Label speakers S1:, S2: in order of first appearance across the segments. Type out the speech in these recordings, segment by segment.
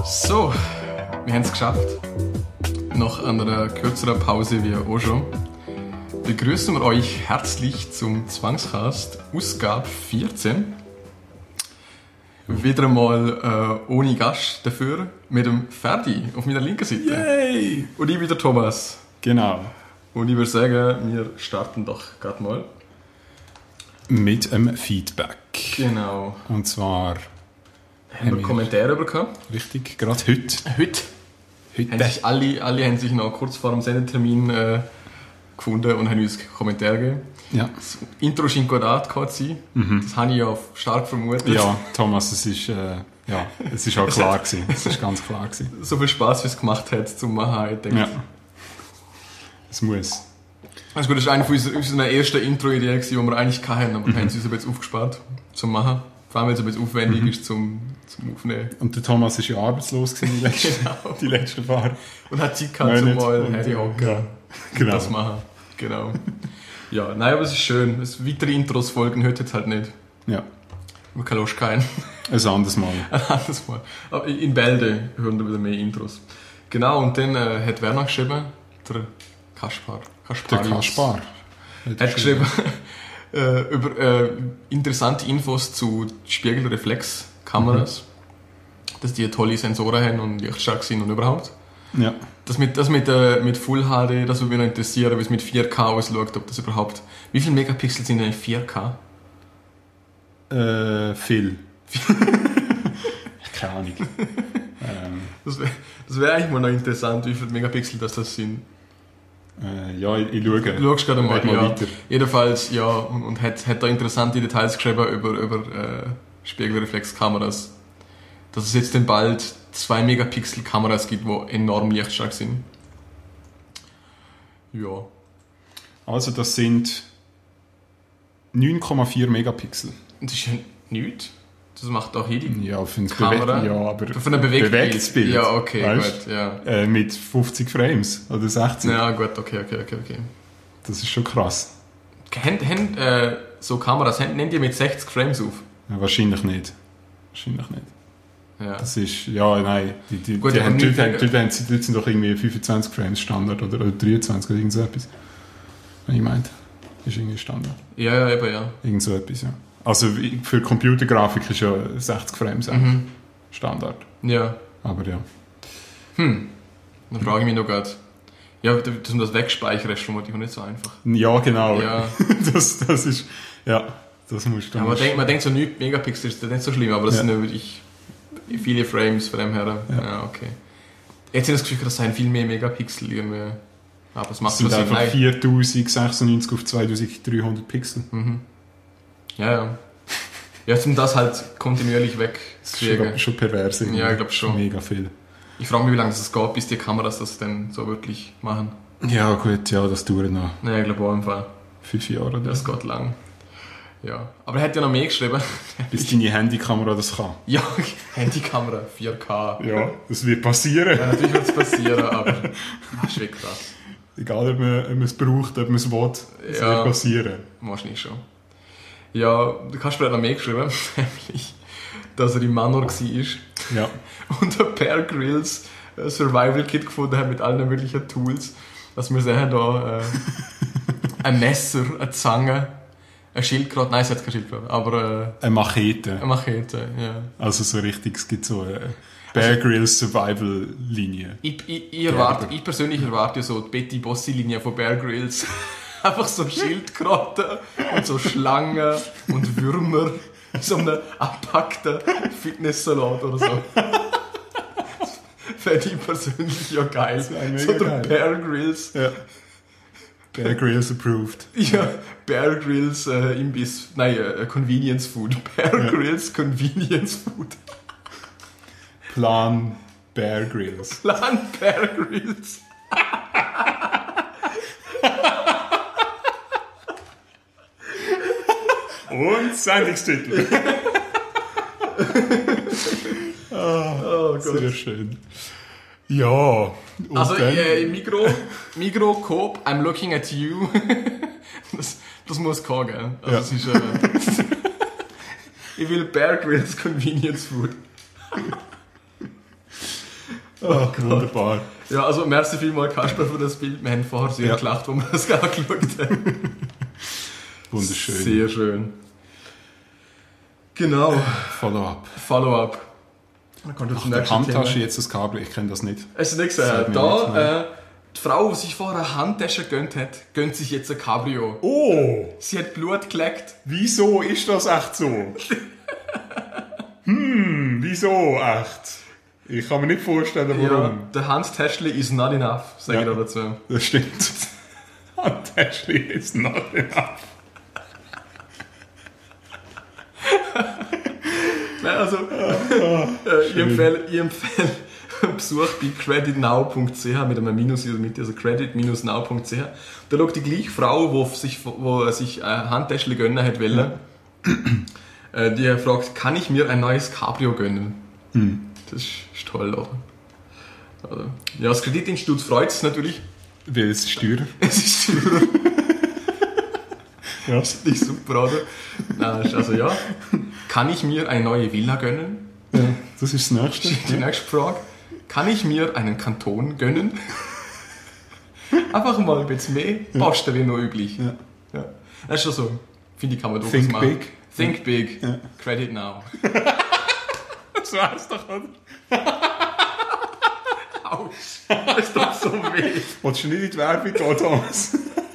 S1: So, wir haben es geschafft. Nach einer kürzeren Pause wie auch schon. Begrüßen wir euch herzlich zum Zwangscast, Ausgabe 14. Wieder einmal ohne Gast, dafür mit dem Ferdi auf meiner linken Seite.
S2: Yay!
S1: Und ich bin der Thomas.
S2: Genau.
S1: Und ich würde sagen, wir starten doch gerade mal.
S2: Mit einem Feedback.
S1: Genau.
S2: Und zwar
S1: Haben wir Kommentare bekommen.
S2: richtig, gerade heute.
S1: Heute haben sich alle haben sich noch kurz vor dem Sendetermin gefunden und haben uns Kommentare gegeben.
S2: Ja.
S1: Das Intro scheint gut angekommen zu sein. Das habe ich ja stark vermutet.
S2: Ja, Thomas, es ist auch klar gewesen. Es ist ganz klar gewesen.
S1: So viel Spaß, wie es gemacht hat, zum Machen. Ich denke,
S2: Ja. Es muss.
S1: Also gut, das war eine von unseren ersten Intro-Ideen, die wir eigentlich hatten, aber wir haben es uns jetzt aufgespart zum Machen. Vor allem, weil es ein bisschen aufwendig ist zum Aufnehmen.
S2: Und der Thomas war ja arbeitslos gewesen die letzten paar.
S1: Und hat Zeit gehabt, zum mal herhocken
S2: ja, genau.
S1: das machen. Genau. Ja, nein, aber es ist schön. Weitere Intros folgen heute jetzt halt nicht.
S2: Ja.
S1: Wir keine Lust keinen.
S2: Ein anderes Mal.
S1: Ein anderes Mal. Aber in Bälde hören wir wieder mehr Intros. Genau, und dann hat Werner geschrieben, der Kaspar.
S2: Der Kaspar.
S1: Hat geschrieben über interessante Infos zu Spiegelreflexkameras. Dass die tolle Sensoren haben und lichtstark sind und überhaupt.
S2: Ja.
S1: Das mit Full HD, das würde mich noch interessieren, wie es mit 4K ausschaut, ob das überhaupt... Wie viele Megapixel sind denn in 4K?
S2: Viel. Keine Ahnung.
S1: Das wär eigentlich mal noch interessant, wie viele Megapixel das sind.
S2: Ja, ich schaue.
S1: Du schaust gerade mal, ja.
S2: Weiter.
S1: Jedenfalls, ja, und hat da interessante Details geschrieben über Spiegelreflexkameras. Dass es jetzt dann bald 2 Megapixel Kameras gibt, die enorm lichtstark sind. Ja.
S2: Also das sind 9,4 Megapixel.
S1: Das ist ja nichts. Das macht auch jede
S2: Ja, für ein
S1: Kamera.
S2: aber
S1: für ein bewegtes
S2: Bild.
S1: Ja, okay,
S2: weißt?
S1: gut. Ja.
S2: Mit 50 Frames oder 60.
S1: Ja, gut, okay.
S2: Das ist schon krass.
S1: So Kameras, nennen die mit 60 Frames auf?
S2: Ja, wahrscheinlich nicht.
S1: Ja.
S2: Das ist, ja, nein. Die
S1: Gut,
S2: haben,
S1: aber
S2: dort sind doch irgendwie 25 Frames Standard oder 23 oder irgend so etwas. Wenn ich meinte. Ist irgendwie Standard.
S1: Ja, eben, ja.
S2: Irgend so etwas, ja. Also für Computergrafik ist ja 60 Frames Standard.
S1: Ja.
S2: Aber ja.
S1: Dann frage ich mich noch gerade. Ja, dass man das wegspeichern ist vermutlich auch nicht so einfach.
S2: Ja, genau.
S1: Ja.
S2: das ist, ja, das musst du.
S1: Ja, man denkt so 9 Megapixel ist das nicht so schlimm, aber das
S2: Ja.
S1: sind ja wirklich viele Frames von dem her. Ja, okay. Jetzt habe ich das Gefühl, das seien viel mehr Megapixel irgendwie. Aber es macht
S2: das sind
S1: so Sinn.
S2: einfach 4096 auf 2300 Pixel.
S1: Ja. Ja, um das halt kontinuierlich wegzukriegen.
S2: Schon pervers. Irgendwie.
S1: Ja, ich glaube schon.
S2: Mega viel.
S1: Ich frage mich, wie lange es geht, bis die Kameras das dann so wirklich machen.
S2: Ja, gut, ja, das dauert noch
S1: Naja, ich glaube auch im Fall.
S2: 5 Jahre oder
S1: Das geht lang. Ja. Aber er hat ja noch mehr geschrieben.
S2: bis deine Handykamera das kann.
S1: Ja, Handykamera, 4K.
S2: Ja, das wird passieren.
S1: Ja, natürlich wird es passieren, aber das ist wirklich krass.
S2: Egal, ob man es braucht, ob man es will, es
S1: Ja.
S2: wird passieren.
S1: Wahrscheinlich schon. Ja, du kannst vielleicht noch mehr geschrieben, nämlich, dass er im Manor war
S2: Ja.
S1: und ein Bear Grylls Survival Kit gefunden hat mit allen möglichen Tools. Dass wir sehen da ein Messer, eine Zange, ein Schildkröte, nein, es hat kein Schildkröte, aber
S2: Eine Machete.
S1: eine Machete, ja.
S2: Also so richtig, es gibt so eine Bear Grylls Survival Linie.
S1: Ich persönlich erwarte so die Betty Bossi Linie von Bear Grylls. Einfach so Schildkröten und so Schlangen und Würmer in so einem abpackten Fitnesssalat oder so. Fände ich persönlich ja geil.
S2: Das wäre mega
S1: So der
S2: geil.
S1: Bear Grylls.
S2: Ja. Bear Grylls approved.
S1: Ja, Bear Grylls Imbiss. Nein, Convenience Food. Bear Grylls Convenience Food.
S2: Plan Bear Grylls.
S1: Plan Bear Grylls.
S2: Und Sendungstitel.
S1: Oh Gott.
S2: Sehr schön. Ja. Und
S1: Also
S2: dann,
S1: Migro Coop, I'm looking at you. das muss kommen, gell? Also
S2: Ja.
S1: es ist, ich will Bear Grylls Convenience Food.
S2: Wunderbar.
S1: Ja, also merci vielmals Kasper für das Bild. Wir haben vorher sehr gelacht, wo wir das angeschaut haben.
S2: Wunderschön.
S1: Sehr schön. Genau. Follow-up. Dann kommt
S2: Ach, der Handtasche jetzt das Kabel, ich kenne das nicht.
S1: Hast du nicht gesehen? Die Frau, die sich vorher eine Handtasche gegönnt hat, gönnt sich jetzt ein Cabrio.
S2: Oh!
S1: Sie hat Blut geleckt.
S2: Wieso ist das echt so? Wieso echt? Ich kann mir nicht vorstellen, warum.
S1: Ja, der Handtäschli is not enough, sage ich da dazu.
S2: Das stimmt. Handtäschli is not enough.
S1: Nein, also, ich empfehle Besuch bei creditnow.ch mit einem Minus in der Mitte, also credit-now.ch. Da schaut die gleiche Frau, wo sich ein Handtäschchen gönnen hat wollen, die fragt, kann ich mir ein neues Cabrio gönnen? Das ist toll, oder? Also, ja, das Kreditinstitut freut es natürlich.
S2: Weil es ist teurer.
S1: Es ist teurer.
S2: Ja.
S1: Das ist nicht super, oder? Nein, also ja. Kann ich mir eine neue Villa gönnen?
S2: Ja, das ist das Nächste.
S1: Die nächste Frage. Kann ich mir einen Kanton gönnen? Einfach mal ein bisschen mehr Posten wie noch üblich. Ja. Das ist schon so. Finde ich, kann man durchaus machen.
S2: Big.
S1: Think big. Ja. Credit now.
S2: Das weiss doch, oder?
S1: Autsch. Das tut so weh.
S2: Wolltest du nicht in die Werbung gehen, Thomas?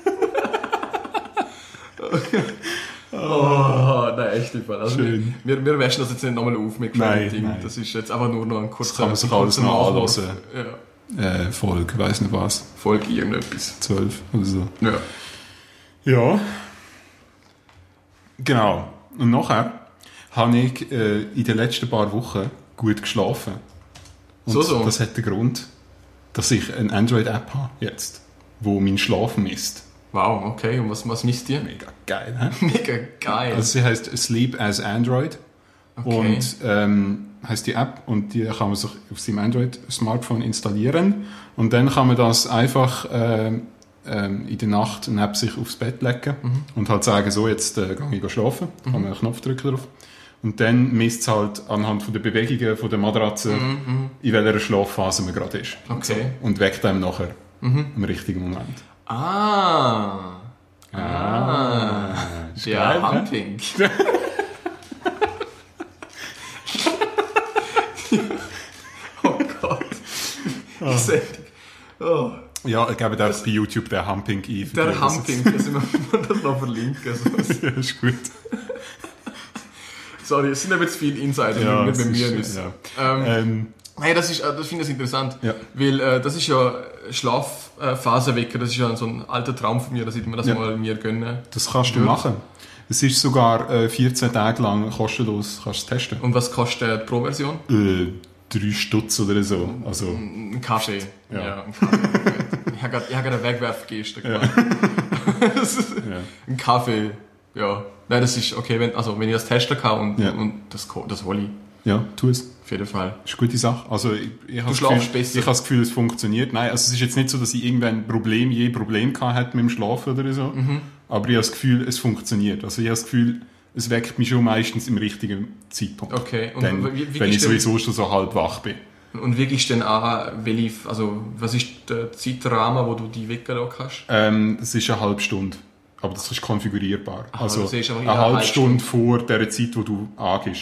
S1: Oh, nein, echt nicht. Also
S2: schön.
S1: Wir wäschen das jetzt nicht nochmal auf mit Credit.
S2: Nein.
S1: Das ist jetzt einfach nur noch ein kurzer...
S2: Das kann man sich alles noch anhören.
S1: Ja.
S2: Folge, weiss nicht was.
S1: Folge irgendetwas.
S2: 12 oder so.
S1: Ja.
S2: Ja. Genau. Und nachher habe ich in den letzten paar Wochen gut geschlafen. Und
S1: so.
S2: Das hat den Grund, dass ich eine Android-App habe jetzt, wo meinen Schlaf misst.
S1: Wow, okay. Und was misst ihr?
S2: Mega geil, hä?
S1: Mega geil.
S2: Also sie heisst Sleep as Android.
S1: Okay.
S2: Und heisst die App und die kann man sich auf seinem Android-Smartphone installieren. Und dann kann man das einfach in der Nacht neben sich aufs Bett legen und halt sagen, so, jetzt gehe ich schlafen. Kann man einen Knopf drücken drauf. Und dann misst es halt anhand von der Bewegungen von der Matratze, in welcher Schlafphase man gerade ist.
S1: Okay.
S2: So. Und weckt einem nachher im richtigen Moment.
S1: Ist ja,
S2: geil,
S1: Humping. Oh Gott. Die Sendung. Oh.
S2: Ja, ich gebe auch bei YouTube den Humping ein.
S1: Der Humping, das müssen das noch verlinken.
S2: Ja, ist gut.
S1: Sorry, es sind aber jetzt viele Insider, die nicht bei mir ist.
S2: Ja.
S1: Hey, das finde ich das interessant,
S2: ja.
S1: Weil das ist ja Schlafphasenwecker, das ist ja so ein alter Traum von mir, dass ich mir das mal mir gönne.
S2: Das kannst du machen. Es ist sogar 14 Tage lang kostenlos, kannst du es testen.
S1: Und was kostet die Pro-Version?
S2: 3 Stutz oder so. Also,
S1: ein Kaffee.
S2: Ja.
S1: Ein Kaffee. Ich habe gerade eine Wegwerfgeste gemacht. Ein Kaffee, ja. Nein, das ist okay, wenn ich das testen kann und das hole ich.
S2: Ja, tu es.
S1: Auf jeden Fall.
S2: Das ist eine gute Sache. Also, ich habe das Gefühl, es funktioniert. Nein, also es ist jetzt nicht so, dass ich irgendwann ein Problem gehabt hätte mit dem Schlafen oder so. Aber ich habe das Gefühl, es funktioniert. Also ich habe das Gefühl, es weckt mich schon meistens im richtigen Zeitpunkt.
S1: Okay. Und
S2: dann, wenn ich sowieso schon so halb wach bin.
S1: Und wie ist denn auch, was ist der Zeitrahmen, wo du die wecken kannst?
S2: Das ist eine halbe Stunde. Aber das ist konfigurierbar.
S1: Aha,
S2: also
S1: eine
S2: halbe Stunde vor der Zeit, wo du angehst.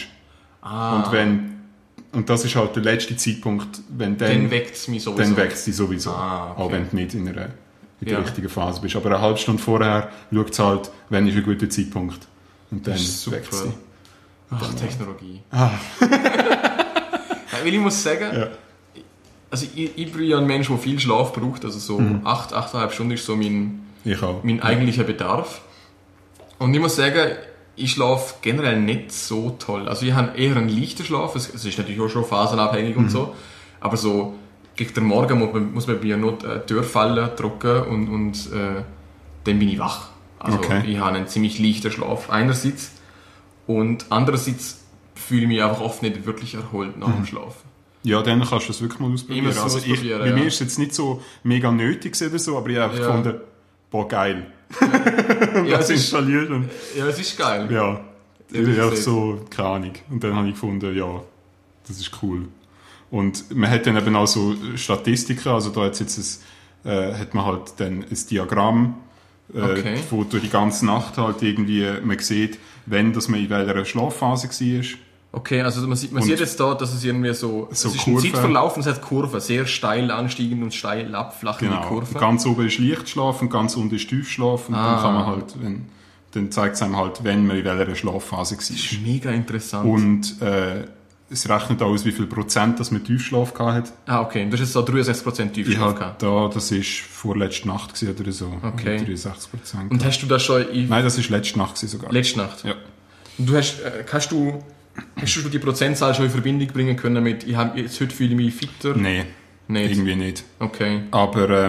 S2: Und das ist halt der letzte Zeitpunkt, wenn dann
S1: weckt es mich sowieso.
S2: Dann weckt es dich sowieso.
S1: Okay.
S2: Auch wenn du nicht in der richtigen Phase bist. Aber eine halbe Stunde vorher schaut es halt, wenn ist ein guter Zeitpunkt. Und dann weckt es dich.
S1: Ach, Technologie. Weil ich muss sagen, also ich bin ja ein Mensch, der viel Schlaf braucht. Also so 8,5 Stunden ist so mein eigentlicher Bedarf. Und ich muss sagen, ich schlafe generell nicht so toll. Also ich habe eher einen leichten Schlaf. Es ist natürlich auch schon phasenabhängig und so. Aber so gegen den Morgen muss man bei mir noch die Türfalle drücken und dann bin ich wach. Also ich habe einen ziemlich leichten Schlaf einerseits. Und andererseits fühle ich mich einfach oft nicht wirklich erholt nach dem Schlafen.
S2: Ja, dann kannst du das wirklich mal ausprobieren.
S1: So
S2: also bei mir ist es jetzt nicht so mega nötig oder so, aber ich habe gefunden, boah, geil.
S1: Ja,
S2: das installiert. Und
S1: es ist geil.
S2: Ja, ich habe so, keine Ahnung. Und dann habe ich gefunden, ja, das ist cool. Und man hat dann eben auch so Statistiken, also da hat man halt dann ein Diagramm, wo durch die ganze Nacht halt irgendwie man sieht, wenn dass man in welcher Schlafphase war.
S1: Okay, also man sieht jetzt da, dass es irgendwie so es ist ein Zeitverlauf und es hat Kurven, sehr steil ansteigend und steil abflachende Kurven.
S2: Ganz oben ist Lichtschlaf und ganz unten ist Tiefschlaf und dann kann man halt, dann zeigt es einem halt, wenn man in welcher Schlafphase war.
S1: Das ist mega interessant.
S2: Und es rechnet aus, wie viel Prozent dass man Tiefschlaf gehabt hat.
S1: Okay, das ist so 63% Tiefschlaf gehabt.
S2: Das war vorletzte Nacht oder so.
S1: Okay.
S2: 63%.
S1: Und hast du das schon...
S2: Nein, das war letzte Nacht sogar.
S1: Letzte Nacht?
S2: Ja.
S1: Und hast du die Prozentzahl schon in Verbindung bringen können mit, heute fühle ich mich fitter?
S2: Nein, irgendwie nicht.
S1: Okay.
S2: Aber,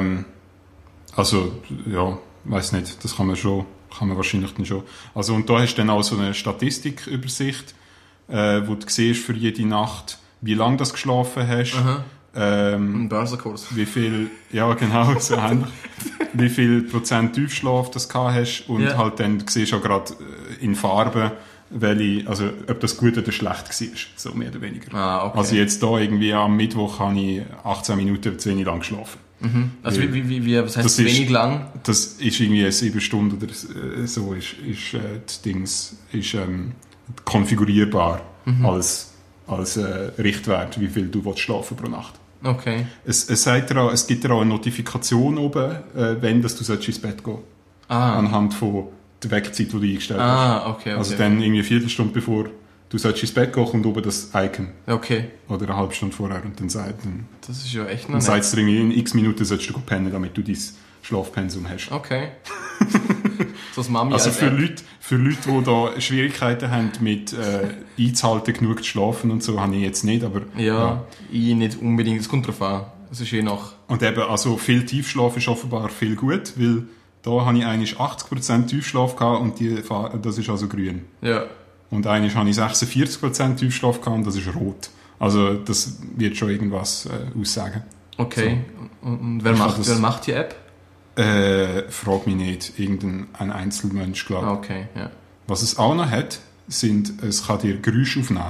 S2: weiss nicht, das kann man wahrscheinlich dann schon. Also, und da hast du dann auch so eine Statistikübersicht, wo du siehst für jede Nacht, wie lange du geschlafen hast.
S1: Ein Börsenkurs.
S2: Wie viel, ja genau, so ähnlich. Wie viel Prozent Tiefschlaf das gehabt hast und halt dann siehst du auch gerade in Farben, ob das gut oder schlecht war, so mehr oder weniger.
S1: Okay.
S2: Also jetzt da irgendwie am Mittwoch habe ich 18 Minuten zu wenig lang geschlafen.
S1: Mhm. Also was heißt wenig lang?
S2: Das ist irgendwie 7 Stunden oder so das Dings ist konfigurierbar als Richtwert, wie viel du schlafen pro Nacht.
S1: Okay.
S2: Es gibt dir auch eine Notifikation oben, wenn du ins Bett gehen. Anhand von der Wegzeit, die du eingestellt hast.
S1: Okay.
S2: Also dann irgendwie eine Viertelstunde bevor du ins Bett gehen, kommt oben das Icon.
S1: Okay.
S2: Oder eine halbe Stunde vorher und dann
S1: das ist ja echt noch
S2: dann sagt es dir irgendwie, in x Minuten sollst du pennen, damit du dein Schlafpensum hast.
S1: Okay. So das Mami
S2: also für Leute, die da Schwierigkeiten haben mit einzuhalten, genug zu schlafen und so, habe ich jetzt nicht, aber...
S1: Ja, ich nicht unbedingt, es kommt drauf an. Es ist je nach...
S2: Und eben, also viel Tiefschlaf ist offenbar viel gut, weil da habe ich eigentlich 80% Tiefschlaf gehabt und das ist also grün.
S1: Ja.
S2: Und eigentlich habe ich 46% Tiefschlaf gehabt und das ist rot. Also das wird schon irgendwas aussagen.
S1: Okay. So. Und wer macht die App?
S2: Frag mich nicht. Irgendein Einzelmensch, glaube ich.
S1: Okay, ja.
S2: Was es auch noch hat, es kann dir Geräusche aufnehmen.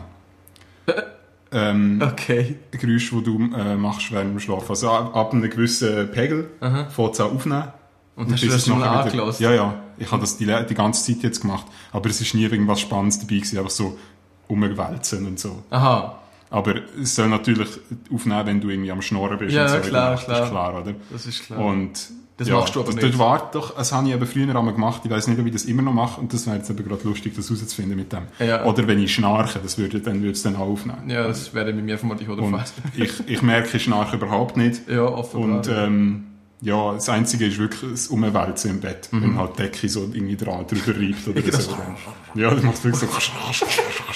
S1: Okay.
S2: Geräusche, die du machst während dem Schlafen. Also ab einem gewissen Pegel fängt es an aufnehmen.
S1: Und hast du das schon mal angelassen?
S2: Ja. Ich habe das die ganze Zeit jetzt gemacht. Aber es ist nie irgendwas Spannendes dabei gewesen. Einfach so umwälzen und so.
S1: Aha.
S2: Aber es soll natürlich aufnehmen, wenn du irgendwie am Schnorren bist.
S1: Ja,
S2: und so.
S1: Klar.
S2: Das ist klar, oder?
S1: Das ist klar.
S2: Und
S1: das machst du aber nicht.
S2: Das habe ich eben früher einmal gemacht. Ich weiss nicht, ob ich das immer noch mache. Und das wäre jetzt eben gerade lustig, das herauszufinden mit dem.
S1: Ja.
S2: Oder wenn ich schnarche, das würde es dann auch aufnehmen.
S1: Ja, das wäre bei mir vermutlich auch der Fall.
S2: Ich merke, ich schnarche überhaupt nicht.
S1: Ja, offenbar.
S2: Und das Einzige ist wirklich das Umwälzen im Bett. Wenn halt die Decke so irgendwie drüber reibt oder so. Ja, das macht wirklich so...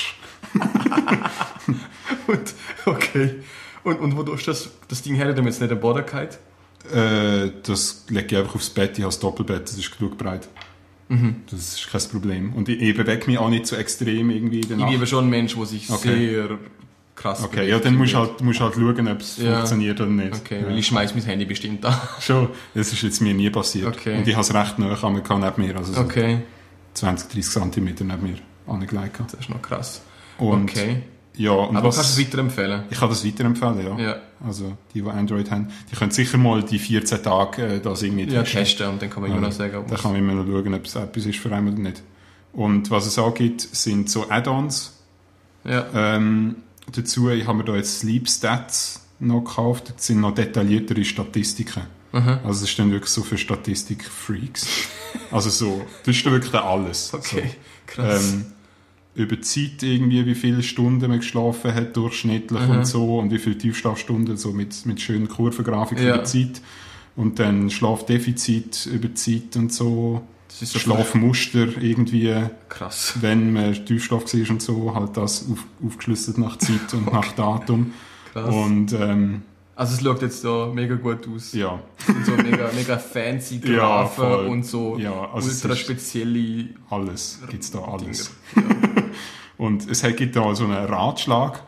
S1: Okay. Und wo tust du das Ding her, damit es nicht am Boden geht?
S2: Das lege ich einfach aufs Bett. Ich habe das Doppelbett, das ist genug breit. Das ist kein Problem. Und ich bewege mich auch nicht so extrem irgendwie in der Nacht.
S1: Ich bin schon ein Mensch, der sich sehr krass bewegt.
S2: Okay, ja, dann musst du halt schauen, ob es funktioniert oder nicht.
S1: Okay, weil ich schmeiß mein Handy bestimmt an.
S2: Schon, das ist jetzt mir nie passiert.
S1: Okay.
S2: Und ich habe es recht nahe neben mir, also so
S1: okay.
S2: 20-30 cm neben mir angelegt.
S1: Das ist noch krass.
S2: Und
S1: okay.
S2: Ja, und
S1: aber kannst du es weiterempfehlen?
S2: Ich kann das weiterempfehlen, ja. Also die Android haben, die können sicher mal die 14 Tage das irgendwie
S1: testen und dann kann man immer noch sagen,
S2: dann kann man immer noch schauen, ob es etwas ist für einen oder nicht. Und was es auch gibt, sind so Add-ons.
S1: Ja.
S2: Dazu, ich habe mir da jetzt Sleep Stats noch gekauft, das sind noch detailliertere Statistiken.
S1: Mhm.
S2: Also das ist dann wirklich so für Statistik-Freaks. Also so, das ist dann wirklich alles.
S1: Okay,
S2: so.
S1: krass.
S2: Über die Zeit irgendwie, wie viele Stunden man geschlafen hat durchschnittlich und so und wie viele Tiefschlafstunden, so mit schönen Kurvengrafiken über die Zeit. Und dann Schlafdefizit über die Zeit und so. Das ist so Schlafmuster irgendwie.
S1: Krass.
S2: Wenn man Tiefschlaf war und so, halt das aufgeschlüsselt nach Zeit und nach Datum.
S1: Krass.
S2: Und,
S1: also es schaut jetzt da mega gut aus.
S2: Ja.
S1: Und so mega fancy Graphen und so
S2: also
S1: ultra spezielle...
S2: Alles, gibt's da alles. Ja. Und es gibt da so einen Ratschlag,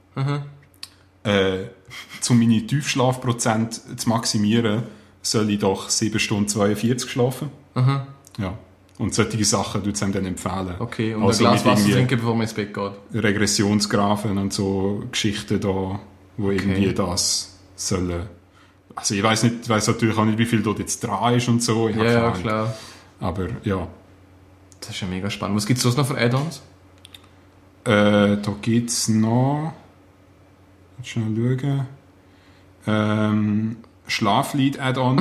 S2: um meine Tiefschlafprozent zu maximieren, soll ich doch 7 Stunden 42 schlafen. Ja. Und solche Sachen tut es einem dann empfehlen.
S1: Okay, und also ein Glas Wasser trinken, bevor man ins Bett geht.
S2: Regressionsgrafen und so Geschichten da wo irgendwie das sollen. Also ich weiss natürlich auch nicht, wie viel dort jetzt dran ist und so.
S1: Ja, klar.
S2: Aber ja.
S1: Das ist ja mega spannend. Was gibt es sonst noch für Add-ons?
S2: Da gibt es noch... Schnell schauen. Schlaflied-Add-on.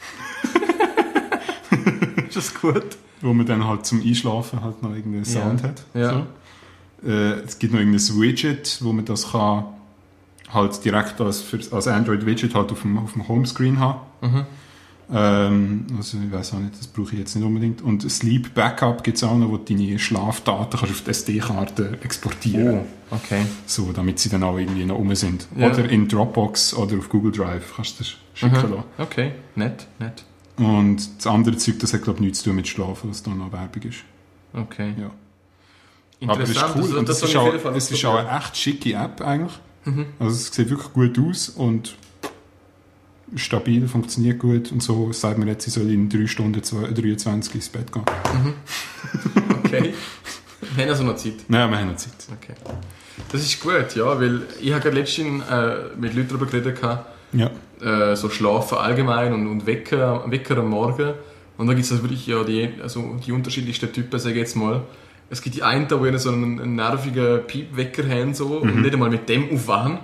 S1: Ist das gut?
S2: Wo man dann halt zum Einschlafen halt noch irgendeinen Sound hat.
S1: Ja.
S2: So. Es gibt noch irgendein Widget, wo man das kann halt direkt als Android-Widget halt auf dem Homescreen haben. Also ich weiß auch nicht, das brauche ich jetzt nicht unbedingt. Und Sleep Backup gibt es auch noch, wo du deine Schlafdaten kannst auf die SD-Karte exportieren.
S1: Oh, okay.
S2: So, damit sie dann auch irgendwie noch rum sind.
S1: Ja.
S2: Oder in Dropbox oder auf Google Drive kannst du das schicken lassen.
S1: Okay, nett.
S2: Und das andere Zeug, das hat glaube ich nichts zu tun mit Schlafen, was da noch Werbung ist.
S1: Okay.
S2: Ja. Aber es ist cool. Und es ist auch eine echt schicke App eigentlich. Also es sieht wirklich gut aus und stabil, funktioniert gut und so. Es sagt mir jetzt, ich soll in 3 Stunden 23 ins Bett gehen.
S1: Okay. Wir haben also noch Zeit.
S2: Ja, wir haben noch Zeit.
S1: Okay. Das ist gut, ja, weil ich habe gerade letztens mit Leuten darüber geredet, so Schlafen allgemein und Wecker am Morgen. Und da gibt es also wirklich ja, die unterschiedlichsten Typen, sage ich jetzt mal. Es gibt die einen, die so einen nervigen Piepwecker haben so, und nicht einmal mit dem aufwachen.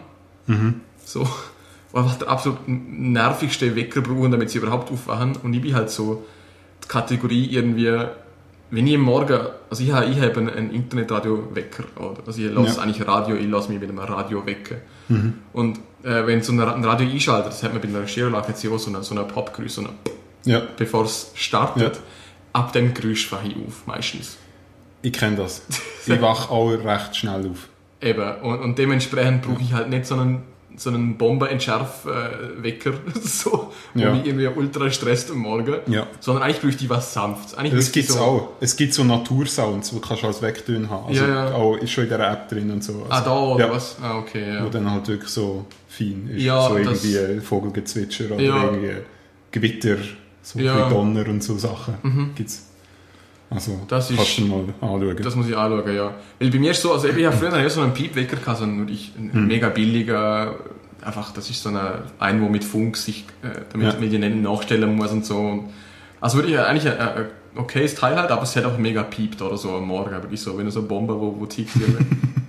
S1: So. Einfach der absolut nervigste Wecker brauchen, damit sie überhaupt aufwachen. Und ich bin halt so die Kategorie irgendwie, wenn ich am Morgen, also ich habe einen Internetradio-Wecker, oder? Also ich lasse eigentlich Radio, ich lasse mich mit einem Radio wecken. Und wenn so ein Radio einschaltet, das hat man bei einer Stereoanlage jetzt auch so eine Popgeräusch, bevor es startet, ab dem Geräusch wache ich auf, meistens.
S2: Ich kenne das. Ich wache auch recht schnell auf.
S1: Eben, und dementsprechend brauche ich halt nicht so einen Bombenentschärf-Wecker, so, wo mich irgendwie ultra stresst am Morgen, sondern eigentlich bräuchte ich was Sanftes.
S2: Das gibt es auch. Es gibt so Natursounds, die kannst du als Wegtun haben. Also auch ist schon in dieser App drin und so. Also,
S1: da oder was? Okay,
S2: Wo dann halt wirklich so fein ist.
S1: Ja,
S2: so irgendwie Vogelgezwitscher oder irgendwie Gewitter, so wie Donner und so Sachen gibt's. Also,
S1: das
S2: kannst du mal anschauen.
S1: Das muss ich anschauen, ja. Weil bei mir ist so, also ich habe früher so einen Piepwecker gehabt, so ein mega billiger, einfach, das ist so ein wo mit Funk sich, damit man den nachstellen muss und so. Also wirklich eigentlich ein okayes Teil halt, aber es hat auch mega piept oder so am Morgen, wirklich so, wenn so eine Bombe, wo tickt irgendwie.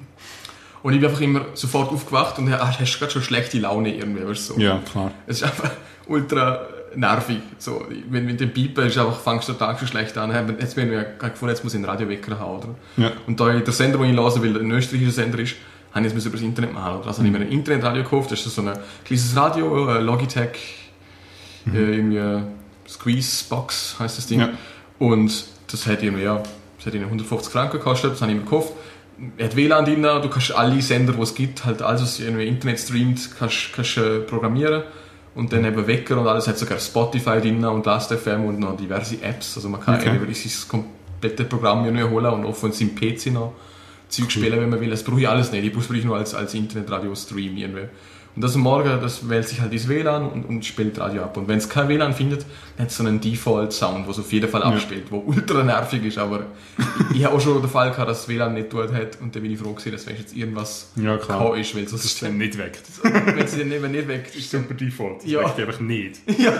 S1: Und ich bin einfach immer sofort aufgewacht und hast gerade schon schlechte Laune irgendwie, weißt du so.
S2: Ja, klar.
S1: Es ist einfach ultra nervig. So, wenn mit dem Piepen ist einfach, fangst du den Tag schon schlecht an. Jetzt bin ich mir gefunden, jetzt muss ich einen Radiowecker haben. Oder? Ja. Und da der Sender, den ich höre, weil ein österreichischer Sender ist, habe ich jetzt über das Internet machen. Oder? Also habe ich mir ein Internetradio gekauft. Das ist so ein kleines Radio, Logitech, irgendwie Squeeze-Box heisst das Ding. Ja. Und das hat irgendwie 150 Franken gekostet. Das habe ich mir gekauft. Er hat WLAN drin, du kannst alle Sender, die es gibt, halt alles, was irgendwie Internet streamt, kannst programmieren. Und dann eben Wecker und alles, hat sogar Spotify drin und Last.fm und noch diverse Apps. Also man kann über dieses komplette Programm holen und auch von seinem PC noch Zeug spielen, wenn man will. Das brauche ich alles nicht. Ich brauche es nur als Internetradio-Stream irgendwie. Und das am Morgen, das wählt sich halt das WLAN und spielt Radio ab. Und wenn es kein WLAN findet, dann hat es so einen Default-Sound, der auf jeden Fall abspielt, der ultra nervig ist. Aber ich habe auch schon den Fall gehabt, dass das WLAN nicht tut hat. Und dann bin ich froh gewesen, dass wenn jetzt irgendwas ist, weil sonst
S2: ist dann nicht weg.
S1: Wenn sie dann nicht weg ist.
S2: Super Default. Das weckt einfach nicht.
S1: Ja.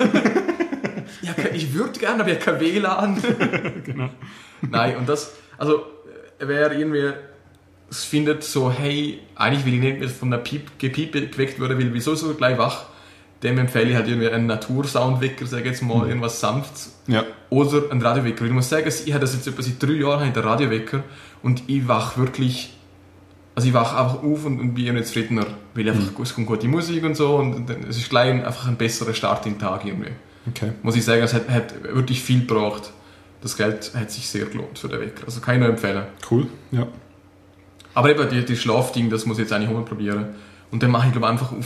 S1: Ich würde gerne, aber ich habe kein WLAN.
S2: Genau.
S1: Nein, und das, also, wer irgendwie es findet so, hey, eigentlich will ich nicht mehr von einer Gepiepe geweckt werden, weil ich sowieso gleich wach, dem empfehle ich halt irgendwie einen Natursoundwecker, sage ich jetzt mal, irgendwas Sanftes. Ja. Oder einen Radiowecker. Ich muss sagen, ich habe das jetzt etwa seit 3 Jahren, den Radiowecker, und ich wach wirklich, also ich wach einfach auf und bin jetzt zufriedener, weil einfach, es kommt gute Musik und so, und es ist gleich einfach ein besserer Start in den Tag irgendwie.
S2: Okay.
S1: Muss ich sagen, es hat wirklich viel gebraucht. Das Geld hat sich sehr gelohnt für den Wecker. Also kann ich nur empfehlen.
S2: Cool, ja.
S1: Aber eben, die Schlafding, das muss ich jetzt eigentlich auch mal probieren. Und dann mache ich, glaube ich, einfach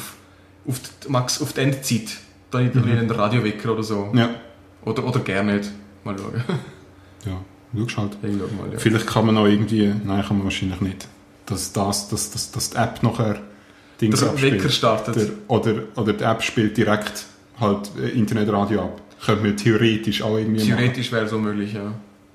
S1: auf die Endzeit. Dann einen Radiowecker oder so. Ja. Oder gerne nicht. Mal schauen.
S2: Ja, schaust halt.
S1: Ja.
S2: Vielleicht kann man noch irgendwie, nein, kann man wahrscheinlich nicht, dass die App nachher Dings
S1: der
S2: abspielt.
S1: Wecker startet.
S2: Oder die App spielt direkt halt Internetradio ab. Könnte man theoretisch auch irgendwie
S1: theoretisch wäre so möglich, ja.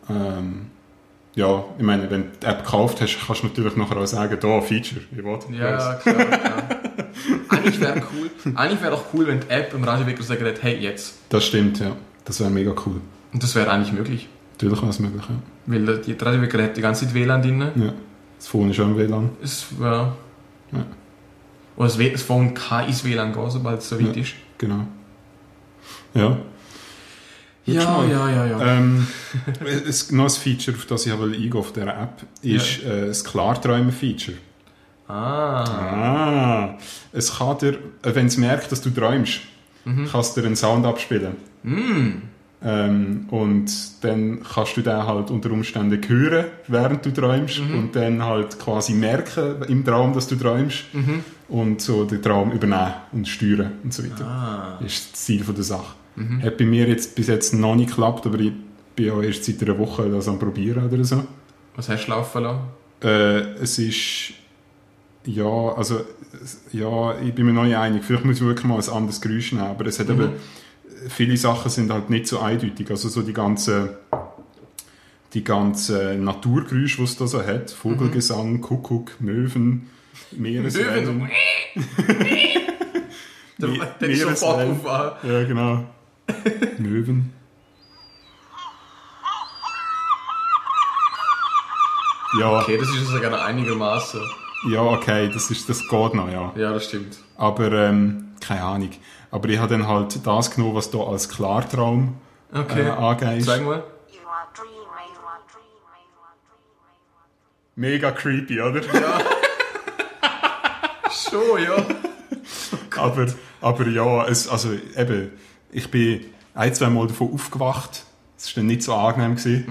S2: Ja, ich meine, wenn du die App gekauft hast, kannst du natürlich nachher auch sagen, da, Feature, ich will.
S1: Ja, klar. Eigentlich wäre doch cool, wenn die App im Radiowecker sagen würde, hey, jetzt.
S2: Das stimmt, ja. Das wäre mega cool.
S1: Und das wäre eigentlich möglich.
S2: Natürlich wäre es möglich, ja.
S1: Weil die Radiowecker hat die ganze Zeit WLAN drin.
S2: Ja. Das Phone ist auch im WLAN.
S1: Ja. Oder das Phone kann ins WLAN gehen, sobald es so weit ist.
S2: Genau. Ja.
S1: Ja.
S2: Noch ein Feature, auf das ich eingehen auf dieser App, ist das Klarträumen-Feature. Es kann dir, wenn es merkt, dass du träumst, kann es dir einen Sound abspielen. Und dann kannst du den halt unter Umständen hören, während du träumst, und dann halt quasi merken im Traum, dass du träumst, und so den Traum übernehmen und steuern und so weiter. Das ist das Ziel der Sache. Hat bei mir jetzt bis jetzt noch nicht geklappt, aber ich bin ja erst seit einer Woche das am Probieren oder so.
S1: Was hast du laufen lassen?
S2: Es ist... Ja, also... Ja, ich bin mir noch nicht einig. Vielleicht muss ich wirklich mal ein anderes Geräusch nehmen, aber es hat eben... Viele Sachen sind halt nicht so eindeutig. Also so die ganze Naturgeräusche, die es da so hat. Vogelgesang, Kuckuck, Möwen, Meereswellen.
S1: Der ist sofort auf.
S2: Ja, genau. Möwen. Ja.
S1: Okay, das ist sogar einigermaßen.
S2: Ja, okay, das geht noch, ja.
S1: Ja, das stimmt.
S2: Aber, keine Ahnung. Aber ich habe dann halt das genommen, was da als Klartraum angeht.
S1: Sag mal.
S2: Mega creepy, oder?
S1: Ja. Schon, ja.
S2: Aber ja, eben, ich bin 1-2 Mal davon aufgewacht. Es war dann nicht so angenehm gewesen.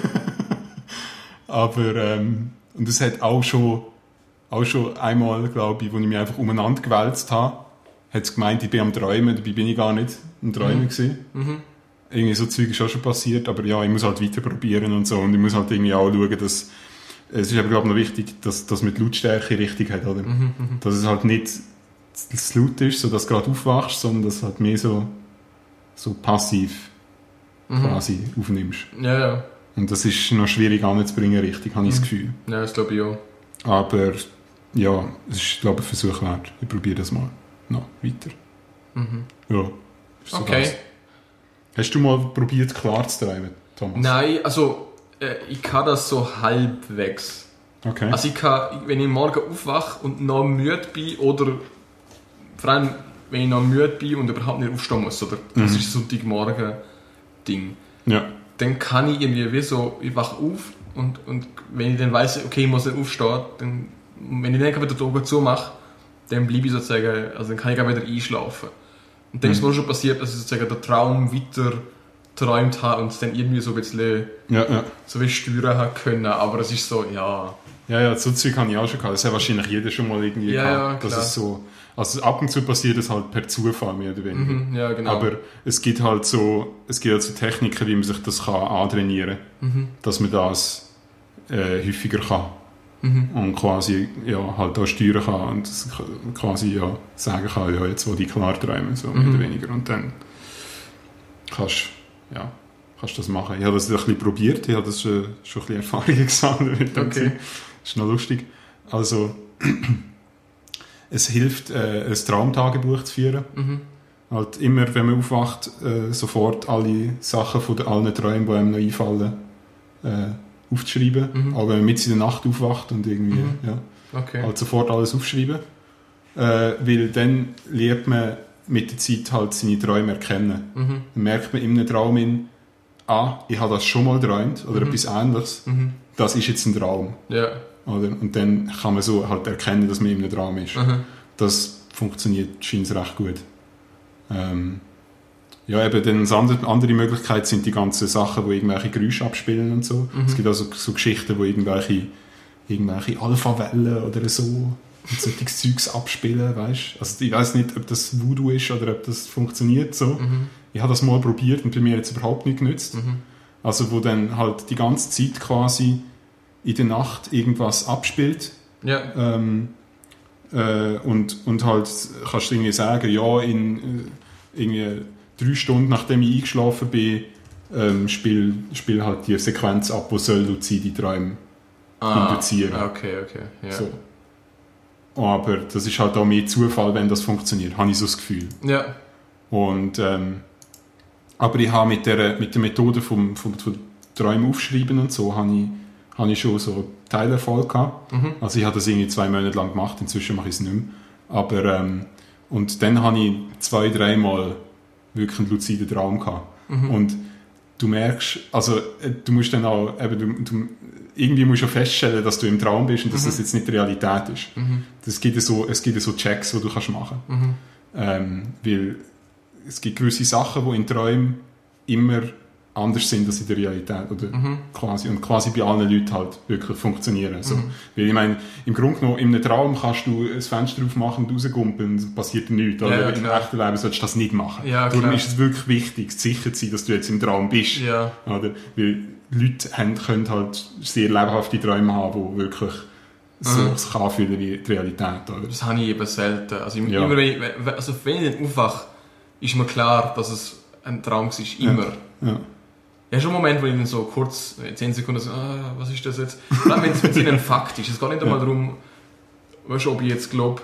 S2: Aber, und es hat auch schon einmal, glaube ich, wo ich mich einfach umeinander gewälzt habe, hat es gemeint, ich bin am Träumen, dabei bin ich gar nicht am Träumen gewesen. Irgendwie so Zeug ist auch schon passiert, aber ja, ich muss halt weiter probieren und so, und ich muss halt irgendwie auch schauen, dass, es ist aber, glaube ich, noch wichtig, dass das mit Lautstärke richtig hat, oder? Dass es halt nicht zu laut ist, so dass du gerade aufwachst, sondern dass du halt mehr so passiv quasi aufnimmst.
S1: Ja.
S2: Und das ist noch schwierig anzubringen, richtig, habe ich das Gefühl.
S1: Ja, das glaube ich auch.
S2: Aber ja, es ist, glaube ich, ein Versuch wert. Ich probiere das mal noch weiter. Ja, ist so
S1: okay.
S2: das. Hast du mal probiert, klar zu träumen, Thomas?
S1: Nein, also ich kann das so halbwegs.
S2: Okay.
S1: Also ich kann, wenn ich morgen aufwache und noch müde bin, oder vor allem, wenn ich noch müde bin und überhaupt nicht aufstehen muss, oder das ist ein Sonntagmorgen-Ding,
S2: Ja.
S1: dann kann ich irgendwie wie so, ich wache auf und wenn ich dann weiss, okay, ich muss nicht aufstehen, dann, wenn ich dann wieder die Augen zumache, dann bleibe ich sozusagen, also dann kann ich auch wieder einschlafen. Und dann ist mir schon passiert, dass ich sozusagen den Traum weiter geträumt habe und es dann irgendwie so ein bisschen so wie steuern habe können, aber es ist so, ja.
S2: Ja, so Zeug habe ich auch schon gehabt. Das hat wahrscheinlich jeder schon mal irgendwie gehabt.
S1: Ja,
S2: dass es so, also ab und zu passiert es halt per Zufall, mehr oder weniger.
S1: Ja, genau.
S2: Aber es gibt halt so Techniken, wie man sich das kann antrainieren kann, dass man das häufiger kann. Und quasi halt auch steuern kann und quasi sagen kann, ja, jetzt will ich klar träumen, so mehr oder weniger. Und dann kannst du das machen. Ich habe das ein bisschen probiert, ich habe das schon ein bisschen Erfahrungen gesammelt.
S1: Okay.
S2: Das ist noch lustig. Also, es hilft, ein Traumtagebuch zu führen. Halt immer, wenn man aufwacht, sofort alle Sachen von allen Träumen, die einem noch einfallen, aufzuschreiben. Auch wenn man mitten in der Nacht aufwacht und irgendwie, halt sofort alles aufschreiben. Weil dann lernt man mit der Zeit halt seine Träume erkennen. Dann merkt man in einem Traum, ich habe das schon mal geträumt oder etwas Ähnliches. Das ist jetzt ein Traum.
S1: Ja.
S2: Oder? Und dann kann man so halt erkennen, dass man in einem Traum ist. Das funktioniert scheint recht gut. Ja, eben dann eine andere Möglichkeit sind die ganzen Sachen, wo irgendwelche Geräusche abspielen und so. Es gibt also so Geschichten, wo irgendwelche Alpha-Wellen oder so und solche Zeugs abspielen, weißt? Also ich weiß nicht, ob das Voodoo ist oder ob das funktioniert so. Ich habe das mal probiert und bei mir jetzt überhaupt nicht genützt. Also wo dann halt die ganze Zeit quasi in der Nacht irgendwas abspielt.
S1: Ja.
S2: Und halt kannst du irgendwie sagen, ja, in irgendwie 3 Stunden nachdem ich eingeschlafen bin, spiel halt die Sequenz ab, die soll luzide Träume induzieren.
S1: Okay, ja.
S2: So. Aber das ist halt auch mehr Zufall, wenn das funktioniert, habe ich so das Gefühl.
S1: Ja.
S2: Und, aber ich habe mit der Methode vom Träumen aufschreiben und so, habe ich schon so Teilerfolg gehabt. Also ich habe das irgendwie 2 Monate lang gemacht, inzwischen mache ich es nicht mehr. Aber, und dann habe ich 2-3 Mal wirklich einen luziden Traum gehabt. Und du merkst, also du musst dann auch, eben, du irgendwie musst du feststellen, dass du im Traum bist und dass das jetzt nicht die Realität ist. Es gibt so Checks, die du kannst machen kannst. Weil es gibt gewisse Sachen, die in Träumen immer anders sind als in der Realität. Oder quasi bei allen Leuten halt wirklich funktionieren. So. Weil ich meine, im Grunde genommen, in einem Traum kannst du ein Fenster aufmachen und rauskumpeln und es passiert nichts.
S1: Ja,
S2: im echten Leben solltest du das nicht machen.
S1: Ja,
S2: darum ist es wirklich wichtig, sicher zu sein, dass du jetzt im Traum bist.
S1: Ja.
S2: Oder? Weil Leute können halt sehr lebhafte Träume haben, die wirklich so sich anfühlen wie die Realität. Oder?
S1: Das habe ich eben selten. Also, immer, wenn ich dann aufwache, ist mir klar, dass es ein Traum war. Immer.
S2: Ja.
S1: Ja, schon einen Moment, wo ich dann so kurz, 10 Sekunden so, was ist das jetzt? Vor allem, wenn es ein Fakt ist. Es geht nicht einmal darum, weißt du, ob ich jetzt glaube,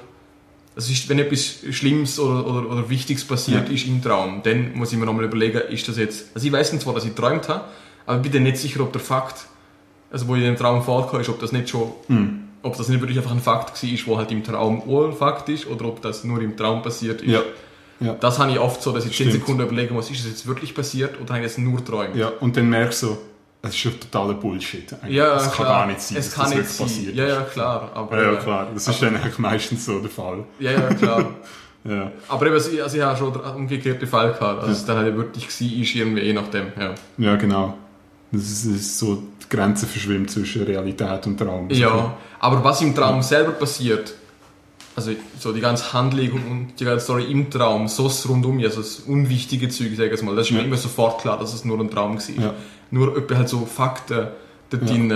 S1: wenn etwas Schlimmes oder Wichtiges passiert ist im Traum, dann muss ich mir nochmal überlegen, ist das jetzt, also ich weiss nicht zwar, dass ich geträumt habe, aber ich bin nicht sicher, ob der Fakt, also wo ich in dem Traum vorkam, ist, ob das nicht schon, ob das nicht wirklich einfach ein Fakt war, wo halt im Traum auch ein Fakt ist, oder ob das nur im Traum passiert ist. Ja. Das habe ich oft so, dass ich 10 Sekunden überlegen muss, ist das jetzt wirklich passiert oder habe ich das nur geträumt?
S2: Ja, und dann merkst du so, das ist schon totaler Bullshit. Eigentlich.
S1: Ja,
S2: das kann gar nicht sein,
S1: dass das wirklich passiert ist. Ja, klar. Aber,
S2: ja, klar. Das ist dann eigentlich meistens so der Fall.
S1: Ja, klar.
S2: Ja.
S1: Aber eben, also ich habe schon den umgekehrten Fall gehabt, dass es dann halt wirklich war, irgendwie je nachdem.
S2: Ja, genau. Das ist so, die Grenze verschwimmt zwischen Realität und Traum.
S1: Ja, aber was im Traum selber passiert, also so die ganze Handlung und die ganze Story im Traum, so rundum, also das unwichtige Zeug, sag ich jetzt mal, das ist mir immer sofort klar, dass es nur ein Traum war.
S2: Ja.
S1: Nur etwa halt so Fakten da drin,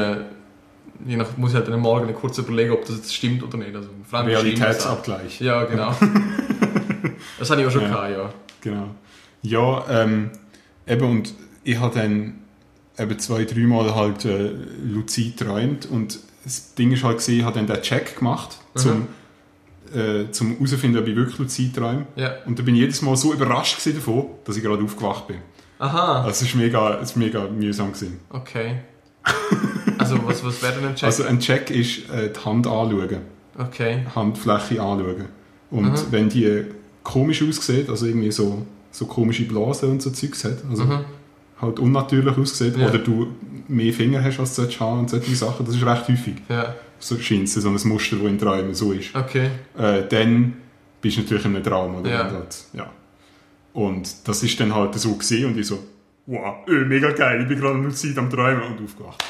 S1: je nach, muss ich halt dann morgen kurz überlegen, ob das jetzt stimmt oder nicht. Also,
S2: Realitätsabgleich.
S1: Ja, genau. Das hatte ich auch schon gehabt, ja.
S2: Genau. Ja, eben, und ich habe dann eben 2-3 Mal halt luzid geträumt und das Ding ist halt gesehen, ich habe dann den Check gemacht, zum herauszufinden, ob ich wirklich luzid träume.
S1: Ja.
S2: Und da bin ich jedes Mal so überrascht davon, dass ich gerade aufgewacht bin.
S1: Aha.
S2: Also es war mega mühsam gewesen.
S1: Okay. Also was wäre denn ein Check?
S2: Also ein Check ist die Hand anschauen.
S1: Okay.
S2: Handfläche anschauen. Und wenn die komisch aussieht, also irgendwie so komische Blasen und so Zeugs hat, also halt unnatürlich aussieht, oder du mehr Finger hast, als du haben und solche Sachen, das ist recht häufig.
S1: Ja.
S2: So scheint es, so ein Muster, das in Träumen so ist.
S1: Okay.
S2: Dann bist du natürlich in einem Traum. Oder?
S1: Ja.
S2: Ja. Und das ist dann halt so gesehen und ich so, wow, mega geil, ich bin gerade nur Zeit am Träumen und aufgewacht.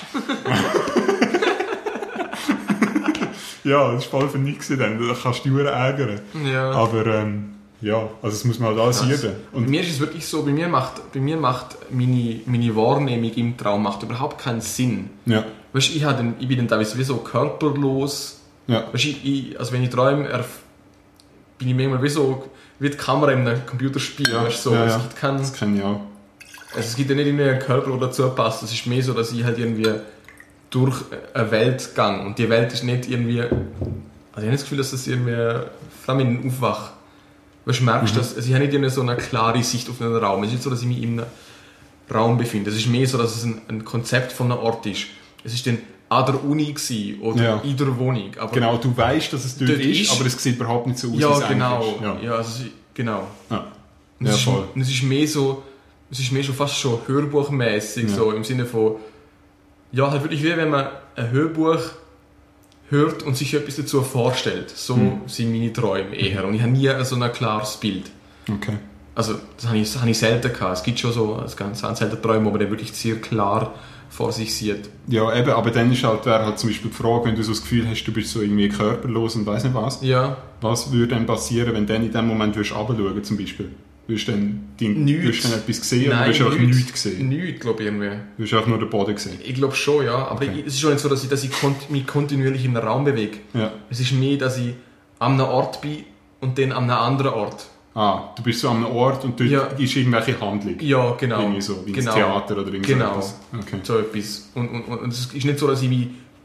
S2: Ja, das war voll für nichts dann, da kannst du dich ärgern.
S1: Ja.
S2: Aber ja, also das muss man halt alles üben.
S1: Bei mir ist es wirklich so, bei mir macht meine Wahrnehmung im Traum macht überhaupt keinen Sinn.
S2: Ja.
S1: Weißt, ich bin dann teilweise wie so körperlos.
S2: Ja.
S1: Weißt, also wenn ich träume, bin ich manchmal wie die Kamera in einem Computerspiel.
S2: Ja.
S1: Weißt, so.
S2: Ja,
S1: es gibt
S2: das kenne ich auch.
S1: Also es gibt ja nicht irgendwie einen Körper, der dazu passt. Es ist mehr so, dass ich halt irgendwie durch eine Welt gehe. Und die Welt ist nicht irgendwie... Also ich habe nicht das Gefühl, dass das irgendwie... Vor allem in Aufwach. Weißt du, merkst dass also ich habe nicht irgendwie so eine klare Sicht auf einen Raum. Es ist nicht so, dass ich mich in einem Raum befinde. Es ist mehr so, dass es ein Konzept von einem Ort ist. Es ist dann an der Uni gewesen, oder in der Wohnung. Aber
S2: genau, du weißt, dass es dort ist, aber es sieht überhaupt nicht so aus,
S1: ja,
S2: wie es
S1: genau.
S2: eigentlich ist.
S1: Ja, also, genau.
S2: Ja.
S1: Und es ist mehr so, es ist mehr schon fast schon hörbuchmäßig, so im Sinne von, ja, halt wirklich wie wenn man ein Hörbuch hört und sich etwas dazu vorstellt. So sind meine Träume eher. Und ich habe nie so ein klares Bild.
S2: Okay.
S1: Also, das habe ich selten gehabt. Es gibt schon so ganz selten Träume, wo man dann wirklich sehr klar vor sich sieht.
S2: Ja, eben, aber dann wäre halt zum Beispiel die Frage, wenn du so das Gefühl hast, du bist so irgendwie körperlos und weiss nicht was.
S1: Ja.
S2: Was würde dann passieren, wenn du dann in dem Moment runterschauen zum Beispiel? Würdest du dann etwas gesehen oder würdest du einfach nichts gesehen?
S1: Nichts, glaube ich, irgendwie.
S2: Würdest du einfach nur den Boden gesehen?
S1: Ich glaube schon, ja. Aber
S2: okay.
S1: Es ist schon nicht so, dass ich mich kontinuierlich in einem Raum bewege.
S2: Ja.
S1: Es ist mehr, dass ich an einem Ort bin und dann an einem anderen Ort.
S2: Ah, du bist so an einem Ort und dort ist irgendwelche Handlung.
S1: Ja, genau.
S2: Irgendwie so, wie ein Theater oder irgendwas.
S1: Genau,
S2: okay.
S1: so etwas. Und es ist nicht so, dass ich mich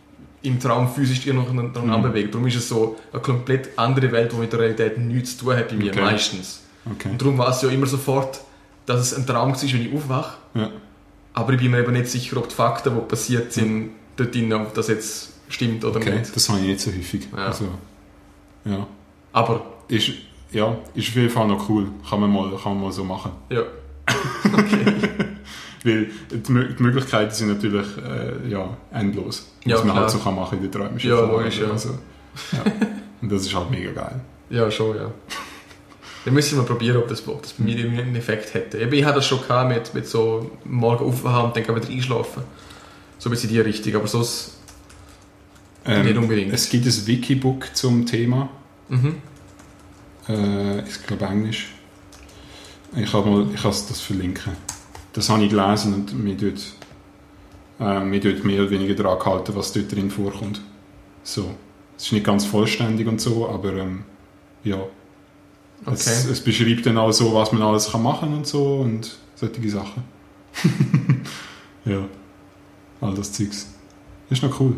S1: im Traum physisch irgendwo anbewegen. Darum ist es so eine komplett andere Welt, die mit der Realität nichts zu tun hat bei mir, meistens.
S2: Okay.
S1: Und darum war es ja immer sofort, dass es ein Traum war, wenn ich aufwache.
S2: Ja.
S1: Aber ich bin mir eben nicht sicher, ob die Fakten, die passiert sind, dort drin, ob das jetzt stimmt oder nicht.
S2: Das habe ich nicht so häufig.
S1: Ja.
S2: Also, ja.
S1: Aber...
S2: Ist auf jeden Fall noch cool. Kann man mal so machen.
S1: Ja. Okay.
S2: Weil die Möglichkeiten sind natürlich endlos.
S1: Ja,
S2: was man
S1: klar.
S2: halt so kann machen in der träumischen
S1: Ja,
S2: Erfahrung.
S1: logisch, ja.
S2: Also, ja. Und das ist halt mega geil.
S1: Ja, schon, ja. Dann müssen wir probieren, ob das bei mir einen Effekt hätte. Ich hatte das schon gehabt mit so morgen aufwachen und dann wieder einschlafen. So ein bisschen in die Richtung, aber sonst nicht unbedingt.
S2: Es gibt ein Wikibook zum Thema.
S1: Mhm.
S2: Ich glaube Englisch. Ich kann das verlinken. Das habe ich gelesen und mir dort mehr oder weniger daran gehalten, was dort drin vorkommt. So. Es ist nicht ganz vollständig und so, aber ja.
S1: Okay.
S2: Es beschreibt dann auch so, was man alles machen kann und so und solche Sachen. Ja. All das Zeugs. Ist noch cool.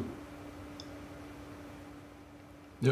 S1: Ja.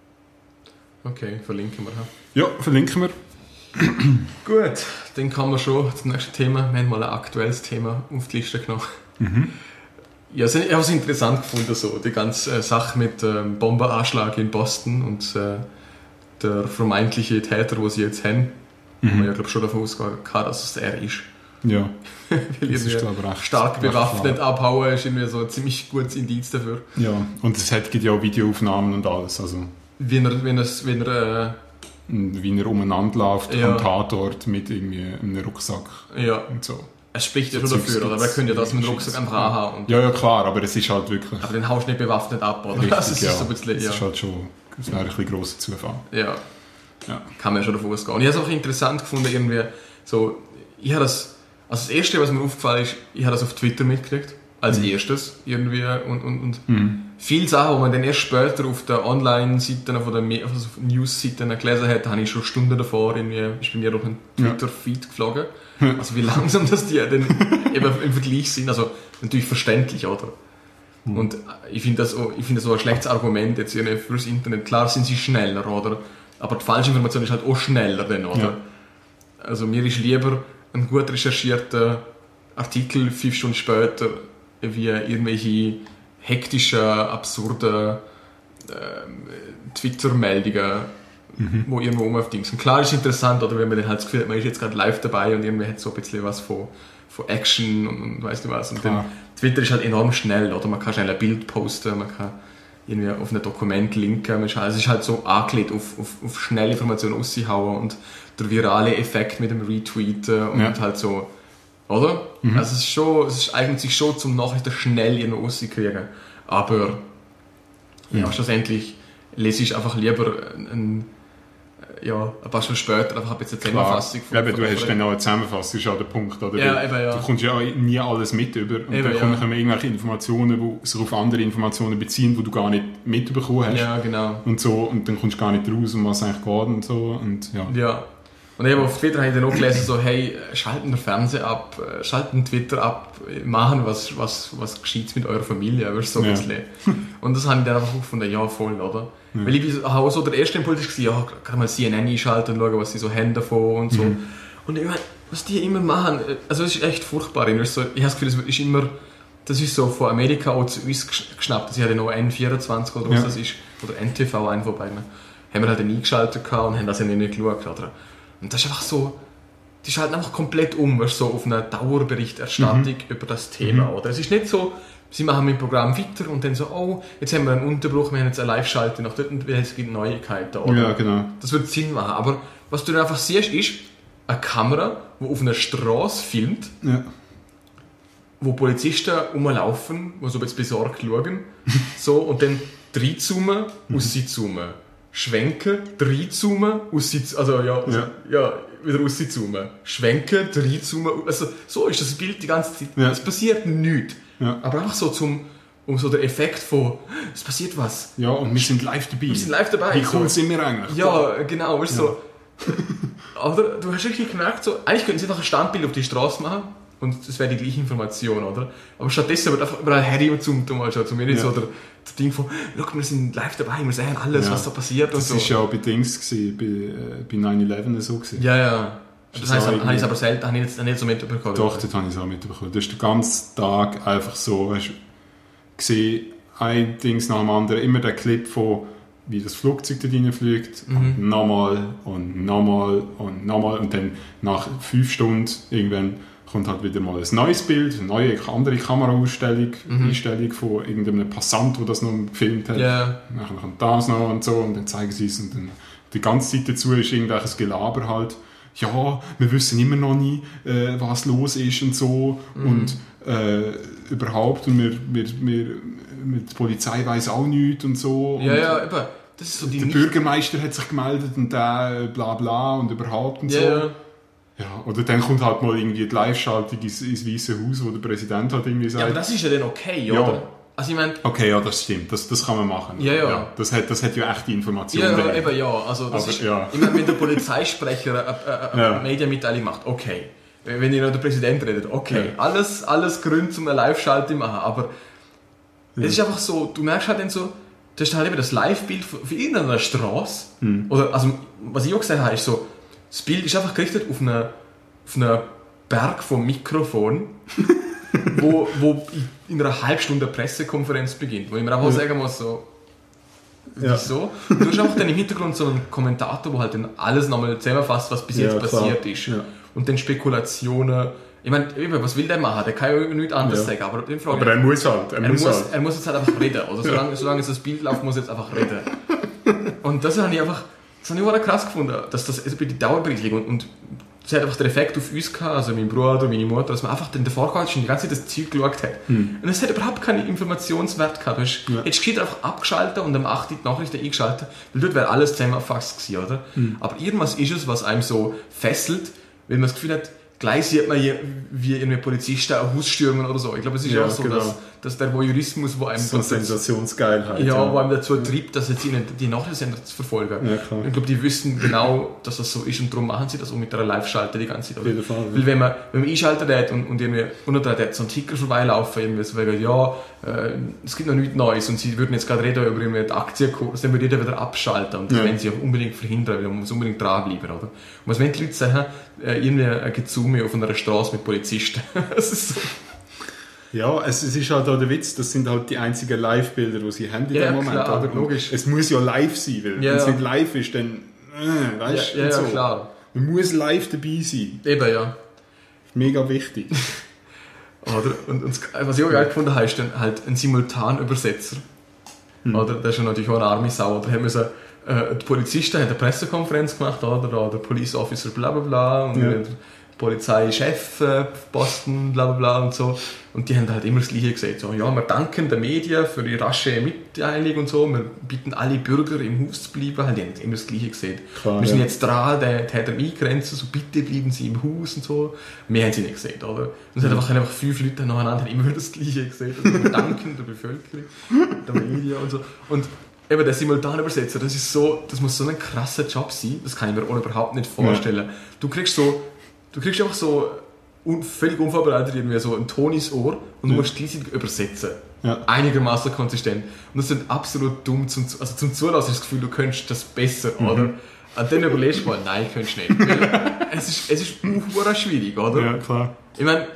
S1: Okay, verlinken wir.
S2: Ja, verlinken wir.
S1: Gut, dann kommen wir schon zum nächsten Thema. Wir haben mal ein aktuelles Thema auf die Liste genommen.
S2: Mhm.
S1: Ja, ich habe es interessant gefunden, so, die ganze Sache mit Bombenanschlag in Boston und der vermeintliche Täter, den sie jetzt haben. Mhm. Man ja, glaube schon davon ausgehen kann, dass es er ist.
S2: Ja.
S1: Weil
S2: Das ist, glaube ich, recht,
S1: stark bewaffnet abhauen ist irgendwie so ein ziemlich gutes Indiz dafür.
S2: Ja, und es gibt ja auch Videoaufnahmen und alles. Also,
S1: wie er
S2: umeinander läuft
S1: ja.
S2: am Tatort mit irgendwie einem Rucksack
S1: ja.
S2: und so.
S1: Es spricht ja schon dafür, oder? Wir können ja das mit dem Rucksack einfach anhaben.
S2: Ja, klar, aber es ist halt wirklich...
S1: Aber den haust du nicht bewaffnet ab, oder?
S2: Richtig,
S1: das ist
S2: ja.
S1: so ein bisschen,
S2: das ist halt schon... Das wäre ein bisschen grosser Zufall.
S1: Ja.
S2: Ja.
S1: Kann man ja schon davon ausgehen. Und ich habe es auch interessant gefunden, irgendwie so... Ich habe das... Also das Erste, was mir aufgefallen ist, ich habe das auf Twitter mitgekriegt. Als erstes. Irgendwie. Und viele Sachen, die man dann erst später auf den Online-Seiten, auf den News-Seiten gelesen hat, habe ich schon Stunden davor irgendwie, ist bei mir durch einen Twitter-Feed geflogen. Also wie langsam das die dann eben im Vergleich sind. Also natürlich verständlich, oder? Und ich finde das auch ein schlechtes Argument jetzt fürs Internet. Klar sind sie schneller, oder? Aber die falsche Information ist halt auch schneller dann, oder? Ja. Also mir ist lieber ein gut recherchierter Artikel 5 Stunden später wie irgendwelche hektischen, absurden Twitter-Meldungen, wo irgendwo rumdingsen. Klar ist es interessant, oder wenn man dann halt das Gefühl hat, man ist jetzt gerade live dabei und irgendwie hat so ein bisschen was von Action und weißt du was. Und dann, Twitter ist halt enorm schnell, oder? Man kann schnell ein Bild posten, man kann irgendwie auf ein Dokument linken. Es ist halt so angelegt auf schnelle Informationen raushauen und der virale Effekt mit dem Retweeten und halt so, oder? Also es ist eigentlich schon zum Nachrichten schnell irgendwo rauszukriegen. Aber ja, schlussendlich lese ich einfach lieber ein paar Stunden später einfach ein bisschen Zusammenfassung.
S2: Du hast dann auch eine Zusammenfassung, ist auch der Punkt. Oder?
S1: Ja, eben, ja.
S2: Du kommst ja nie alles mit über. Und
S1: eben,
S2: dann kommen irgendwelche Informationen, die sich auf andere Informationen beziehen, die du gar nicht mitbekommen hast.
S1: Ja, genau.
S2: Und so, und dann kommst du gar nicht raus, um was eigentlich geht und so. Und,
S1: ja. Und eben auf Twitter habe ich dann auch gelesen, so, hey, schalten den Fernseher ab, schalten Twitter ab, machen was Gescheites mit eurer Familie, weißt, so ein bisschen. Und das habe ich dann einfach gefunden, ja, voll, oder? Ja. Weil ich auch so, der erste Impuls war, ja, kann mal CNN einschalten und schauen, was sie so haben davon und so. Und ich meine, was die immer machen, also es ist echt furchtbar. Ich habe das Gefühl, das ist so von Amerika auch zu uns geschnappt. Sie hatten noch N24 oder was das ist, oder NTV, einen von beiden. Haben wir halt dann eingeschaltet und haben das ja nicht geschaut, oder? Und das ist einfach so, die schalten einfach komplett um, weißt, so auf eine Dauerberichterstattung über das Thema. Oder? Es ist nicht so, sie machen mit dem Programm weiter und dann so, oh, jetzt haben wir einen Unterbruch, wir haben jetzt eine Live-Schalte nach dort und es gibt Neuigkeiten. Oder?
S2: Ja, genau.
S1: Das wird Sinn machen. Aber was du dann einfach siehst, ist eine Kamera, die auf einer Straße filmt, wo Polizisten rumlaufen, die so ein bisschen besorgt schauen, so, und dann reinzoomen, auszoomen. Schwenken, reinzoomen, wieder rauszoomen. Schwenken, reinzoomen, also so ist das Bild die ganze Zeit. Es passiert nichts. Ja. Aber einfach so um so den Effekt von, es passiert was.
S2: Ja, und wir sind live dabei.
S1: Wie
S2: cool sind wir eigentlich?
S1: Ja, genau, so. Oder du hast richtig gemerkt, so, eigentlich könnten sie einfach ein Standbild auf die Straße machen und das wäre die gleiche Information, oder? Aber stattdessen wird einfach überall hergezoomt, zu mir nicht so der Ding von, schau, wir sind live dabei, wir sehen alles, was da passiert und so.
S2: Das war ja bei Dings gewesen, bei 9/11 so gewesen.
S1: Ja. Das heisst, habe ich es aber selten, habe ich nicht so mitbekommen.
S2: Doch, das habe ich es auch mitbekommen. Du hast den ganzen Tag einfach so, hast gesehen, ein Dings nach dem anderen, immer der Clip von, wie das Flugzeug da reinfliegt, und nochmal und nochmal und nochmal, und dann nach 5 Stunden irgendwann kommt halt wieder mal ein neues Bild, eine neue, andere Kameraeinstellung von irgendeinem Passant, der das noch gefilmt hat.
S1: Yeah.
S2: Dann kommt das noch und so, und dann zeigen sie es, und dann die ganze Zeit dazu ist irgendwelches Gelaber halt. Ja, wir wissen immer noch nie, was los ist und so, und überhaupt, und die Polizei weiss auch nichts und so.
S1: Ja, eben. Das ist so
S2: der Bürgermeister hat sich gemeldet und der bla bla und überhaupt und so. Ja, oder dann kommt halt mal irgendwie die Live-Schaltung ins Weiße Haus, wo der Präsident halt irgendwie sagt...
S1: Ja, aber das ist ja dann okay, oder?
S2: Ja.
S1: Also ich meine...
S2: Okay, ja, das stimmt. Das kann man machen.
S1: Ja.
S2: Das hat ja echte Informationen.
S1: Ja, eben ja. Also das ist, ich meine, wenn der Polizeisprecher eine Medienmitteilung macht, okay. Wenn ihr noch der Präsident redet, okay. Ja. Alles Gründe, um eine Live-Schaltung zu machen, aber es ist einfach so, du merkst halt dann so, das ist halt eben das Live-Bild von irgendeiner Straße. Oder, also, was ich auch gesehen habe, ist so, das Bild ist einfach gerichtet auf einen Berg vom Mikrofon, wo in einer halben Stunde eine Pressekonferenz beginnt, wo ich mir einfach sagen muss, so, wieso? Du hast einfach dann im Hintergrund so einen Kommentator, der halt dann alles nochmal zusammenfasst, was bis jetzt passiert ist. Ja. Und dann Spekulationen. Ich meine, was will der machen? Der kann ja nichts anderes sagen. Aber
S2: er muss halt.
S1: Er muss jetzt halt einfach reden. Oder solange es das Bild läuft, muss er jetzt einfach reden. Und das habe ich auch krass gefunden, dass das also bei der Dauerberichtung und das hat einfach den Effekt auf uns gehabt, also mein Bruder, meine Mutter, dass man einfach dann davor gehalten ist und die ganze Zeit das Zeug geschaut hat. Und es hat überhaupt keinen Informationswert gehabt. Du hast jetzt gescheit einfach abgeschaltet und am 8. die Nachrichten eingeschaltet, weil dort wäre alles zusammengefasst gewesen, oder? Aber irgendwas ist es, was einem so fesselt, weil man das Gefühl hat, gleich sieht man wie irgendwie Polizisten ein Haus stürmen oder so. Ich glaube, es ist auch so, genau. dass der Voyeurismus, wo einem...
S2: So Sensationsgeilheit.
S1: Wo einem dazu treibt, dass jetzt ihnen die Nachrichtensender zu verfolgen. Ja, klar. Ich glaube, die wissen genau, dass das so ist und darum machen sie das auch mit einer Live-Schalte die ganze Zeit. Auf jeden Fall. Weil wenn man einschalten hat und irgendwie unter so ein Ticker vorbeilaufen, irgendwie so wegen, es gibt noch nichts Neues und sie würden jetzt gerade reden über den Aktienkurs, dann würde jeder wieder abschalten und das wollen sie auch unbedingt verhindern, weil man muss unbedingt dranbleiben, oder? Und was wenn die Leute sagen, irgendwie ein Gezume auf einer Straße mit Polizisten. Das ist so.
S2: Ja, es ist halt auch der Witz, das sind halt die einzigen Live-Bilder, die sie haben in dem Moment.
S1: Klar, oder? Logisch.
S2: Es muss ja live sein, weil wenn es nicht live ist, dann weißt du, so.
S1: Klar.
S2: Man muss live dabei sein.
S1: Eben, ja.
S2: Mega wichtig.
S1: Oder? Und was ich auch geil gefunden habe, ist dann halt ein Simultanübersetzer. Oder? Der ist ja natürlich auch eine arme Sau. Da haben wir die Polizisten haben eine Pressekonferenz gemacht, oder der Police Officer bla bla bla und der Polizeichef Boston bla bla bla und so. Und die haben halt immer das Gleiche gesagt. So, ja, wir danken den Medien für die rasche Mitteilung und so. Wir bitten alle Bürger im Haus zu bleiben. Die haben immer das Gleiche gesagt. Klar, wir sind jetzt dran, der hat eingrenzen, so bitte bleiben Sie im Haus und so. Mehr haben sie nicht gesagt, oder? Und es hat einfach 5 Leute nacheinander immer das Gleiche gesagt. Also, wir danken der Bevölkerung, der Medien und so. Und eben der Simultanübersetzer, das muss so ein krasser Job sein, das kann ich mir auch überhaupt nicht vorstellen. Ja. Du kriegst einfach so völlig unvorbereitet irgendwie so einen Ton ins Ohr und du musst gleichzeitig übersetzen. Ja. Einigermaßen konsistent. Und das ist absolut dumm zum Zulassen. Ich das Gefühl, du könntest das besser, oder? Und dann überlegst du mal, nein, könntest du nicht. es ist schwierig, oder?
S2: Ja, klar.
S1: Ich meine,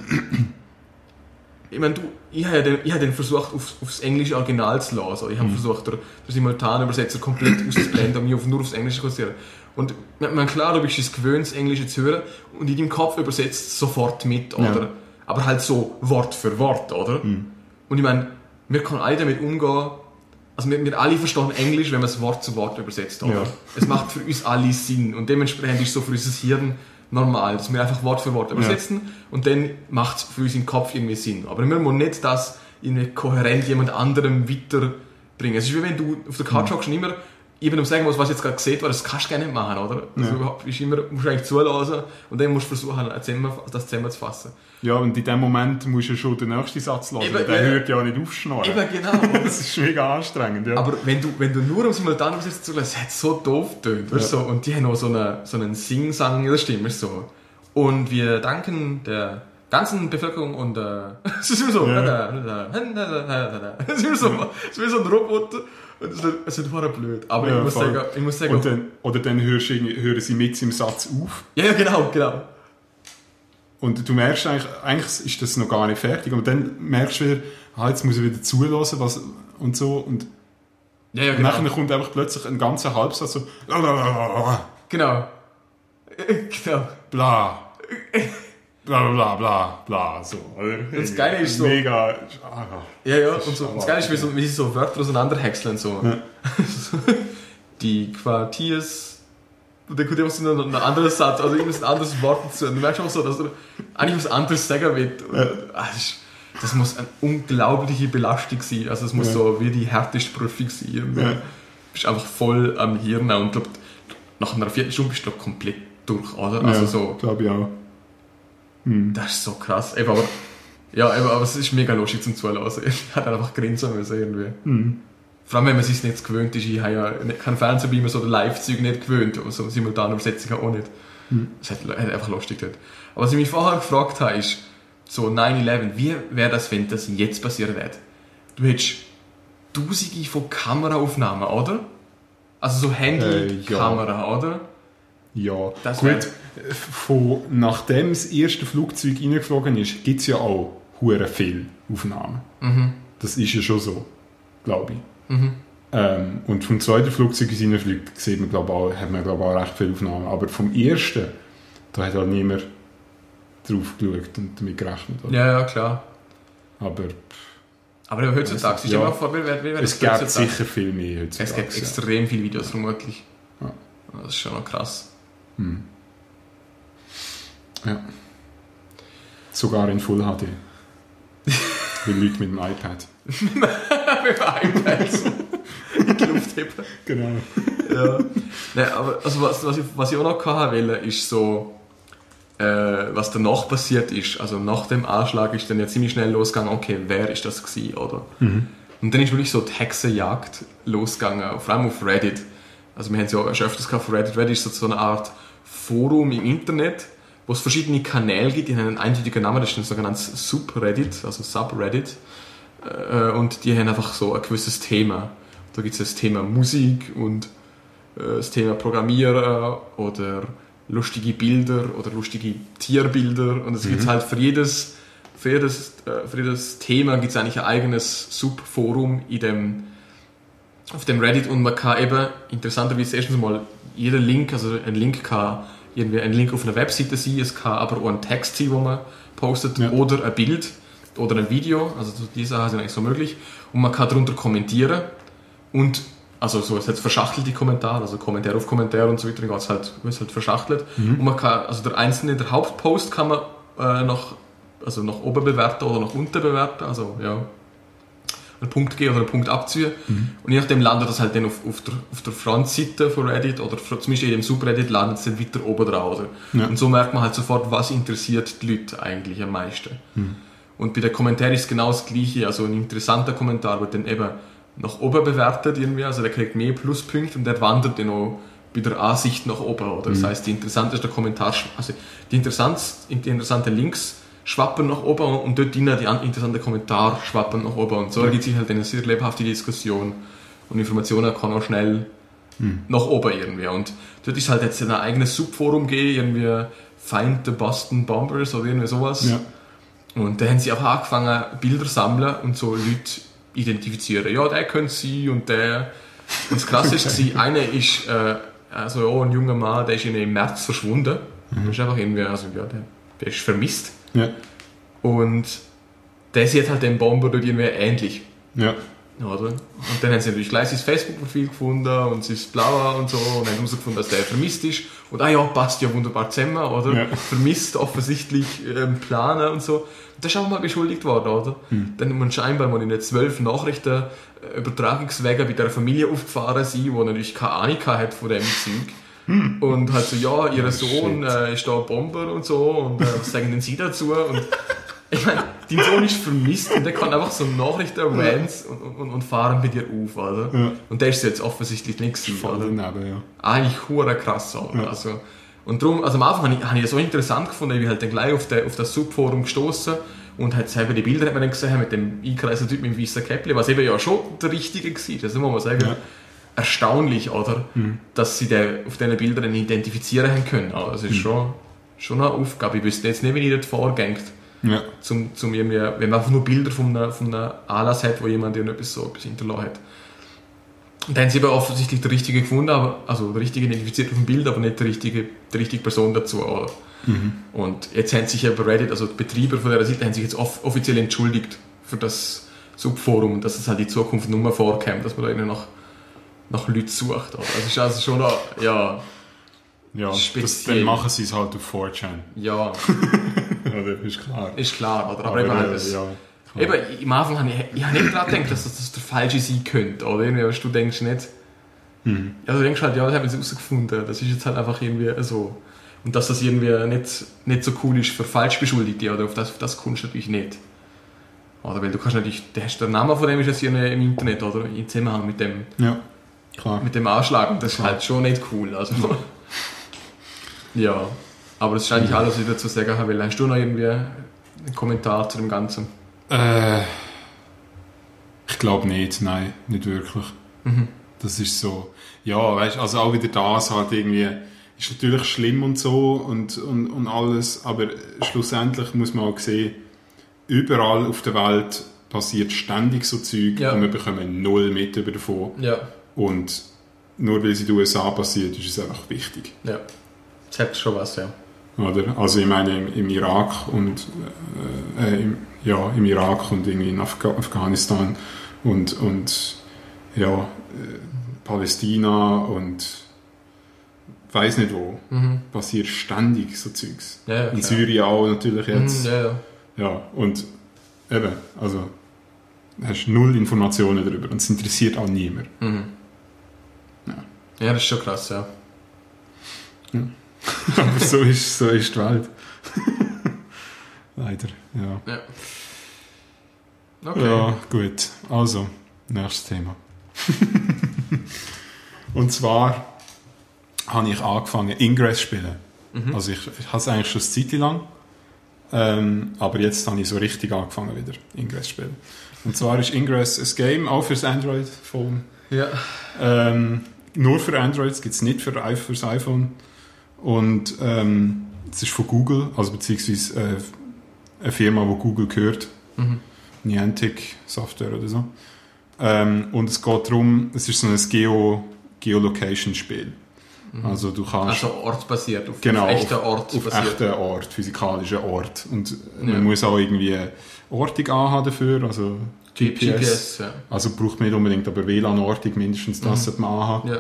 S1: ich habe dann versucht, aufs englische Original zu lassen. Ich habe versucht, den Simultanübersetzer komplett auszublenden und mich nur aufs Englische zu konzentrieren. Und klar, du bist es gewöhnt, das Englische zu hören und in deinem Kopf übersetzt es sofort mit, oder? Ja. Aber halt so Wort für Wort, oder? Und ich meine, wir können alle damit umgehen, also wir alle verstehen Englisch, wenn man es Wort zu Wort übersetzt, oder? Ja. Es macht für uns alle Sinn und dementsprechend ist es so für unser Hirn normal, dass wir einfach Wort für Wort übersetzen und dann macht es für uns im Kopf irgendwie Sinn. Aber wir müssen nicht das irgendwie kohärent jemand anderem weiterbringen. Es ist wie wenn du auf der Couch hockst und immer jemandem sagen musst, was jetzt gerade gesehen war, das kannst du gar nicht machen, oder? Also du musst eigentlich zulassen und dann musst du versuchen, das zusammenzufassen.
S2: Ja, und in dem Moment musst du schon den nächsten Satz hören, der hört ja nicht aufschnorren.
S1: Eben, genau.
S2: Das ist mega anstrengend, ja.
S1: Aber wenn du nur am Simultanübersetzen zulässt, es hat so doof getönt, weißt du? Und die haben auch so einen Sing-Sang in der Stimme, so. Und wir danken der ganzen Bevölkerung und es ist immer so, es ist immer so, es ist wie so ein Roboter und es ist vorher blöd. Aber
S2: Ja,
S1: ich muss sagen,
S2: oder dann hören sie mit im Satz auf.
S1: Ja, genau.
S2: Und du merkst eigentlich ist das noch gar nicht fertig. Und dann merkst du wieder, jetzt muss ich wieder zulassen, was und so. Und
S1: genau.
S2: Und nachher kommt einfach plötzlich ein ganzer Halbsatz so
S1: Genau.
S2: bla. Bla bla bla bla so.
S1: Das Geile ist so.
S2: Mega.
S1: Ja, und so. Das Geile ist, wie sie so Wörter auseinanderhäckseln. So.
S2: Ja.
S1: Die Quartiers. Und dann kommt immer so ein anderer Satz, also irgendein anderes Wort dazu. Und du merkst auch so, dass er eigentlich was anderes sagen will. Das muss eine unglaubliche Belastung sein. Also es muss so wie die härteste Prüfung sein. Du bist einfach voll am Hirn. Und ich glaube, nach einer Viertelstunde bist du komplett durch, oder? Also so.
S2: Glaube ich auch.
S1: Das ist so krass. Aber es ist mega lustig zum Zuhören. Ich hatte einfach grinsen müssen irgendwie. Vor allem, wenn man es nicht gewöhnt ist. Ich habe ja kein Fernsehen, wie man so Live-Zeug nicht gewöhnt. So simultane Übersetzungen auch nicht. Das hat einfach lustig dort. Aber was ich mich vorher gefragt habe, ist so 9/11, wie wäre das, wenn das jetzt passieren würde? Du hättest tausende von Kameraaufnahmen, oder? Also so Handykamera, oder?
S2: Ja,
S1: das
S2: gut. Nachdem das erste Flugzeug reingeflogen ist, gibt es ja auch hure viele Aufnahmen. Das ist ja schon so, glaube ich. Und vom zweiten Flugzeug reinfliegt, sieht man, hat man auch recht viele Aufnahmen. Aber vom ersten, da hat halt niemand drauf geschaut und damit gerechnet. Oder?
S1: Ja, klar.
S2: Aber
S1: heutzutage, ist immer vor,
S2: es gibt sicher viel mehr heutzutage.
S1: Es gibt extrem viele Videos, vermutlich.
S2: Ja.
S1: Das ist schon noch krass.
S2: Ja. Sogar in Full HD. Wie Leute mit dem iPad.
S1: Mit dem iPad in die Luft heben.
S2: Genau.
S1: Ja. Nein, aber also was ich auch noch haben will, ist so, was danach passiert ist. Also nach dem Anschlag ist dann ja ziemlich schnell losgegangen, okay, wer ist das gewesen, oder? Und dann ist wirklich so die Hexenjagd losgegangen, vor allem auf Reddit. Also wir haben es ja schon öfters gehabt auf Reddit. Reddit ist so eine Art Forum im Internet, wo es verschiedene Kanäle gibt, die haben einen eindeutigen Namen, das ist ein sogenanntes Subreddit, also Subreddit. Und die haben einfach so ein gewisses Thema. Da gibt es das Thema Musik und das Thema Programmieren oder lustige Bilder oder lustige Tierbilder. Und es gibt halt für jedes Thema gibt es eigentlich ein eigenes Subforum auf dem Reddit, und man kann eben interessanterweise erstens mal jeder Link, also ein Link kann irgendwie ein Link auf einer Webseite sein, es kann aber auch ein Text sein, wo man postet, oder ein Bild oder ein Video, also diese Sachen sind eigentlich so möglich, und man kann darunter kommentieren und also so, es hat verschachtelte Kommentare, also Kommentar auf Kommentar und so weiter, dann wird es halt verschachtelt. Und man kann, also der Hauptpost kann man nach oben bewerten oder nach unten bewerten, also ja, einen Punkt geben oder einen Punkt abziehen. Und je nachdem landet das halt dann auf der Frontseite von Reddit oder zumindest in dem Subreddit landet es dann weiter oben drauf. Ja. Und so merkt man halt sofort, was interessiert die Leute eigentlich am meisten. Und bei den Kommentaren ist es genau das Gleiche. Also ein interessanter Kommentar wird dann eben nach oben bewertet irgendwie, also der kriegt mehr Pluspunkte und der wandert dann auch bei der Ansicht nach oben. Oder? Das heisst, die interessanteste Kommentar, also die interessanten Links schwappen nach oben und dort drinnen die interessanten Kommentare schwappen nach oben. Und so ergibt sich halt eine sehr lebhafte Diskussion und Informationen kann auch schnell nach oben irgendwie. Und dort ist halt jetzt ein eigenes Subforum gegeben, irgendwie Find the Boston Bombers oder irgendwie sowas. Ja. Und da haben sie auch angefangen, Bilder sammeln und so Leute identifizieren. Ja, der könnte sein und der. Und das Krasse war, einer ist ein junger Mann, der ist im März verschwunden. Der ist einfach irgendwie, der ist vermisst. Ja. Und der sieht halt den Bomber dort irgendwie ähnlich. Ja. Oder? Und dann haben sie natürlich gleich sein Facebook-Profil gefunden und sein Blauer und so und haben herausgefunden, dass der vermisst ist. Und passt ja wunderbar zusammen, oder? Ja. Vermisst offensichtlich planen und so. Und das ist auch mal beschuldigt worden, oder? Dann muss scheinbar mal in den 12 Nachrichten Übertragungswege bei der Familie aufgefahren sein, die natürlich keine Ahnung hat von dem Zeug. Und halt so, ja, ihr Sohn ist da Bomber und so und was sagen denn Sie dazu? Und ich meine, dein Sohn ist vermisst und der kann einfach so Nachrichten rants und fahren bei dir auf, oder? Ja. Und der ist jetzt offensichtlich nicht gewesen,
S2: voll daneben, ja.
S1: Eigentlich hure krass, oder? Ja. Also, Und darum, also am Anfang habe ich das so interessant gefunden, ich bin halt dann gleich auf das Subforum gestoßen und hat selber die Bilder hat man dann gesehen mit dem eingekreisten Typ mit dem weißen Käppli, was eben ja schon der Richtige war. Das muss man sagen. Ja. Erstaunlich, oder? Dass sie den auf diesen Bildern identifizieren haben können. Also das ist schon eine Aufgabe. Ich wüsste jetzt nicht, wie ich dort vorgeht. Ja. Zum irgendwie, wenn man einfach nur Bilder von einem Anlass hat, wo jemand etwas hinterlassen hat. Und dann haben sie eben offensichtlich den Richtigen gefunden, also den Richtigen identifiziert auf dem Bild, aber nicht die richtige Person dazu. Oder? Und jetzt haben sich eben Reddit, also die Betreiber von dieser Seite, haben sich jetzt offiziell entschuldigt für das Subforum, dass es halt in Zukunft nur mehr vorkommt, dass man da nach Leuten sucht. Oder? Das ist also schon
S2: speziell. Dann machen sie es halt auf 4chan.
S1: Ja.
S2: Oder? Ist klar.
S1: Ist klar, oder? Aber eben halt das... Eben, am Anfang habe ich nicht daran gedacht, dass das der falsche sein könnte, oder? Du denkst nicht... Ja, du denkst halt, das haben sie herausgefunden. Das ist jetzt halt einfach irgendwie so. Und dass das irgendwie nicht so cool ist für Falschbeschuldigte, oder? Auf das kommst du natürlich nicht. Oder? Weil du kannst natürlich... Der Name von dem ist jetzt hier im Internet, oder? Im Zusammenhang mit dem...
S2: Ja, klar.
S1: Mit dem Anschlag. Und das ist halt schon nicht cool, also... Ja. Aber das ist eigentlich alles, was ich dazu sagen will. Hast du noch irgendwie einen Kommentar zu dem Ganzen?
S2: Ich glaube nicht, nein, nicht wirklich. Das ist so, ja, weißt, also auch wieder das halt irgendwie, ist natürlich schlimm und so und alles, aber schlussendlich muss man auch sehen, überall auf der Welt passiert ständig so Zeug und wir bekommen null mit davon. Ja. Und nur weil es in den USA passiert, ist es einfach wichtig.
S1: Ja, das hat schon was, ja.
S2: Oder? Also ich meine im Irak und im Irak und irgendwie in Afghanistan und Palästina und weiß nicht wo passiert ständig so Zeugs. Ja, in Syrien auch natürlich jetzt. Ja, und eben, also hast null Informationen darüber und es interessiert auch niemand.
S1: Ja, das ist schon krass, ja.
S2: Aber so ist die Welt. Leider, ja. Okay. Ja, gut. Also, nächstes Thema. Und zwar habe ich angefangen, Ingress zu spielen. Also ich habe es eigentlich schon eine Zeit lang, aber jetzt habe ich so richtig angefangen wieder, Ingress zu spielen. Und zwar ist Ingress ein Game, auch fürs Android-Phone. Ja. Nur für Android, es gibt es nicht fürs iPhone. Und es ist von Google, also beziehungsweise eine Firma, die Google gehört. Niantic Software oder so. Und es geht darum, es ist so ein Geolocation-Spiel. Also du kannst...
S1: Also ortsbasiert, auf
S2: echten Ort. Auf echten Ort, physikalischen Ort. Und man muss auch irgendwie Ortung anhaben dafür, also GPS. Ja. Also braucht man nicht unbedingt, aber WLAN-Ortung mindestens, das sollte man anhaben.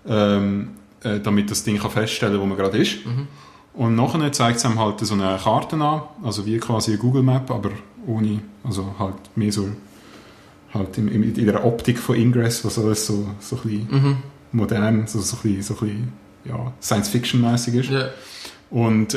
S2: Ja. Damit das Ding kann feststellen kann, wo man gerade ist. Und nachher zeigt es einem halt so eine Karte an, also wie quasi eine Google Map, aber ohne, also halt mehr so halt in der Optik von Ingress, was alles so ein bisschen modern, so ein bisschen ja, Science-Fiction-mäßig ist. Yeah. Und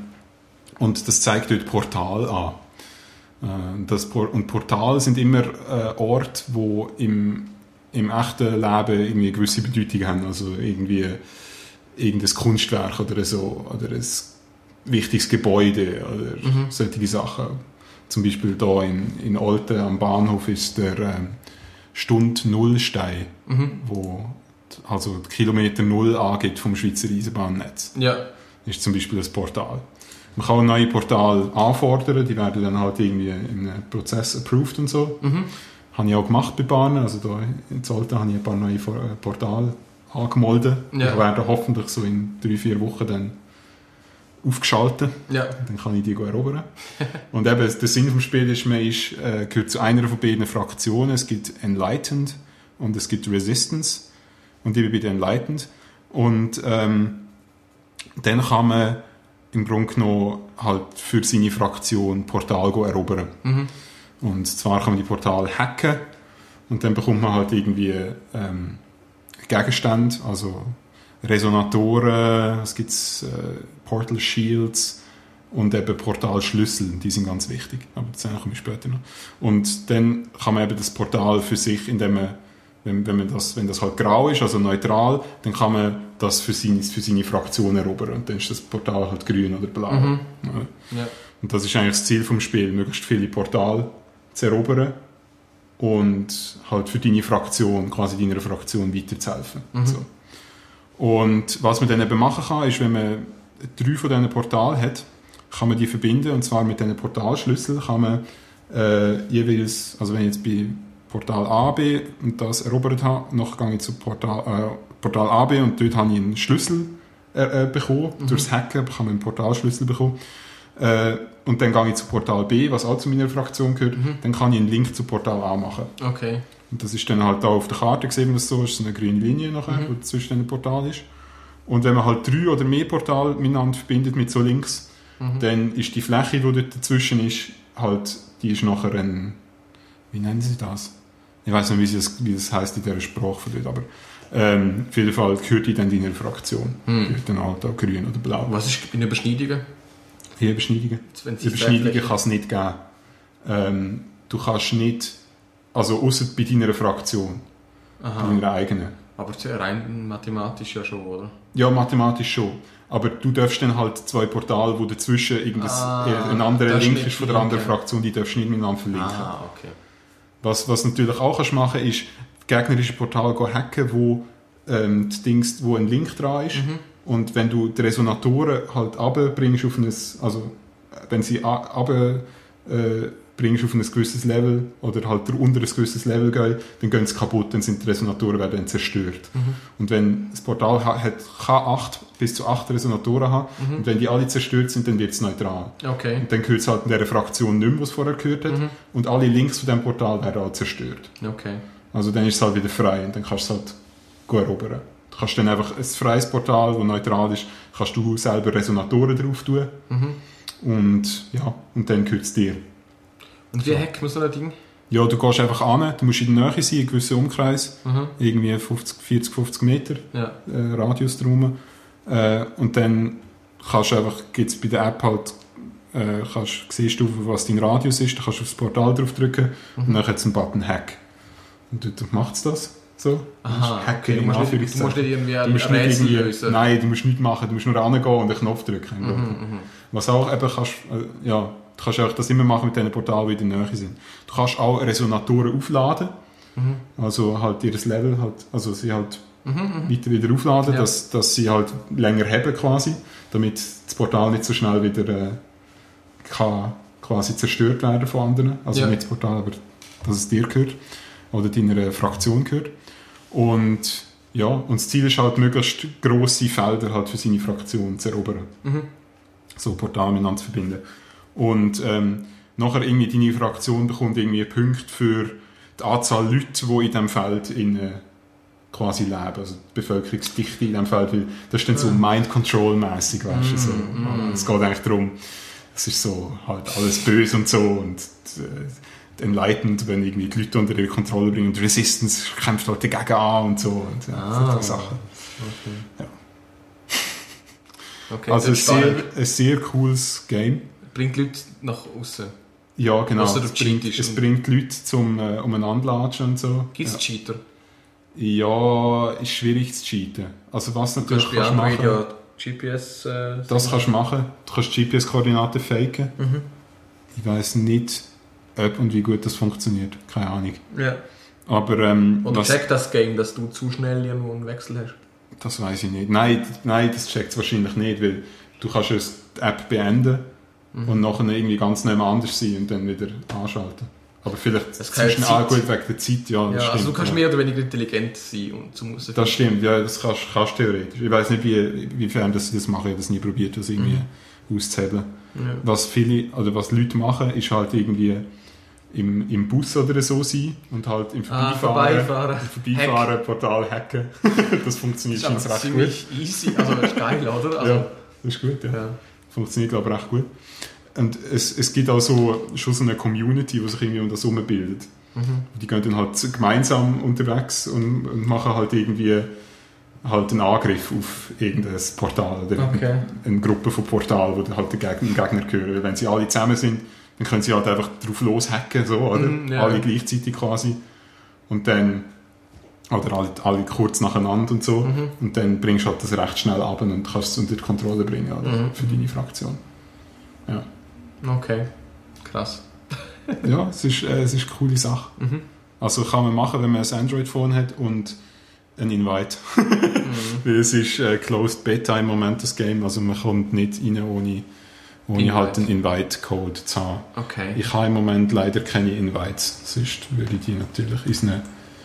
S2: das zeigt dort Portal an. Und Portale sind immer Orte, die im echten Leben irgendwie eine gewisse Bedeutung haben. Also irgendwie irgendein Kunstwerk oder so, oder ein wichtiges Gebäude oder solche Sachen. Zum Beispiel hier in Olten am Bahnhof ist der Stund-Null-Stein, wo also die Kilometer Null angibt vom Schweizer Eisenbahnnetz. Ja. Ist zum Beispiel das Portal. Man kann ein neues Portal anfordern, die werden dann halt irgendwie in einem Prozess approved und so. Habe ich auch gemacht bei Bahnen, also da in Olten habe ich ein paar neue Portale angemeldet. Ja. Die werden hoffentlich so in 3-4 Wochen dann aufgeschaltet. Ja. Dann kann ich die erobern. Und eben, der Sinn vom Spiel ist, man gehört zu einer von beiden Fraktionen. Es gibt Enlightened und es gibt Resistance. Und ich bin bei den Enlightened. Und dann kann man im Grunde genommen halt für seine Fraktion Portal erobern. Und zwar kann man die Portale hacken und dann bekommt man halt irgendwie Gegenstände, also Resonatoren, es gibt Portal Shields und eben Portalschlüssel, die sind ganz wichtig, aber das komme ich später noch. Und dann kann man eben das Portal für sich, indem man, wenn das halt grau ist, also neutral, dann kann man das für seine Fraktion erobern. Und dann ist das Portal halt grün oder blau.
S1: Mhm.
S2: Ja.
S1: Ja.
S2: Und das ist eigentlich das Ziel vom Spiel, möglichst viele Portale zu erobern und halt für deine Fraktion, quasi deiner Fraktion weiterzuhelfen.
S1: Mhm.
S2: So. Und was man dann eben machen kann, ist, wenn man 3 von diesen Portalen hat, kann man die verbinden, und zwar mit diesen Portalschlüsseln kann man jeweils, also wenn ich jetzt bei Portal A, B und das erobert habe, noch gehe ich zu Portal A, B und dort habe ich einen Schlüssel bekommen. Durchs Hacken kann man einen Portalschlüssel bekommen. Und dann gehe ich zu Portal B, was auch zu meiner Fraktion gehört. Dann kann ich einen Link zu Portal A machen.
S1: Okay.
S2: Und das ist dann halt da auf der Karte gesehen, was so ist, so eine grüne Linie nachher, die zwischen den Portalen ist. Und wenn man halt 3 oder mehr Portale miteinander verbindet mit so Links, dann ist die Fläche, die dort dazwischen ist, halt, die ist nachher ein, wie nennen sie das? Ich weiß nicht, wie das heisst in dieser Sprache von dort, aber auf jeden Fall gehört die dann deiner Fraktion. Gehört dann halt auch grün oder blau.
S1: Was ist bei Überschneidungen?
S2: Hier Überschneidungen? Überschneidungen kann es nicht geben. Du kannst nicht, also ausser bei deiner Fraktion, bei deiner eigenen.
S1: Aber rein mathematisch ja schon, oder?
S2: Ja, mathematisch schon. Aber du darfst dann halt 2 Portale, wo dazwischen ein anderer Link ist von der anderen Fraktion, die darfst du nicht miteinander verlinken.
S1: Okay.
S2: Was natürlich auch kannst machen, ist gegnerische Portale hacken, wo wo ein Link dran ist. Und wenn du die Resonatoren halt runterbringst auf ein, also wenn sie bringst auf ein gewisses Level oder halt unter ein gewisses Level gehen, dann gehen sie kaputt, dann sind die Resonatoren werden zerstört. Und wenn das Portal kann bis zu 8 Resonatoren haben, und wenn die alle zerstört sind, dann wird es neutral.
S1: Okay.
S2: Und dann gehört es halt in dieser Fraktion nicht mehr, was vorher gehört hat, und alle Links von diesem Portal werden halt zerstört.
S1: Okay.
S2: Also dann ist es halt wieder frei und dann kannst du es halt gut erobern. Du kannst dann einfach ein freies Portal, das neutral ist, kannst du selber Resonatoren drauf tun. Und ja, und dann gehört es dir. Und
S1: wie hackt man so ein Ding?
S2: Ja, du gehst einfach an, du musst in der Nähe sein, einen gewissen Umkreis, irgendwie 50 Meter Radius drum. Und dann kannst du einfach, gibt's bei der App halt, siehst du, was dein Radius ist, dann kannst du aufs Portal draufdrücken und dann hat es einen Button Hack. Und dann macht es das. So.
S1: Aha, okay. Du musst nicht irgendwie ein Rätsel lösen.
S2: Nein, du musst nichts machen, du musst nur rangehen und einen Knopf drücken. Was auch eben kannst, du kannst auch das immer machen mit diesen Portalen, die in der Nähe sind. Du kannst auch Resonatoren aufladen, also halt ihr Level, halt, also sie halt weiter wieder aufladen, dass sie halt länger haben quasi, damit das Portal nicht so schnell wieder kann quasi zerstört werden von anderen. Also nicht das Portal, aber dass es dir gehört oder deiner Fraktion gehört. Und ja, und das Ziel ist halt, möglichst grosse Felder halt für seine Fraktion zu erobern. So Portale miteinander zu verbinden. Und nachher irgendwie deine Fraktion bekommt irgendwie Punkte für die Anzahl Leute, die in diesem Feld quasi leben. Also die Bevölkerungsdichte in diesem Feld. Weil das ist dann so Mind-Control-mässig, weißt du. So. Es geht eigentlich darum, es ist so halt alles böse und so und enlightened, wenn irgendwie die Leute unter ihre Kontrolle bringen. Und Resistance kämpft halt dagegen an und so. Und solche Sachen. Okay. Ja. Okay, also ein sehr cooles Game.
S1: Bringt Leute nach außen.
S2: Ja, genau. Es bringt Leute zum Umeinanderlatschen und so.
S1: Gibt es Cheater?
S2: Ja, ist schwierig zu cheaten. Also was natürlich kannst du machen...
S1: Ja, GPS...
S2: das kannst du machen. Du kannst GPS-Koordinaten faken. Ich weiss nicht, ob und wie gut das funktioniert. Keine Ahnung.
S1: Ja.
S2: Aber,
S1: oder checkt das Game, dass du zu schnell irgendwo einen Wechsel hast?
S2: Das weiss ich nicht. Nein, das checkt es wahrscheinlich nicht, weil du kannst die App beenden und nachher irgendwie ganz neu anders sein und dann wieder anschalten. Aber vielleicht zwischen gut wegen der Zeit, ja.
S1: Ja, also du kannst mehr oder weniger intelligent sein und zum Musik.
S2: Das stimmt, ja, das kannst theoretisch. Ich weiss nicht, wiefern sie das machen, ich habe das nie probiert, das irgendwie auszuhebeln. Ja. Was Leute machen, ist halt irgendwie im Bus oder so sein und halt im Vorbeifahren Portal hacken. Das funktioniert schon recht
S1: ziemlich gut. Easy, also das ist geil, oder? Also,
S2: ja, das ist gut, ja. Funktioniert, glaube ich, recht gut. Und es gibt auch schon so eine Community, die sich irgendwie um das herum bildet. Die gehen dann halt gemeinsam unterwegs und machen halt irgendwie halt einen Angriff auf irgendein Portal oder eine Gruppe von Portalen, wo halt der Gegner gehören. Wenn sie alle zusammen sind, dann können sie halt einfach drauf loshacken, so, oder? Alle gleichzeitig quasi. Und dann Oder alle kurz nacheinander und so. Und dann bringst du halt das recht schnell ab und kannst es unter die Kontrolle bringen, oder? Für deine Fraktion. Ja.
S1: Okay, krass.
S2: Ja, es ist eine coole Sache. Also kann man machen, wenn man ein Android-Phone hat und ein Invite. Weil es ist Closed Beta im Moment, das Game. Also man kommt nicht rein, ohne halt einen Invite-Code zu haben.
S1: Okay.
S2: Ich habe im Moment leider keine Invites. Sonst würde ich die natürlich unseren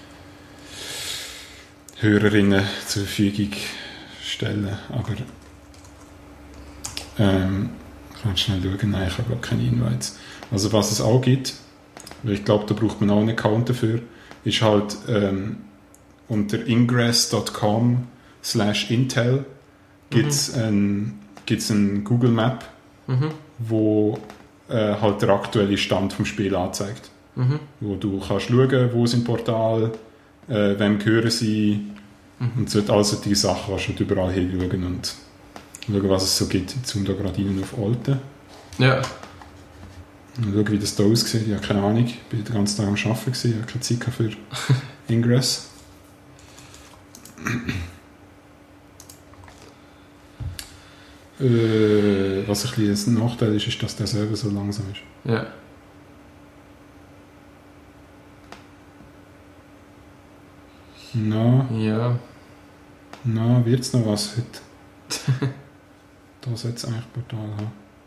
S2: Hörerinnen zur Verfügung stellen. Aber ich kann schnell schauen. Nein, ich habe gar keine Invites. Also was es auch gibt, weil ich glaube, da braucht man auch einen Account dafür, ist halt unter ingress.com/intel gibt es ein Google Map, wo halt der aktuelle Stand vom Spiel anzeigt. Wo du kannst schauen, wo sind Portal, wem gehören sie und so, also diese Sachen kannst du nicht überall hinschauen und schauen, was es so gibt. Ich zoome da gerade rein auf Alten.
S1: Ja.
S2: Und schauen, wie das da aussieht. Ich habe keine Ahnung. Ich war den ganzen Tag am Arbeiten. Ich habe keine Zeit für Ingress. Was ein bisschen ein Nachteil ist, ist, dass der Server so langsam ist.
S1: Ja.
S2: Na,
S1: Ja.
S2: wird es noch was heute? Da sollte es eigentlich Portal haben.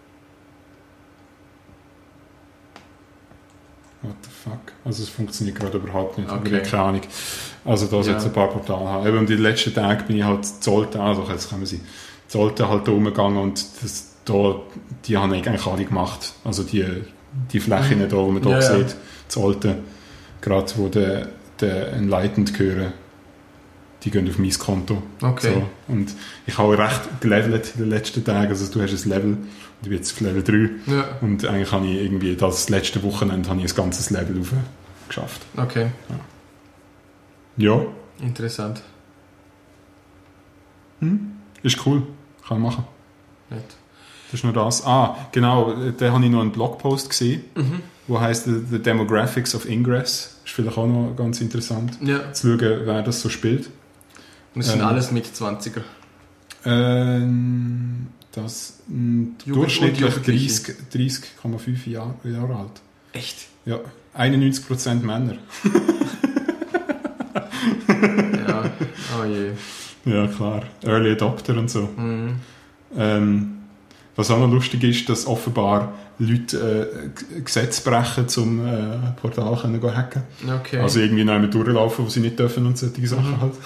S2: What the fuck? Also es funktioniert gerade überhaupt nicht.
S1: Okay.
S2: Keine Ahnung. Also da sollte es ein paar Portale haben. Eben, und die letzten Tage bin ich halt Zolten, also jetzt können wir sie Zolten halt da rumgegangen und die haben eigentlich alle gemacht. Also die Flächen da, die man da sieht, Zolten, gerade wo der Enlightened gehören, die gehen auf mein Konto.
S1: Okay.
S2: So. Und ich habe recht gelevelt in den letzten Tagen. Also du hast ein Level, und ich bin jetzt auf Level 3.
S1: Ja.
S2: Und eigentlich habe ich irgendwie das letzte Wochenende habe ich ein ganzes Level geschafft.
S1: Okay.
S2: Ja.
S1: Interessant.
S2: Ist cool. Kann man machen.
S1: Nett.
S2: Das ist nur das. Genau. Da habe ich noch einen Blogpost gesehen, wo heisst The Demographics of Ingress. Ist vielleicht auch noch ganz interessant,
S1: Ja.
S2: zu schauen, wer das so spielt.
S1: Und es sind alles mit 20er.
S2: Das
S1: und
S2: durchschnittlich
S1: Jugendliche.
S2: 30,5 Jahre alt.
S1: Echt?
S2: Ja, 91% Männer.
S1: Ja. Oh je.
S2: Ja, klar. Early Adopter und so. Was auch noch lustig ist, dass offenbar Leute Gesetze brechen, zum Portal können go hacken.
S1: Okay.
S2: Also irgendwie noch einmal durchlaufen, wo sie nicht dürfen und solche Sachen halt.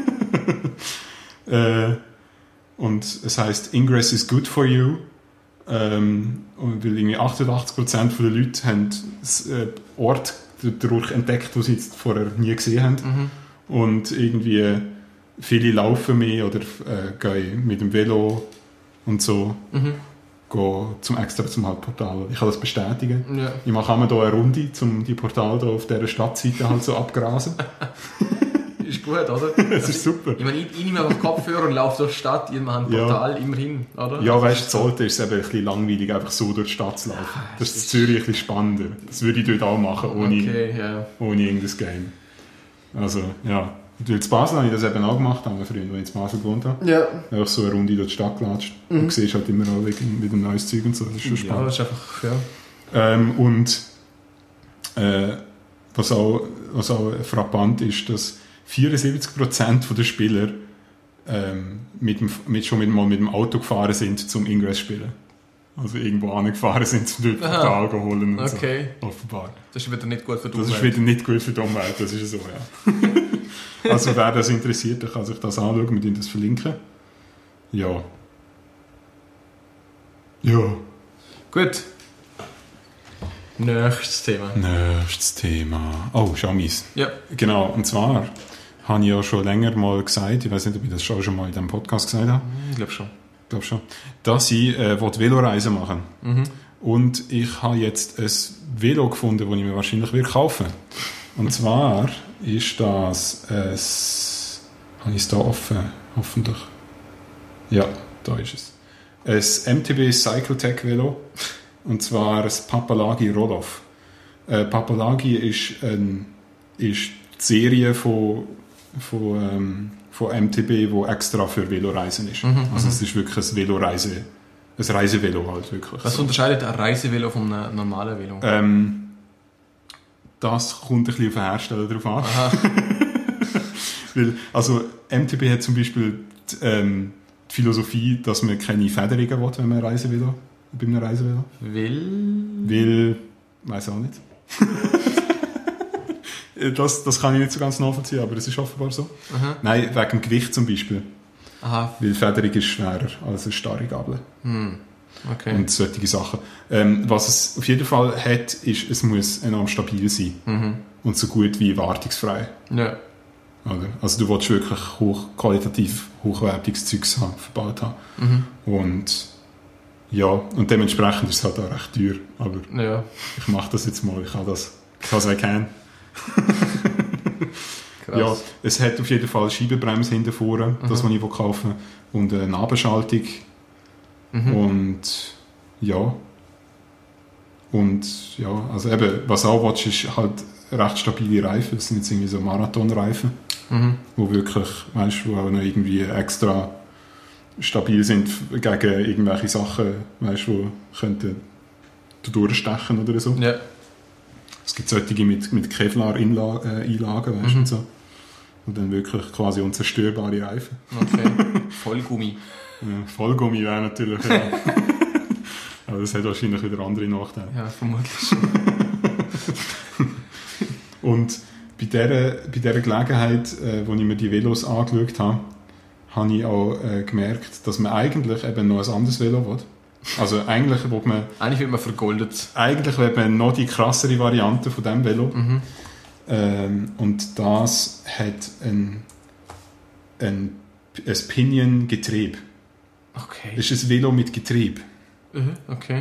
S2: Und es heisst, Ingress is good for you. Und weil irgendwie 88% der Leute haben Ort dadurch entdeckt, die sie jetzt vorher nie gesehen haben. Und irgendwie viele laufen mehr oder gehen mit dem Velo und so. Gehen zum Hauptportal. Ich kann das bestätigen.
S1: Ja.
S2: Ich mache einmal hier eine Runde, um die Portale hier auf dieser Stadtseite halt so abgrasen.
S1: Ist gut, oder?
S2: Das ist super.
S1: Ich meine, ich nehme einfach Kopfhörer und laufe durch die Stadt, wir haben ein Portal immerhin, oder?
S2: Ja, weißt du, sollte ist es eben ein bisschen langweilig, einfach so durch die Stadt zu laufen. Das ist in Zürich ein bisschen spannender. Das würde ich dort auch machen, ohne irgendein Game. Also, ja. Und in Basel habe ich das eben auch gemacht, haben wir früher, als ich in Basel gewohnt habe.
S1: Ja.
S2: Einfach so eine Runde durch die Stadt gelatscht. Du siehst halt immer auch mit dem neues Zeug und so, das ist schon spannend.
S1: Ja, das ist einfach, ja.
S2: Und was auch frappant ist, dass 74% der Spieler schon mit dem Auto gefahren sind, zum Ingress zu spielen. Also irgendwo angefahren sind, um dort Portal zu holen und
S1: okay.
S2: so. Offenbar.
S1: Das ist wieder nicht gut für die
S2: Das
S1: Umwelt.
S2: ist wieder nicht gut für die Umwelt, das ist so, ja. Also wer das interessiert, der kann sich das anschauen, wir das verlinken. Ja. Ja.
S1: Gut. Nächstes Thema.
S2: Nächstes Thema. Oh, Schamis.
S1: Ja.
S2: Genau, und zwar habe ich ja schon länger mal gesagt, ich weiß nicht, ob ich das schon mal in diesem Podcast gesagt habe.
S1: Ich glaube schon.
S2: Dass ich Veloreisen machen will. Und ich habe jetzt ein Velo gefunden, das ich mir wahrscheinlich kaufen will. Und zwar ist das habe ich es da offen? Hoffentlich. Ja, da ist es. Ein MTB Cycletech Velo. Und zwar ein Papalagi Roloff. Papalagi ist die Serie von von MTB, wo extra für Veloreisen ist. Also es ist wirklich ein Reisevelo halt wirklich.
S1: Was unterscheidet ein Reisevelo vom normalen Velo?
S2: Das kommt ein bisschen auf den Hersteller drauf an. Weil, also MTB hat zum Beispiel die Philosophie, dass man keine Federungen will, wenn man bei einem Reisevelo. Weil, weiss auch nicht. Das kann ich nicht so ganz nachvollziehen, aber es ist offenbar so.
S1: Aha.
S2: Nein, wegen dem Gewicht zum Beispiel.
S1: Aha.
S2: Weil Federung ist schwerer als eine starre Gabel.
S1: Okay.
S2: Und solche Sachen. Was es auf jeden Fall hat, ist, es muss enorm stabil sein. Und so gut wie wartungsfrei.
S1: Ja.
S2: Oder? Also du willst wirklich qualitativ hochwertiges Zeugs verbaut haben. Und ja, und dementsprechend ist es halt auch recht teuer. Aber
S1: Ja.
S2: ich mache das jetzt mal, ich kann das, because I can.
S1: Krass.
S2: Ja, es hat auf jeden Fall Scheibenbremse hinten vorne, das, was ich kaufen will, und eine Nabenschaltung. Und ja, also eben, was auch willst, ist halt recht stabile Reifen. Das sind jetzt irgendwie so Marathonreifen, wo wirklich, weißt du, auch noch irgendwie extra stabil sind gegen irgendwelche Sachen, weißt du, die könnten durchstechen oder so.
S1: Ja.
S2: Es gibt solche mit Kevlar-Einlagen, weißt du, und so. Und dann wirklich quasi unzerstörbare Reifen.
S1: Okay. Vollgummi.
S2: Ja, Vollgummi wäre natürlich, ja. Aber das hat wahrscheinlich wieder andere Nachteile.
S1: Ja, vermutlich schon.
S2: Und bei dieser Gelegenheit, wo ich mir die Velos angeschaut habe, habe ich auch gemerkt, dass man eigentlich eben noch ein anderes Velo will. Also eigentlich wird man
S1: vergoldet.
S2: Eigentlich will man noch die krassere Variante von diesem Velo. Und das hat ein Pinion-Getriebe.
S1: Okay.
S2: Das ist ein Velo mit Getriebe.
S1: Okay.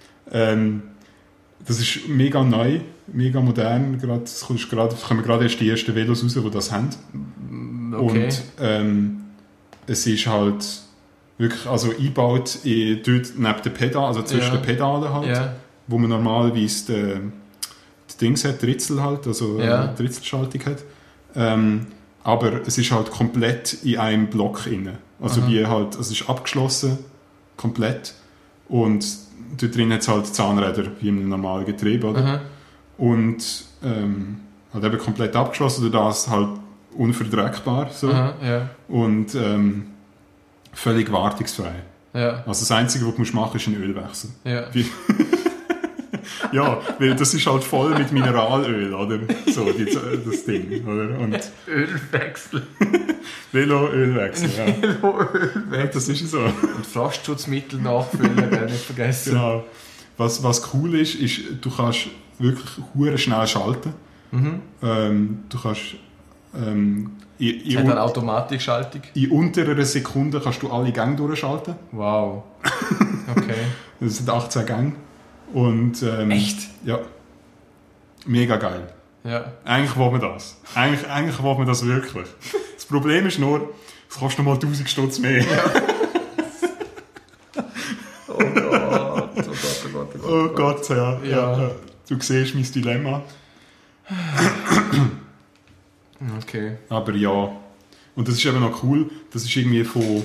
S2: Das ist mega neu, mega modern. Es kommen gerade erst die ersten Velos raus, die das haben.
S1: Okay.
S2: Und es ist halt wirklich eingebaut dort neben dem Pedal, also zwischen den Pedalen halt, wo man normalerweise die Dings hat, die Ritzel halt, also die Ritzelschaltung hat. Aber es ist halt komplett in einem Block drin. Also wie halt, es ist abgeschlossen, komplett. Und dort drin hat es halt Zahnräder, wie in einem normalen Getriebe, oder? Und halt eben komplett abgeschlossen, oder das halt unverdreckbar, so. Und völlig wartungsfrei. Ja. Also das Einzige, was du machen musst, ist ein Ölwechsel. Ja. Ja, weil das ist halt voll mit Mineralöl, oder? So, das Ding, oder? Und
S1: Ölwechsel.
S2: Velo-Ölwechsel, ja.
S1: Velo-Ölwechsel.
S2: Ja, das ist so.
S1: Und Frostschutzmittel nachfüllen, nicht vergessen.
S2: Genau. Was cool ist, du kannst wirklich hure schnell schalten. Du kannst
S1: es hat eine Automatikschaltung.
S2: In unter einer Sekunde kannst du alle Gänge durchschalten.
S1: Wow. Okay.
S2: Das sind 18 Gänge. Und,
S1: echt?
S2: Ja. Mega geil.
S1: Ja.
S2: Eigentlich will man das. Eigentlich will man das wirklich. Das Problem ist nur, es kostet nochmal 1000 Stutz mehr. Ja.
S1: Oh Gott, oh Gott, oh Gott, oh Gott.
S2: Oh Gott, ja. Du siehst mein Dilemma.
S1: Okay.
S2: Aber ja. Und das ist eben noch cool. Das ist irgendwie von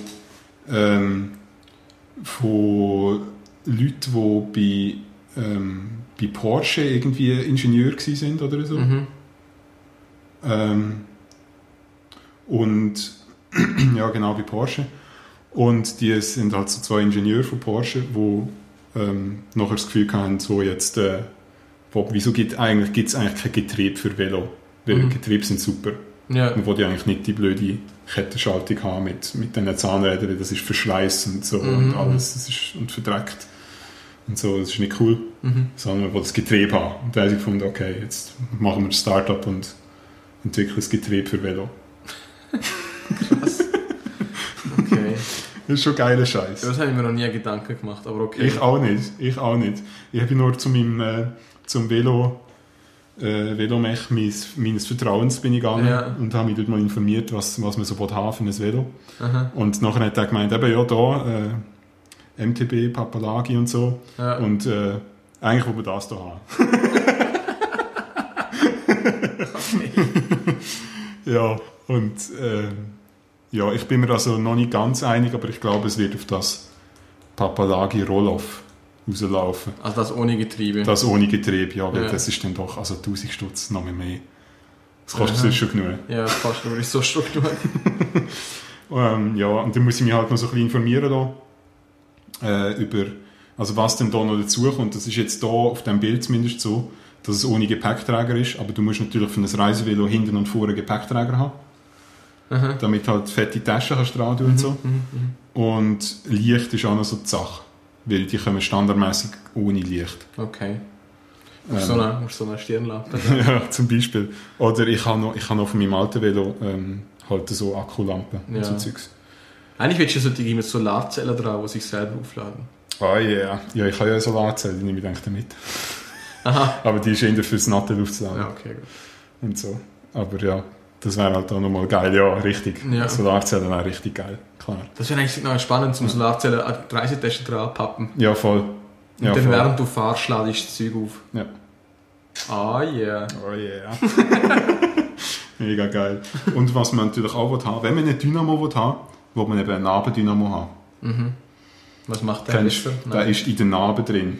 S2: Leuten, die bei Porsche irgendwie Ingenieur sind oder so. Und ja, genau, bei Porsche. Und die sind halt so 2 Ingenieure von Porsche, die nachher das Gefühl haben, so jetzt, wieso gibt es eigentlich kein Getriebe für Velo? Weil Getriebe sind super. Ja. Man will ja eigentlich nicht die blöde Kettenschaltung haben mit diesen Zahnrädern, das ist Verschleiß und so und alles, das ist und verdreckt. Und so, das ist nicht cool. Sondern man will das Getriebe haben. Und da habe ich gefunden, okay, jetzt machen wir ein Start-up und entwickeln das Getriebe für Velo.
S1: Krass. Okay.
S2: Das ist schon geiler Scheiß.
S1: Das habe ich mir noch nie Gedanken gemacht, aber okay.
S2: Ich auch nicht. Ich habe nur zum Velomech meines Vertrauens bin ich gegangen und habe mich dort mal informiert, was man so haben für ein Velo. Und nachher hat er gemeint, eben ja, da MTB, Papalagi und so. Ja. Und eigentlich wollen wir das da haben. Okay. Ja, Und ja, ich bin mir also noch nicht ganz einig, aber ich glaube, es wird auf das Papalagi Roll-Off rauslaufen.
S1: Also das ohne Getriebe.
S2: Das ohne Getriebe, ja, weil
S1: Ja.
S2: das ist dann doch, also 1000 Stutz, noch mehr. Das kostet sonst schon genug.
S1: Ja, das kostet wirklich so Struktur.
S2: Ja, und dann muss ich mich halt noch so ein bisschen informieren da, über, also was denn da noch dazu kommt. Das ist jetzt da auf dem Bild zumindest so, dass es ohne Gepäckträger ist, aber du musst natürlich für ein Reisevelo hinten und vorne Gepäckträger haben, damit halt fette Taschen kannst dran tun und so. Und Licht ist auch noch so die Sache, weil die kommen standardmäßig ohne Licht.
S1: Okay. Auf so einer Stirnlampe.
S2: Ja, zum Beispiel. Oder ich habe noch von meinem alten Velo halt so Akkulampen und so Zeugs.
S1: Eigentlich willst du solche mit Solarzellen dran, die sich selber aufladen.
S2: Ah yeah. Ja, ich habe ja eine Solarzelle, die nehme ich eigentlich damit.
S1: Aha.
S2: Aber die ist eher fürs Nattel aufzuladen.
S1: Ja, okay, gut.
S2: Und so. Aber ja, das wäre halt auch nochmal geil. Ja, richtig.
S1: Ja.
S2: Solarzellen wäre richtig geil, klar.
S1: Das wäre eigentlich noch spannend, zum Solarzellen an die Reisetasche dran pappen.
S2: Ja, voll.
S1: Und
S2: Ja,
S1: dann
S2: voll.
S1: während du fährst, ladest das Zeug auf.
S2: Ja.
S1: Ah, yeah.
S2: Oh yeah. Mega geil. Und was man natürlich auch haben will, wenn man einen Dynamo haben will, man eben einen Nabendynamo haben.
S1: Was macht der
S2: Kennst,
S1: besser?
S2: der ist in den Narben drin.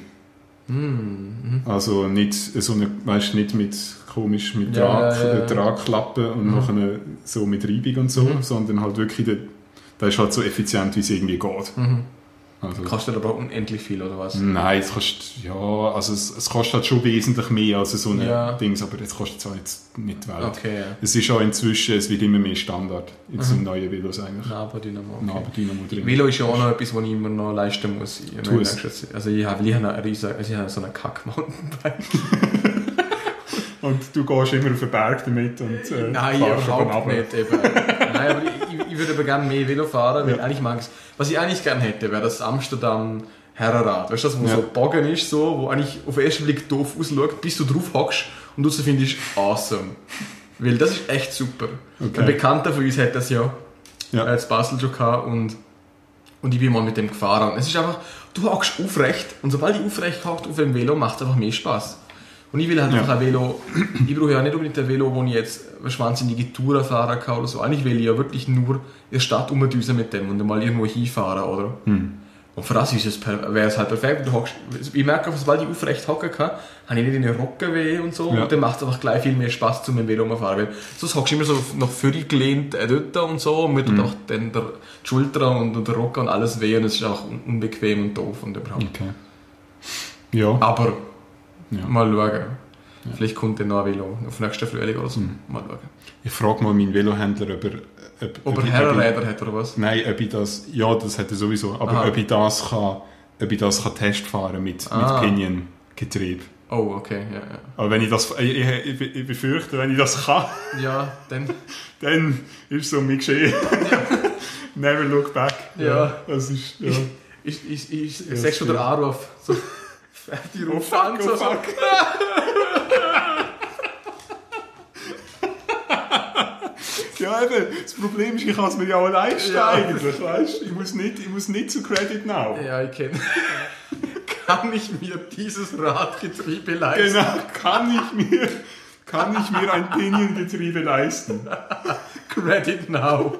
S2: Also nicht so eine, weißt, nicht mit komisch mit Tragklappen und nachher so mit Reibung und so, sondern halt wirklich der ist halt so effizient, wie es irgendwie geht. Also,
S1: Kostet aber unendlich viel, oder was?
S2: nein, es kostet, ja, also es kostet halt schon wesentlich mehr als so ein Dings, aber jetzt kostet es auch nicht die Welt.
S1: Okay, ja.
S2: Es ist auch inzwischen, es wird immer mehr Standard in so neuen Velos eigentlich.
S1: Nabendynamo. Okay.
S2: Nabendynamo drin.
S1: Velo ist ja auch noch etwas, was ich immer noch leisten muss.
S2: Tu es.
S1: Also ich habe so einen Kack-Mountainbike.
S2: Und du gehst immer auf den Berg damit und
S1: Nein,
S2: fahrst
S1: überhaupt
S2: runter.
S1: nicht. Eben. Nein, aber ich würde aber gerne mehr Velo fahren, weil eigentlich mag ich's. Was ich eigentlich gerne hätte, wäre das Amsterdam Herrenrad. Weißt du, das, wo so Bogen ist, so, wo eigentlich auf den ersten Blick doof ausschaut, bis du drauf hockst und du findest awesome. Weil das ist echt super.
S2: Okay.
S1: Ein Bekannter von uns hat das ja in Basel schon gehabt und ich bin mal mit dem gefahren. Und es ist einfach, du hockst aufrecht und sobald ich aufrecht hockt auf dem Velo, macht es einfach mehr Spaß. Und ich will halt einfach ein Velo, ich brauche ja nicht unbedingt ein Velo, wo ich jetzt eine wahnsinnige Touren fahren kann oder so. Eigentlich will ich ja wirklich nur in der Stadt rumdüsen mit dem und mal irgendwo hinfahren, oder? Und für das wäre es halt perfekt. Ich merke, sobald ich aufrecht hocken kann, habe ich nicht in den Rücken weh und so.
S2: Ja.
S1: Und dann macht es einfach gleich viel mehr Spaß, zu mit dem Velo zu fahren. Weil sonst hockst du immer so nach vorne gelehnt dort und so. Und mir tut auch dann die Schulter und der Rücken und alles weh. Und es ist auch unbequem und doof und überhaupt.
S2: Okay. Ja.
S1: Aber
S2: Ja.
S1: mal schauen. Vielleicht kommt dann noch ein Velo auf nächsten Frühling oder so. Mal schauen.
S2: Ich frage mal meinen Velohändler,
S1: Ob er Herrenräder hat oder was?
S2: Nein, ob ich das... Ja, das hat er sowieso. Aber ob ich das kann Testfahren mit Pinion-Getriebe.
S1: Oh, okay, ja.
S2: Aber wenn ich das... Ich befürchte, wenn ich das kann,
S1: Ja, dann...
S2: dann ist es um mich geschehen. Never look back.
S1: Ja.
S2: Das ist... Ja.
S1: Ich sag schon den Anruf. So, fertig rumfahren.
S2: Oh fuck. Ja, eben. Das Problem ist, ich kann es mir ja auch leisten eigentlich, weißt? Ich muss nicht zu Credit Now.
S1: Ja, ich kenne. Kann ich mir dieses Radgetriebe leisten?
S2: Genau, kann ich mir ein Pinion-Getriebe leisten?
S1: Credit now.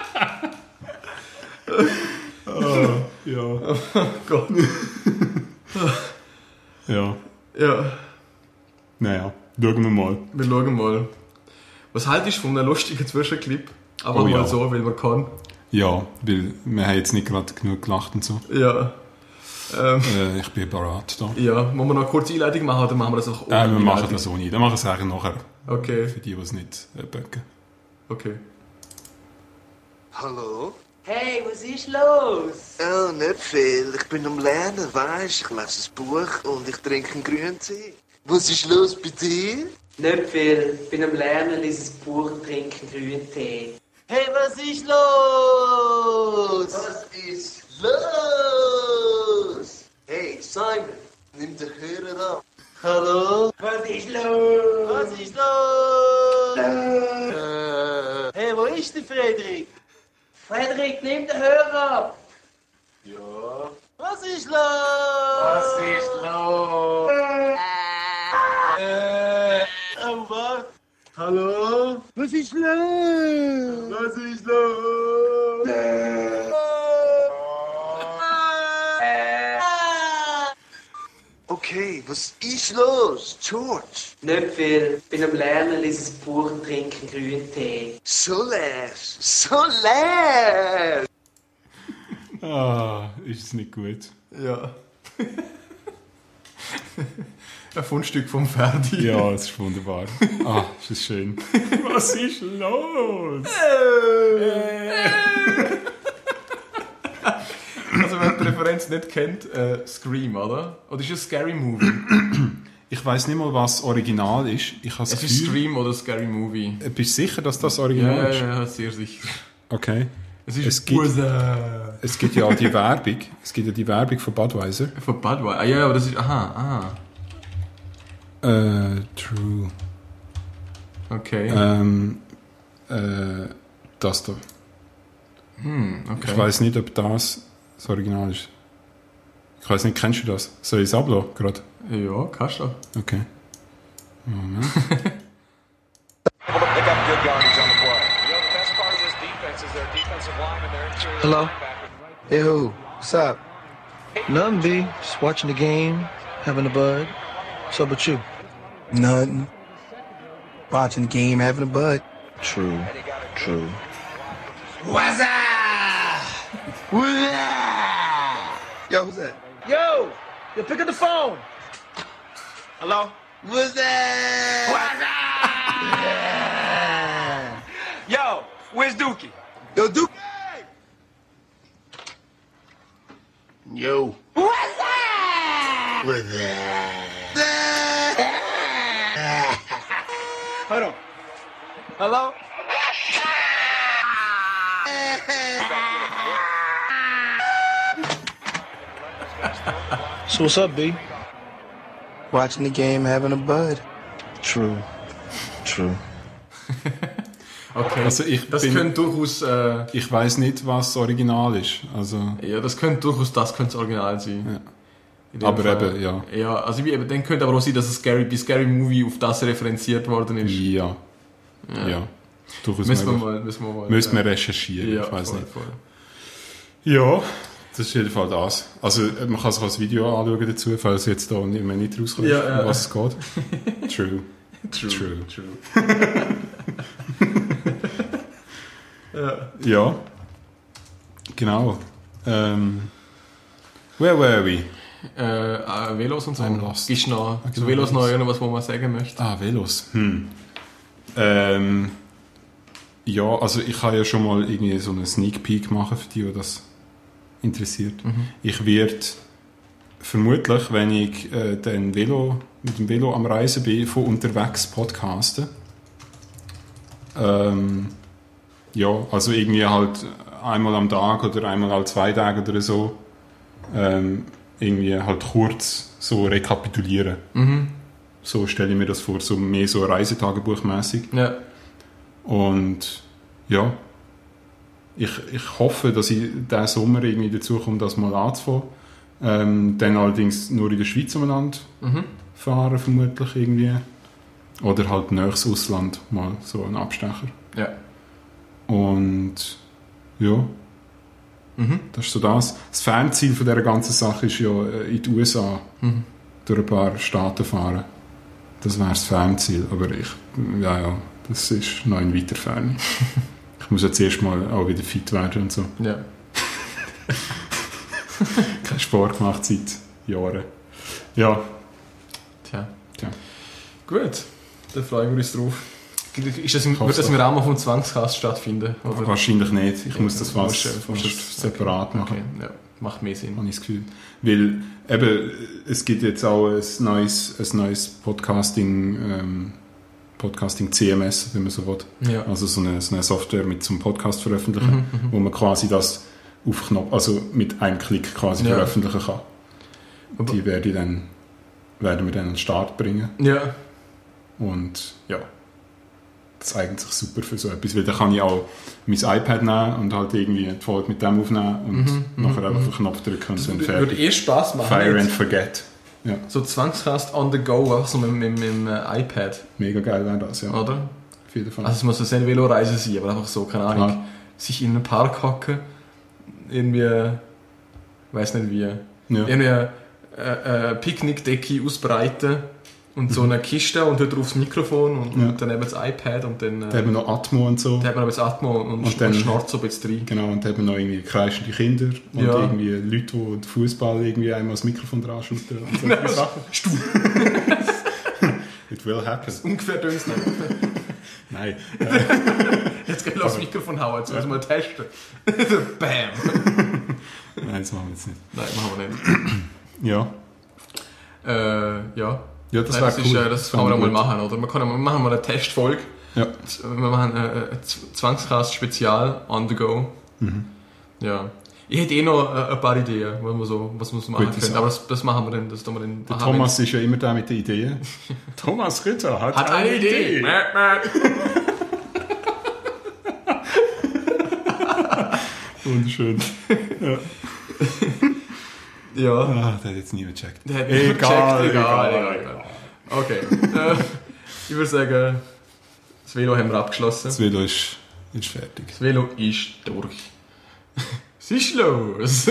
S2: Ja.
S1: Oh Gott.
S2: Ja.
S1: Ja,
S2: Naja, schauen wir mal.
S1: wir schauen mal. Was haltest du von einem lustigen Zwischenclip? Aber
S2: Oh,
S1: mal
S2: ja.
S1: so, weil man kann.
S2: Ja, weil wir haben jetzt nicht gerade genug gelacht und so.
S1: Ja.
S2: Ich bin bereit da.
S1: Ja, wollen wir noch eine kurze Einleitung machen oder machen wir das auch ohne
S2: Wir machen
S1: Einleitung?
S2: das auch nicht. Dann machen wir es eigentlich nachher.
S1: Okay,
S2: Für die es nicht böcken.
S1: okay.
S3: Hallo?
S4: Hey, was ist los?
S3: Oh, nicht viel. Ich bin am Lernen, weisst. Ich lese ein Buch und ich trinke einen grünen Tee. Was ist los bei dir?
S4: Nicht viel. Bin am Lernen, lese ein Buch und trinke einen grünen Tee.
S3: Hey, was ist los? Was ist los? Hey, Simon, nimm den Hörer ab. Hallo?
S4: Was ist los?
S3: Was ist los? Hey, wo ist der Frederik?
S4: Frederik, nimm den Hörer ab.
S3: Ja. Was ist los?
S4: los?
S3: Oh, was? Hallo? Was ist los? Was ist los? Okay, was ist los, George?
S4: Nicht viel. Bin am Lernen, lese ein Buch und trinke einen grünen Tee.
S3: So leer, so leer.
S2: Ah, ist es nicht gut.
S1: Ja. Ein Fundstück vom Ferdi.
S2: Ja, es ist wunderbar. Ah, ist das schön. Was ist los?
S1: Also wer die Referenz nicht kennt, Scream, oder? Oder ist es ein Scary Movie?
S2: Ich weiss nicht mal, was das Original ist. Ich habe das
S1: Es ist Scream oder Scary Movie.
S2: Bist du sicher, dass das Original ist?
S1: Ja, sehr sicher.
S2: Okay.
S1: Es
S2: gibt ja die Werbung. Es gibt ja die Werbung von Budweiser.
S1: Von Budweiser. Ah ja, aber das ist... Aha.
S2: True.
S1: Okay.
S2: Das da.
S1: Okay.
S2: Ich weiss nicht, ob das Original ist. Ich weiss nicht, kennst du das? Soll ich es ablassen gerade?
S1: Ja, kannst du.
S2: Okay. Moment.
S5: Hello? Hey, who? What's up? Nothing, B. Just watching the game, having a bud. What's up with you? Nothing. Watching the game, having a bud. True. What's up? What's up? Yo, who's that? Yo! Yo, pick up the phone! Hello? What's that? What's up? Yo, where's Dookie? Yo, Dookie!
S3: Yo.
S5: What's that?
S3: What's that?
S5: Hold on. Hello? So what's up, B? Watching the game, having a bud. True.
S1: Okay.
S2: Also
S1: das könnte durchaus...
S2: Ich weiss nicht, was das Original ist. Also,
S1: ja, das könnte durchaus das Original sein.
S2: Ja.
S1: In dem
S2: aber
S1: Fall.
S2: eben, ja.
S1: Ja, also dann könnte aber auch sein, dass es bei Scary Movie auf das referenziert worden ist.
S2: Ja. Durchaus
S1: Müssen wir
S2: möglich.
S1: mal
S2: Müssen wir recherchieren,
S1: ja,
S2: ich weiss
S1: voll,
S2: nicht.
S1: voll.
S2: Ja, das ist jedenfalls das. Also man kann sich auch das Video anschauen dazu, falls jetzt da nicht rauskommt, um was es geht. True. Ja. Genau. Where were we?
S1: Velos und so.
S2: Lost.
S1: Ist noch
S2: Okay,
S1: zu Velos noch irgendwas, was man sagen möchte?
S2: Ah, Velos. Ja, also ich kann ja schon mal irgendwie so einen Sneak Peek machen für die das interessiert. Ich werde vermutlich, wenn ich mit dem Velo am Reisen bin, von unterwegs podcasten. Ja, also irgendwie halt einmal am Tag oder einmal alle 2 Tage oder so irgendwie halt kurz so rekapitulieren. So stelle ich mir das vor, so mehr so Reisetagebuchmäßig.
S1: Ja.
S2: Und ja, ich hoffe, dass ich diesen Sommer irgendwie dazu komme, das mal anzufangen. Dann allerdings nur in der Schweiz umeinander fahren, vermutlich irgendwie. Oder halt nächstes Ausland mal so einen Abstecher.
S1: Ja.
S2: Und ja, das ist so das. Das Fernziel von dieser ganzen Sache ist ja in die USA durch ein paar Staaten fahren. Das wäre das Fernziel, aber das ist noch in weiter Ferne. Ich muss jetzt erst mal auch wieder fit werden und so.
S1: Ja.
S2: Kein Sport gemacht seit Jahren. Ja.
S1: Tja.
S2: Tja.
S1: Gut, dann freuen wir uns drauf. Wird das
S2: hoffe
S1: im Rahmen vom Zwangskast stattfinden? Oder?
S2: Wahrscheinlich nicht. Ich muss das fast
S1: Okay.
S2: separat machen.
S1: Okay, ja. Macht mehr Sinn.
S2: Habe ich das Gefühl. Weil eben, es gibt jetzt auch ein neues Podcasting CMS, wenn man so will.
S1: Ja.
S2: Also so eine Software mit zum Podcast veröffentlichen, wo man quasi das auf Knopf, also mit einem Klick quasi veröffentlichen kann. Die werden wir dann an den Start bringen.
S1: Ja.
S2: Und ja, das eignet sich super für so etwas, weil dann kann ich auch mein iPad nehmen und halt irgendwie die Folge mit dem aufnehmen und nachher einfach auf den Knopf drücken und
S1: Das
S2: dann
S1: würde
S2: fertig.
S1: Spaß machen.
S2: Fire and
S1: nicht?
S2: forget. Ja,
S1: So Zwangskast on the go, auch so mit dem iPad,
S2: mega geil wäre das, ja.
S1: oder?
S2: auf jeden Fall.
S1: Also es muss eine Veloreise sein, aber einfach so, keine Ahnung.
S2: Klar.
S1: Sich in einen Park hocken, irgendwie, weiß nicht wie,
S2: Ja.
S1: irgendwie Picknickdecke ausbreiten und so eine Kiste und dort drauf das Mikrofon und dann eben das iPad und dann
S2: Da haben wir noch Atmo und so.
S1: da hat man aber das Atmo und
S2: dann-
S1: schnarrt so ein bisschen rein.
S2: Genau, und da haben wir noch irgendwie kreischende Kinder und
S1: Ja.
S2: irgendwie Leute, die den Fußball irgendwie einmal das Mikrofon dran schütten und solche Sachen. It will happen.
S1: Ungefähr tönt's nicht.
S2: Nein.
S1: Jetzt kann ich aufs Mikrofon hauen, jetzt müssen wir testen. Bam!
S2: Nein, das machen wir jetzt nicht.
S1: Nein, machen wir nicht.
S2: Ja.
S1: Ja.
S2: Ja, das
S1: Nein,
S2: wäre
S1: das,
S2: cool.
S1: das kann man
S2: fände
S1: mal
S2: ich gut.
S1: machen, oder? Wir machen mal eine Testfolge.
S2: Ja.
S1: Wir machen ein Zwangscast-Spezial on the go. Ja. Ich hätte noch ein paar Ideen, was man so machen
S2: Gute
S1: könnte.
S2: Sache.
S1: Aber das machen wir dann. Das tun wir dann
S2: Der Thomas ist ja immer der mit den Ideen. Thomas Ritter
S1: hat eine Idee.
S2: Wunderschön.
S1: Ja.
S2: Ah, der hat jetzt nie gecheckt.
S1: Der hat
S2: Egal,
S1: gecheckt.
S2: egal.
S1: Okay. Ich würde sagen, das Velo haben wir abgeschlossen.
S2: Das Velo ist fertig.
S1: Das Velo ist durch. Was ist los?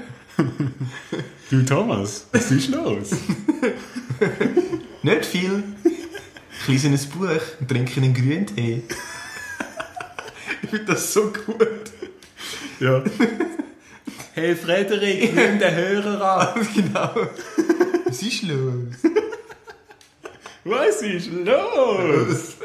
S2: Du Thomas, was ist los?
S1: Nicht viel. Ich lese ein Buch und trinke einen Grüntee. Ich finde das so gut.
S2: Ja. Hey Frederik, nimm den Hörer an.
S1: Genau. Was ist los?
S2: Was ist los?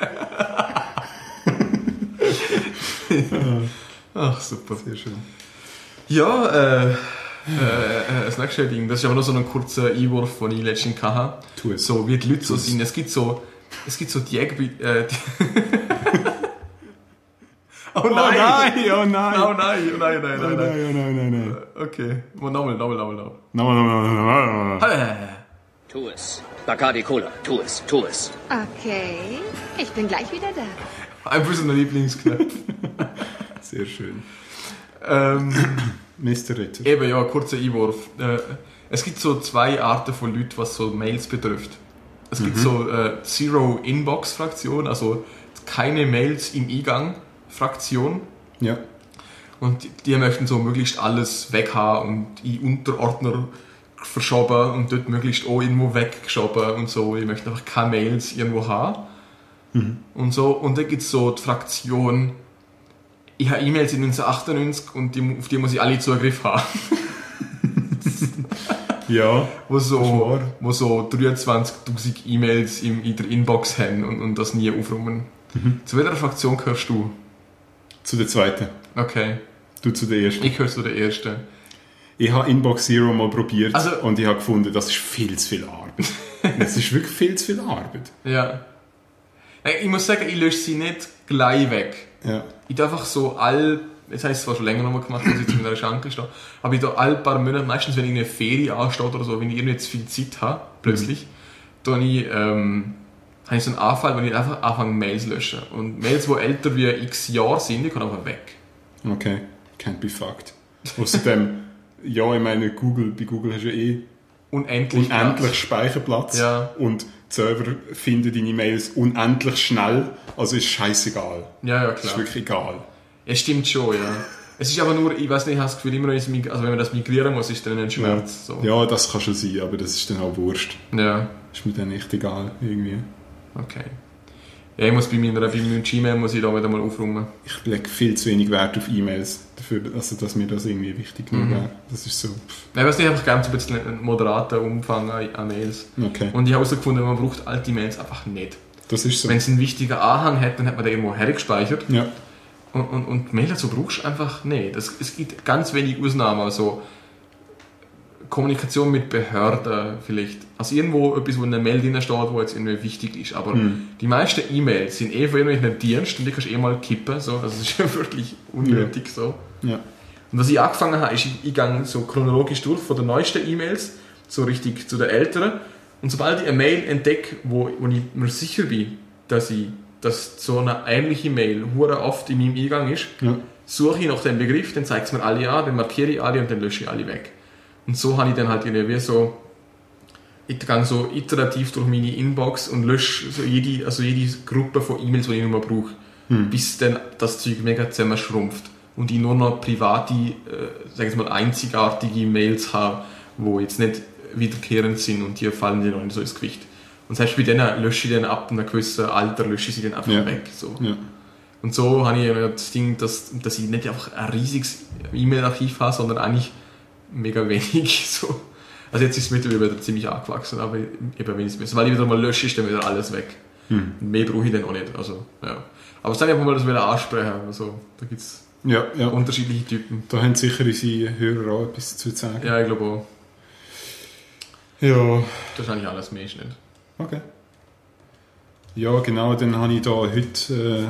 S1: Ach, super.
S2: Sehr schön.
S1: Ja, das nächste Ding, das ist aber nur so ein kurzer Einwurf, den ich letztens hatte.
S2: Tu es.
S1: So, wie die Leute so sind. Es gibt so Oh nein!
S2: Oh nein!
S1: Oh nein, oh nein, oh nein, oh nein, oh nein.
S2: Nein.
S1: Okay, nochmal.
S2: No.
S6: Tu es. Bacardi Cola. Tu es. Tu es.
S7: Okay, ich bin gleich wieder da.
S1: Einfach so ein Lieblingsknopf.
S2: Sehr schön. Mr. Ritter.
S1: Eben, ja, kurzer Einwurf. Es gibt so zwei Arten von Leuten, was so Mails betrifft. Es gibt so Zero-Inbox-Fraktion, also keine Mails im Eingang-Fraktion.
S2: Ja.
S1: Und die möchten so möglichst alles weghaben und in Unterordner verschoben und dort möglichst auch irgendwo weggeschoben und so. Die möchten einfach keine Mails irgendwo haben. Und so. Und dann gibt es so die Fraktion, ich habe E-Mails in 1998 und auf die muss ich alle Zugriff haben.
S2: Ja.
S1: wo so 23.000 E-Mails in der Inbox haben und das nie aufräumen. Zu welcher Fraktion gehörst du?
S2: Zu der zweiten.
S1: Okay,
S2: Du zu der ersten.
S1: ich gehöre zu der ersten.
S2: Ich habe Inbox Zero mal probiert
S1: Also-
S2: und ich habe gefunden, das ist viel zu viel Arbeit. Es ist wirklich viel zu viel Arbeit.
S1: Ja. Ich muss sagen, ich lösche sie nicht gleich weg.
S2: Ja.
S1: Ich darf einfach so jetzt habe ich es zwar schon länger nochmal gemacht, als ich jetzt mit einer Schranke stehe, aber ich da alle paar Monate, meistens wenn irgendeine Ferie ansteht oder so, wenn ich irgendwie jetzt viel Zeit habe, plötzlich, dann habe ich so einen Anfall, wenn ich einfach anfange Mails löschen. Und Mails, die älter wie x Jahre sind, die können einfach weg.
S2: Okay. Can't be fucked. Außerdem, ja, ich meine, bei Google hast du ja
S1: Unendlich.
S2: unendlich Speicherplatz
S1: Ja.
S2: und die Server finden deine Mails unendlich schnell, also ist scheißegal.
S1: Ja,
S2: Es ist
S1: klar.
S2: wirklich egal.
S1: Es stimmt schon, ja. Es ist aber nur, ich weiß nicht, ich habe das Gefühl, immer also wenn man das migrieren muss, ist dann ein Schmerz. So.
S2: Ja, das kann schon sein, aber das ist dann auch Wurscht.
S1: Ja,
S2: Ist mir dann echt egal, irgendwie.
S1: okay. Ja, ich muss bei meinem Gmail muss ich da wieder mal aufräumen.
S2: Ich lege viel zu wenig Wert auf E-Mails, dafür, also, dass mir das irgendwie wichtig genug wäre. Das ist so,
S1: Ich weiß nicht, einfach gerne so ein bisschen einen moderaten Umfang an Mails.
S2: okay.
S1: Und ich habe herausgefunden, man braucht alte Mails einfach nicht.
S2: Das ist so.
S1: Wenn es einen wichtigen Anhang hat, dann hat man den irgendwo hergespeichert.
S2: Ja,
S1: Und Mail dazu brauchst du einfach nicht. Es gibt ganz wenig Ausnahmen. Also Kommunikation mit Behörden vielleicht. Also irgendwo etwas, wo in der Mail drin steht, wo jetzt irgendwie wichtig ist. Aber die meisten E-Mails sind von irgendwelchen Diensten und die kannst du mal kippen. So. Also das ist ja wirklich unnötig. So.
S2: ja.
S1: Und was ich angefangen habe, ist, ich gehe so chronologisch durch von den neuesten E-Mails, so richtig zu den älteren. Und sobald ich eine Mail entdecke, wo ich mir sicher bin, dass so eine ähnliche Mail hure oft in meinem Eingang ist,
S2: Ja.
S1: suche ich nach dem Begriff, dann zeigt es mir alle an, dann markiere ich alle und dann lösche ich alle weg. Und so habe ich dann halt irgendwie so ich gehe so iterativ durch meine Inbox und lösche so jede Gruppe von E-Mails, die ich nicht mehr brauche, bis dann das Zeug mega zusammenschrumpft und ich nur noch private, sag ich mal, einzigartige Mails habe, die jetzt nicht wiederkehrend sind und die fallen dir noch nicht so ins Gewicht. Und selbst bei denen lösche ich dann ab einem gewissen Alter, lösche ich sie dann einfach weg. So. Ja. Und so habe ich das Ding, dass ich nicht einfach ein riesiges E-Mail-Archiv habe, sondern eigentlich mega wenig. So. Also jetzt ist es mittlerweile wieder ziemlich angewachsen, aber eben wenn ich es weil ich wieder mal lösche, ist dann wieder alles weg. Mehr brauche ich dann auch nicht. Also, ja. Aber es ist einfach mal das wieder ansprechen. Also, da gibt es unterschiedliche Typen.
S2: Da haben sicher unsere Hörer auch etwas zu sagen.
S1: Ja, ich glaube auch.
S2: Ja.
S1: Das ist eigentlich alles mehr nicht.
S2: Okay. Ja, genau, dann habe ich da heute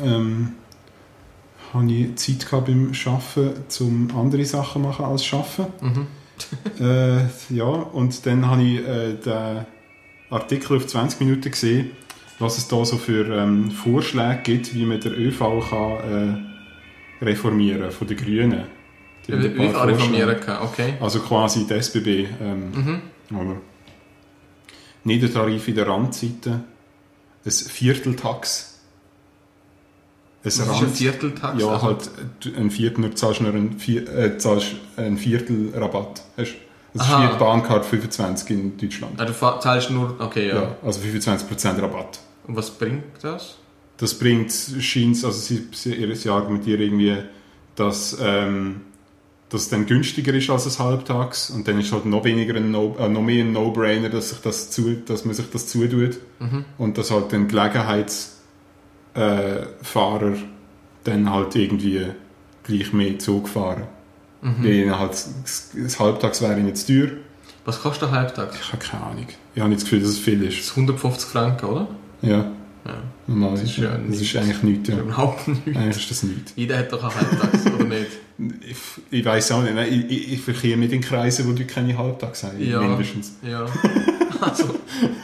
S2: habe ich Zeit gehabt beim Arbeiten, um andere Sachen zu machen als Arbeiten. Ja, und dann habe ich den Artikel auf 20 Minuten gesehen, was es da so für Vorschläge gibt, wie man den ÖV kann, reformieren von den Grünen.
S1: Den ÖV reformieren kann, okay.
S2: Also quasi die SBB. Oder Niedertarif in der Randzeiten. Ein Vierteltax.
S1: Was ist ein Vierteltax?
S2: Ja, also halt ein Viertel, zahlst nur einen Viertel Rabatt. Das ist wie die Bahncard 25 in Deutschland.
S1: Du zahlst nur, okay, ja.
S2: Ja, also 25% Rabatt.
S1: Und was bringt das?
S2: Das bringt, scheint, also sie argumentieren irgendwie, dass das dann günstiger ist als ein Halbtags und dann ist halt noch weniger noch mehr ein No-Brainer, dass man sich das zutut und dass halt dann Gelegenheitsfahrer dann halt irgendwie gleich mehr Zug fahren. Weil halt das Halbtags wäre nicht zu teuer.
S1: Was kostet ein Halbtags?
S2: Ich habe keine Ahnung. Ich habe nicht das Gefühl, dass es viel ist.
S1: Das ist 150 Franken, oder?
S2: Ja. Normal.
S1: Das ist
S2: eigentlich nichts. Ja.
S1: Überhaupt nichts.
S2: Eigentlich ist das nichts.
S1: Jeder hat doch einen Halbtags, oder nicht?
S2: Ich weiss auch nicht. Ich verkehre mit den Kreisen, wo du keine Halbtags haben.
S1: Ja.
S2: Mindestens.
S1: Ja. Also.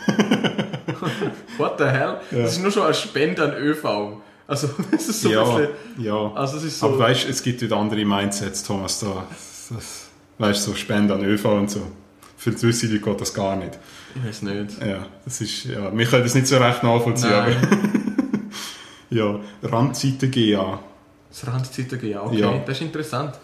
S1: What the hell? Ja. Das ist nur schon eine Spende an ÖV. Also, das ist so ein bisschen...
S2: Ja.
S1: Also, es ist so...
S2: Aber weißt du, es gibt wieder andere Mindsets, Thomas, da. Weißt du, so Spende an ÖV und so. Für gewisse Leute geht das gar nicht.
S1: Ich weiß nicht.
S2: Ja, das ist... Ja, wir können das nicht so recht nachvollziehen, aber... Ja, Randzeiten GA.
S1: Das Randzeiten GA, okay.
S2: Ja.
S1: Das ist interessant.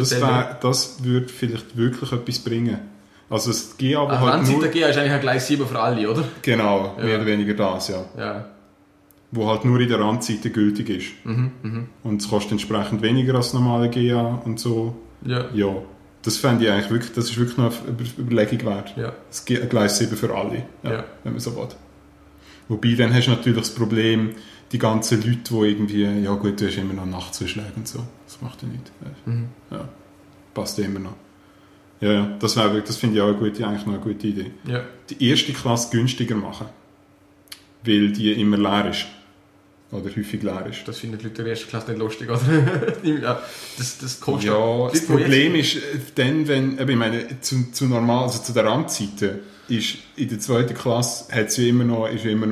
S2: Das würde vielleicht wirklich etwas bringen. Also das GA, wo halt
S1: Randzeiten GA ist eigentlich ein Gleis 7 für alle, oder?
S2: Genau, mehr oder weniger das, ja. Wo halt nur in der Randzeiten gültig ist. Und es kostet entsprechend weniger als das normale GA und so. Ja. Das fände ich eigentlich wirklich, das ist wirklich noch eine Überlegung wert. Ja. Das Gleis 7 für alle, wenn man so will. Wobei, dann hast du natürlich das Problem, die ganzen Leute, die irgendwie, ja gut, du hast immer noch Nachtzuschläge und so. Das macht ja nichts. Ja, passt ja immer noch. Ja, das finde ich auch eigentlich noch eine gute Idee. Ja. Die erste Klasse günstiger machen, weil die immer leer ist. Oder häufig leer ist.
S1: Das finden die Leute in der ersten Klasse nicht lustig, oder? Ja, das kostet.
S2: Ja, das Problem ist dann, wenn, ich meine, zu normal, also zu der Randzeiten, ist in der zweiten Klasse ist immer noch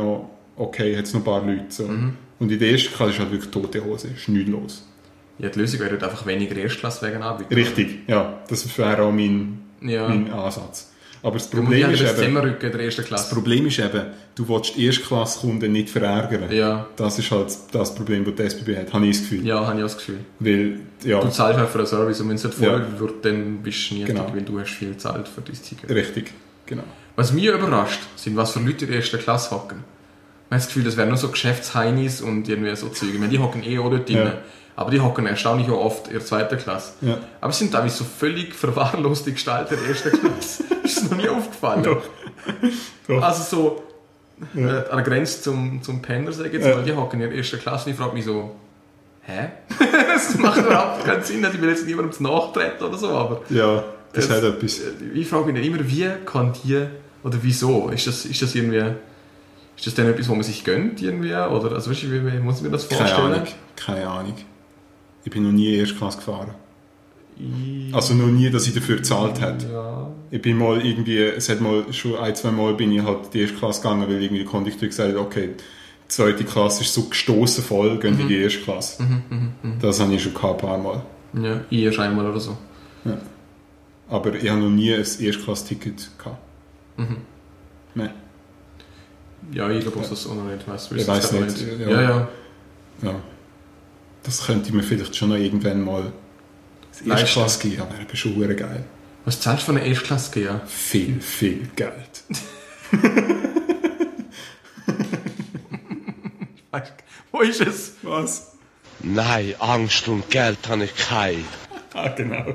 S2: okay, hat es noch ein paar Leute. So. Und in der ersten Klasse ist halt wirklich tote Hose, ist nichts los.
S1: Ja, die Lösung wäre einfach weniger Erstklasswegen anbieten.
S2: Richtig, ja. Das wäre auch mein Ansatz. Aber das Problem ist eben, das Problem ist eben, du willst die Erstklasskunden nicht verärgern. Ja. Das ist halt das Problem, das die SBB hat, habe ich das Gefühl.
S1: Ja, habe ich auch das Gefühl.
S2: Weil, ja.
S1: Du zahlst halt für einen Service und wenn es nicht voll wird, dann bist du niedrig, weil du hast viel gezahlt für dein Ticket.
S2: Richtig, genau.
S1: Was mich überrascht, sind, was für Leute in der ersten Klasse hocken. Man hat das Gefühl, das wären nur so Geschäftsheinis und irgendwie so Züge. Ich meine, die hocken auch dort drin. Ja. Aber die hocken erstaunlich auch oft in der zweiten Klasse. Ja. Aber es sind teilweise so völlig verwahrloste Gestalten in der ersten Klasse. Ist das noch nie aufgefallen? Doch. Also so an der Grenze zum Penner, sage ich jetzt mal, die hocken in der ersten Klasse und ich frage mich so, hä? Das macht überhaupt keinen Sinn. Ich will jetzt niemandem nachtreten oder so, aber...
S2: Ja, das hat etwas.
S1: Ich frage mich immer, wie kann die, oder wieso? Ist das irgendwie... Ist das denn etwas, wo man sich gönnt irgendwie? Oder, also, weißt du, wie muss ich mir das vorstellen?
S2: Keine Ahnung. Ich bin noch nie Erstklasse gefahren. Also noch nie, dass ich dafür gezahlt habe. Ja. Ich bin mal irgendwie, schon 1-2 Mal bin ich halt die Erstklasse gegangen, weil irgendwie der Kondukteur gesagt hat, okay, die zweite Klasse ist so gestossen voll, gehen in die Erstklasse. Das habe ich schon ein paar Mal.
S1: Ja, ich erst einmal oder so.
S2: Ja. Aber ich habe noch nie ein Erstklasse-Ticket gehabt. Nein.
S1: Ja, ich glaube, das auch noch nicht.
S2: Ich weiss nicht. Ja. Das könnte man vielleicht schon noch irgendwann mal Erstklasse gehen, aber wäre schon verdammt geil.
S1: Was zahlst du für eine Erstklasse gehen?
S2: Viel, viel Geld.
S1: Wo ist es?
S2: Was?
S3: Nein, Angst und Geld habe ich keine.
S2: Ah, genau.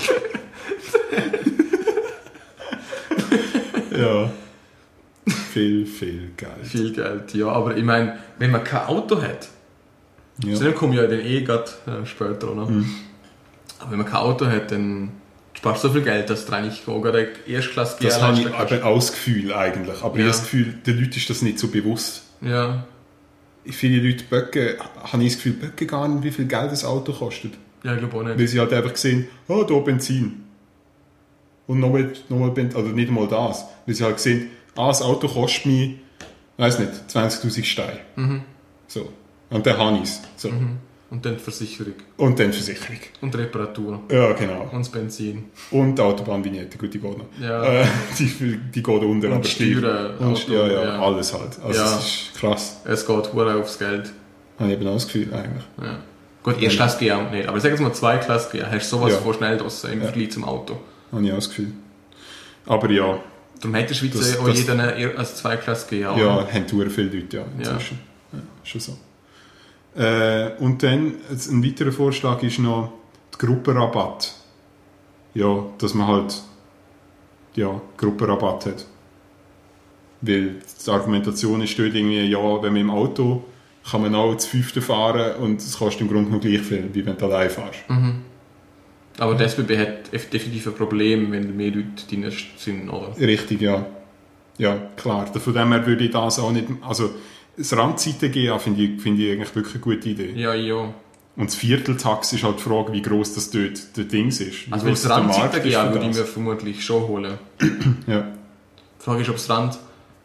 S2: Ja. Viel, viel Geld.
S1: Viel Geld, ja. Aber ich meine, wenn man kein Auto hat, dann komme ich ja dann gerade später noch. Aber wenn man kein Auto hat, dann sparst du so viel Geld, dass du eigentlich gerade Erstklasse
S2: Das habe ich aber auch das Gefühl eigentlich. Aber ich habe das Gefühl, den Leuten ist das nicht so bewusst.
S1: Ja.
S2: Viele Leute habe ich das Gefühl, böcken gar nicht, wie viel Geld das Auto kostet.
S1: Ja, ich glaube auch nicht.
S2: Weil sie halt einfach sehen, da Benzin. Und nochmal Benzin, also nicht einmal das. Weil sie halt sehen, das Auto kostet mich, weiss nicht, 20'000 Steine. So. Und dann habe ich es. So.
S1: Und dann die Versicherung.
S2: Und dann die Versicherung.
S1: Und Reparatur.
S2: Ja, genau.
S1: Und das Benzin.
S2: Und die Autobahnvignette, gut, die geht noch.
S1: Ja.
S2: Die geht unter.
S1: Und Steuern.
S2: Und ja, alles halt. Also es ist krass.
S1: Es geht verdammt aufs Geld.
S2: Habe ich eben auch das Gefühl, eigentlich.
S1: Ja. Gut, Erstklasse gehen auch nicht. Aber sag jetzt mal Zweiklasse gehen. Hast du sowas vor schnell draussen im Vergleich zum Auto?
S2: Habe ich auch das Gefühl. Aber ja.
S1: Darum hat der Schweizer auch jeder als Zweiklasse gehen.
S2: Ja, haben viele Leute inzwischen. Ja, schon so. Und dann, ein weiterer Vorschlag ist noch der Gruppenrabatt. Ja, dass man halt Gruppenrabatt hat. Weil die Argumentation ist dort irgendwie, wenn man im Auto kann man auch das 5. fahren und es kostet im Grunde noch gleich viel, wie wenn du allein fährst.
S1: Aber der SBB hat definitiv ein Problem, wenn mehr Leute drin sind, oder?
S2: Richtig, ja. Ja, klar. Von dem her würde ich das auch nicht... Also, das Randzeiten-GA finde ich eigentlich wirklich eine gute Idee.
S1: Ja.
S2: Und das Vierteltax ist halt die Frage, wie gross das dort der Dings ist.
S1: Also das Randzeiten-GA würde ich mir vermutlich schon holen.
S2: Ja.
S1: Die Frage ist, ob das Rand...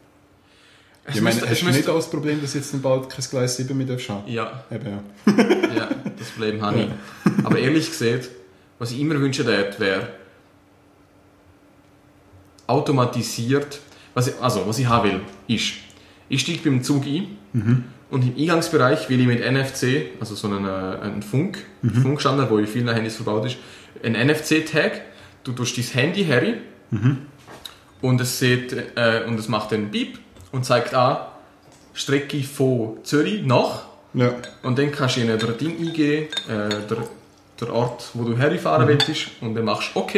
S2: Ich meine, hast du nicht auch das Problem, dass jetzt bald kein Gleis 7 mehr haben?
S1: Ja.
S2: Eben, ja.
S1: Ja, das Problem habe ich. Aber ehrlich gesagt, was ich immer wünschen würde, wäre automatisiert... Was ich haben will, ist... Ich steige beim Zug ein und im Eingangsbereich will ich mit NFC, also so einen Funkstandard, wo in vielen Handys verbaut ist, ein NFC-Tag. Du tust dein Handy her und es macht einen Beep und zeigt an, Strecke von Zürich nach. Ja. Und dann kannst du in der Ding eingeben, der Ort, wo du herfahren willst, und dann machst du OK.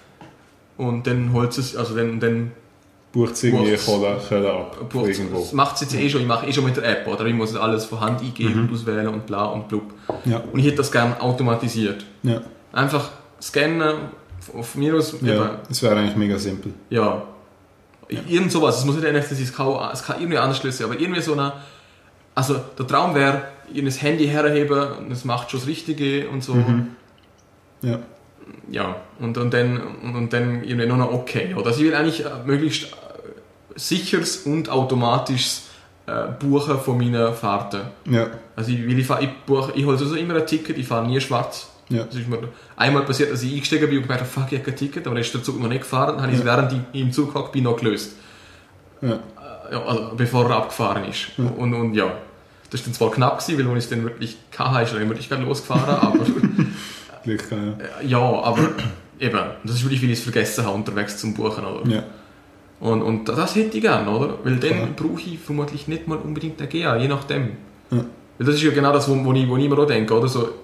S1: Und dann holt es, also dann
S2: bucht es irgendwie Kohle ab.
S1: Das macht es jetzt schon, ich mache schon mit der App, oder? Ich muss alles von Hand eingeben und auswählen und bla und blub. Ja. Und ich hätte das gerne automatisiert. Ja. Einfach scannen, auf mir aus.
S2: Ja, das wäre eigentlich mega simpel.
S1: Ja. Irgend sowas, es muss nicht NFC sein, es kann irgendwie anders sein, aber irgendwie so eine... Also der Traum wäre, ihr das Handy herheben und es macht schon das Richtige und so. Ja. Ja, und dann irgendwie nur noch okay. Oder? Also ich will eigentlich möglichst sicheres und automatisches Buchen von meinen Fahrten. Ja. Also ich hole sowieso immer ein Ticket, ich fahre nie schwarz. Ja. Das ist mir einmal passiert, dass ich eingestiegen bin und gemerkt habe, fuck, ich habe kein Ticket, aber dann ist der Zug noch nicht gefahren, dann habe ich es während ich im Zug gehockt bin noch gelöst. Ja. Also bevor er abgefahren ist. Ja. Und ja, das war dann zwar knapp gewesen, weil wenn ich es dann wirklich hatte, ist dann wirklich gerade losgefahren, aber...
S2: Glück,
S1: ja, aber eben, das ist wirklich, weil ich es vergessen habe, unterwegs zum Buchen, oder? Ja. Und das hätte ich gerne, oder? Weil dann brauche ich vermutlich nicht mal unbedingt eine GA, je nachdem. Ja. Weil das ist ja genau das, wo ich mir auch denke, oder? So,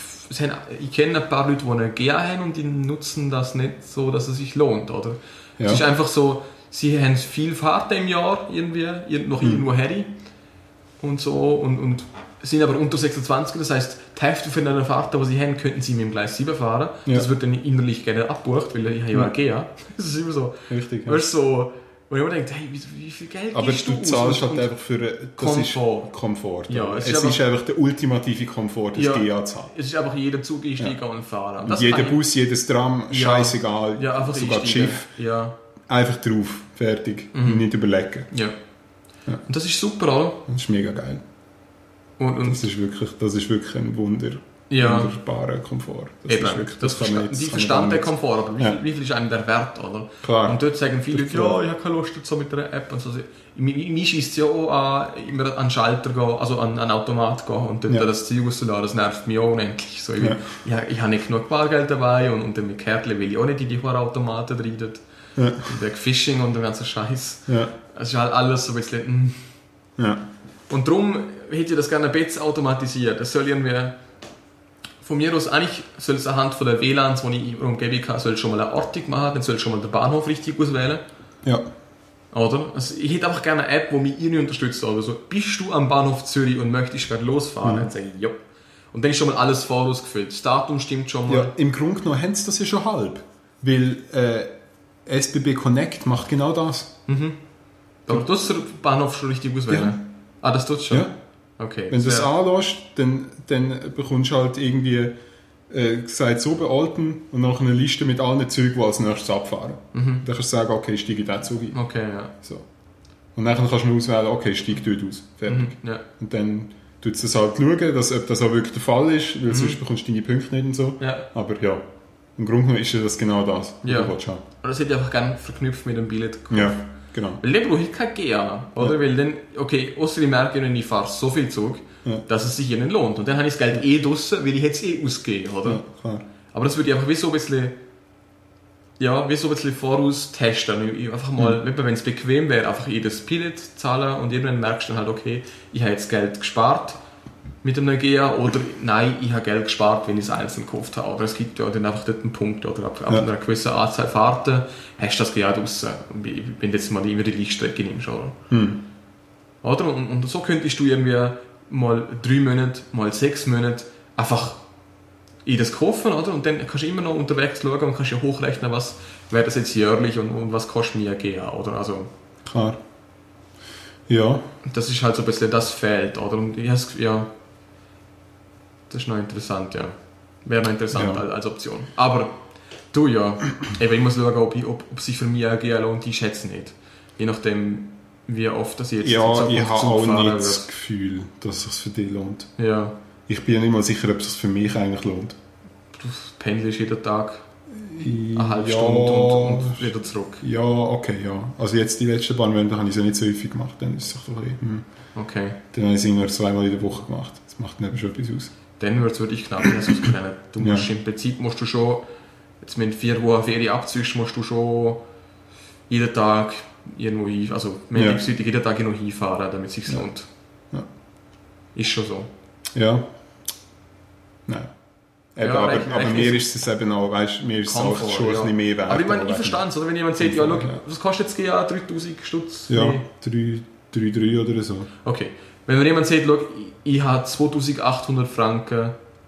S1: ich kenne ein paar Leute, die eine GA haben und die nutzen das nicht so, dass es sich lohnt, oder? Ja. Es ist einfach so, sie haben viel Fahrten im Jahr irgendwie, noch irgendwo her und so und sind aber unter 26, das heisst, die Hälfte von einer Fahrt, die sie haben, könnten sie mit dem Gleis 7 fahren. Ja. Das wird dann innerlich gerne abgebucht, weil ich habe ja eine GA. Das ist immer so. Richtig, ja. Weißt du, so, wo ich immer denke, hey, wie viel Geld
S2: aber gibst du? Aber du zahlst halt einfach für Komfort. Ja, es ist einfach der ultimative Komfort, das GA zu haben.
S1: Es ist einfach jeder Zug einsteigen und fahren.
S2: Und jeder Bus, jedes Tram, scheißegal.
S1: Ja, einfach
S2: sogar das Schiff. Ja. Einfach drauf, fertig. Nicht überlegen.
S1: Ja. Und das ist super, oder?
S2: Das ist mega geil. Und das ist wirklich ein Wunder. wunderbaren Komfort.
S1: Das ist wirklich, die verstanden Komfort, aber wie viel ist einem der Wert, oder?
S2: Klar.
S1: Und dort sagen viele Leute, ja, ich habe keine Lust so mit einer App und so. Mich scheisst es ja auch an, immer an den Schalter gehen, also an einen Automat gehen und dort das Zeug rauslassen, das nervt mich auch unendlich. So, ich habe nicht genug Bargeld dabei und dann mit Kärtchen will ich auch nicht in die Automaten rein. Ja. Und der Phishing und der ganze Scheiß. Ja. Es ist halt alles so ein bisschen... Ja. Und darum hätte ich das gerne ein bisschen automatisiert. Das soll irgendwie... Von mir aus, eigentlich soll es anhand von der WLANs, die ich in der Umgebung habe, soll schon mal eine Ortung machen, dann soll schon mal den Bahnhof richtig auswählen. Ja. Oder? Also ich hätte einfach gerne eine App, die mich irgendwie unterstützt. Also, bist du am Bahnhof Zürich und möchtest gerade losfahren? Dann sage ich, ja. Und dann ist schon mal alles vorausgefüllt. Das Datum stimmt schon mal.
S2: Ja, im Grunde genommen haben sie das ja schon halb. Weil SBB Connect macht genau das.
S1: Mhm. Aber du den Bahnhof schon richtig auswählen? Ja. Ah, das tut es schon? Ja. Okay. Wenn
S2: du das anlässt, dann bekommst du halt irgendwie gesagt, so bei Alten und nachher eine Liste mit allen Zügen, die als nächstes abfahren. Mhm. Dann kannst du sagen, okay, steige in diesen Zug ein.
S1: Okay, ja.
S2: So. Und dann kannst du auswählen, okay, steige dort aus. Fertig. Mhm, ja. Und dann tut es halt schauen, ob das auch wirklich der Fall ist, weil sonst bekommst du deine Punkte nicht und so. Ja. Aber ja, im Grunde genommen ist das genau das, was du willst haben.
S1: Das hätte ich einfach gerne verknüpft mit dem Billett.
S2: Ja, genau.
S1: Weil dann brauche ich kein GA, oder? Ja. Weil dann, okay, außer ich merke, ich fahre so viel Zug, dass es sich ihnen lohnt. Und dann habe ich das Geld draussen, weil ich jetzt ausgegeben, oder? Ja, klar. Aber das würde ich einfach wie so ein bisschen voraus testen. Ich einfach mal, wenn es bequem wäre, einfach jedes Billett zahlen und irgendwann merkst du dann halt, okay, ich habe jetzt Geld gespart mit einem GA oder nein, ich habe Geld gespart, wenn ich es einzeln gekauft habe. Oder es gibt ja dann einfach dort einen Punkt, oder ab einer gewissen Anzahl Fahrten hast du das GA draussen, wenn du jetzt mal immer die Lichtstrecke nimmst, oder? Oder? Und so könntest du irgendwie mal 3 Monate, mal 6 Monate einfach in das kaufen, oder? Und dann kannst du immer noch unterwegs schauen und kannst ja hochrechnen, was wäre das jetzt jährlich und was kostet mir ein GA, oder? Also,
S2: klar. Ja.
S1: Das ist halt so ein bisschen das Feld, oder? Und das ist noch interessant, ja. Wäre noch interessant als Option. Aber du ja, eben, ich muss schauen, ob sich für mich ein GA lohnt, ich schätze nicht. Je nachdem, wie oft das jetzt
S2: ich habe auch nicht das Gefühl, dass es sich für dich lohnt.
S1: Ja.
S2: Ich bin ja nicht mal sicher, ob es sich für mich eigentlich lohnt.
S1: Du pendelst jeden Tag eine halbe Stunde und wieder zurück.
S2: Ja, okay, ja. Also jetzt die letzten paar Monate habe ich es ja nicht so häufig gemacht, dann ist es doch
S1: okay.
S2: Dann habe ich es nur 2-mal in der Woche gemacht. Das macht dann eben schon etwas aus.
S1: Dann wird es wirklich knapp, das auskennen. Du musst im Prinzip schon, jetzt mit 4 Wochen Ferien abziehst, musst du schon jeden Tag irgendwo hin, also jeden Tag irgendwo hinfahren, damit es sich lohnt. Ja. Ist schon so.
S2: Ja. Nein. Aber mir ist es eben auch, weißt, mir ist es auch schon ein bisschen mehr wert.
S1: Aber ich meine, ich verstehe es, oder? Wenn jemand sagt, ja, schau, was kostet jetzt GA? 3000 Stutz?
S2: Ja, 3 oder so.
S1: Okay. Wenn mir jemand sagt, schau, ich habe 2800 Franken,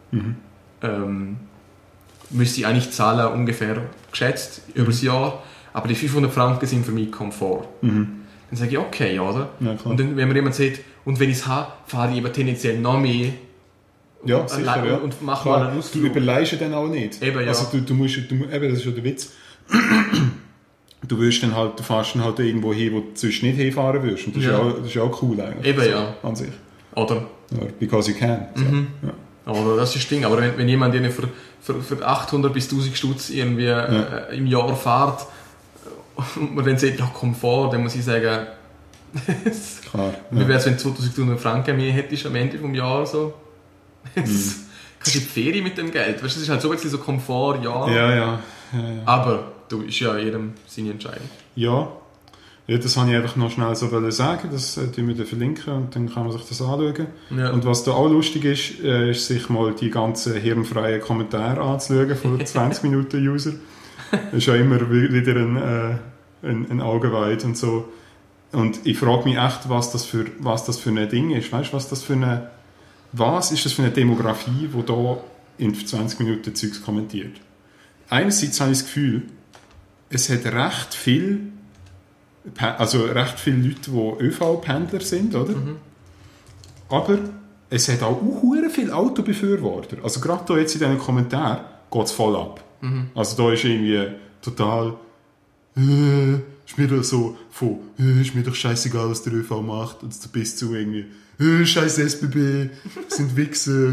S1: müsste ich eigentlich zahlen, ungefähr geschätzt, über das Jahr, aber die 500 Franken sind für mich Komfort. Dann sage ich, okay, oder? Ja, und dann, wenn mir jemand sagt, und wenn ich es habe, fahre ich aber tendenziell noch mehr.
S2: Ja, sicher, ja.
S1: Und mach mal einen Ausflug.
S2: Du überleihst dann auch nicht.
S1: Eben, ja.
S2: Also du musst, eben, das ist schon der Witz. Du fährst dann halt irgendwo hin, wo du sonst nicht hinfahren würdest. Und das ist ja auch cool eigentlich.
S1: Eben,
S2: so,
S1: ja.
S2: An sich.
S1: Oder?
S2: Ja, because you can. So.
S1: Ja. Oder das ist das Ding. Aber wenn jemand für 800 bis 1000 Stutz irgendwie im Jahr fährt und man dann sagt, ja, Komfort, dann muss ich sagen,
S2: klar.
S1: Wie wäre es, wenn du 2200 Franken mehr hättest am Ende vom Jahr? So? Kannst du die Ferien mit dem Geld? Weißt, das ist halt so ein bisschen so Komfort,
S2: Ja.
S1: Aber du, ist ja jedem seine Entscheidung.
S2: Ja, das wollte ich einfach noch schnell so sagen, das tun wir verlinken und dann kann man sich das anschauen. Ja. Und was da auch lustig ist sich mal die ganzen hirnfreien Kommentare anzuschauen von 20-Minuten-User. Das ist ja immer wieder ein Augenweid und so. Und ich frage mich echt, was das für ein Ding ist. Weißt du, was ist das für eine Demografie, die da in 20 Minuten Zeugs kommentiert? Einerseits habe ich das Gefühl, es hat recht viele Leute, die ÖV-Pendler sind, oder? Aber es hat auch viele Autobefürworter. Also gerade da jetzt in diesen Kommentaren geht es voll ab. Also da ist irgendwie total ist mir doch so von ist mir doch scheißegal, was der ÖV macht, und bis zu irgendwie scheiß SBB, sind Wichser,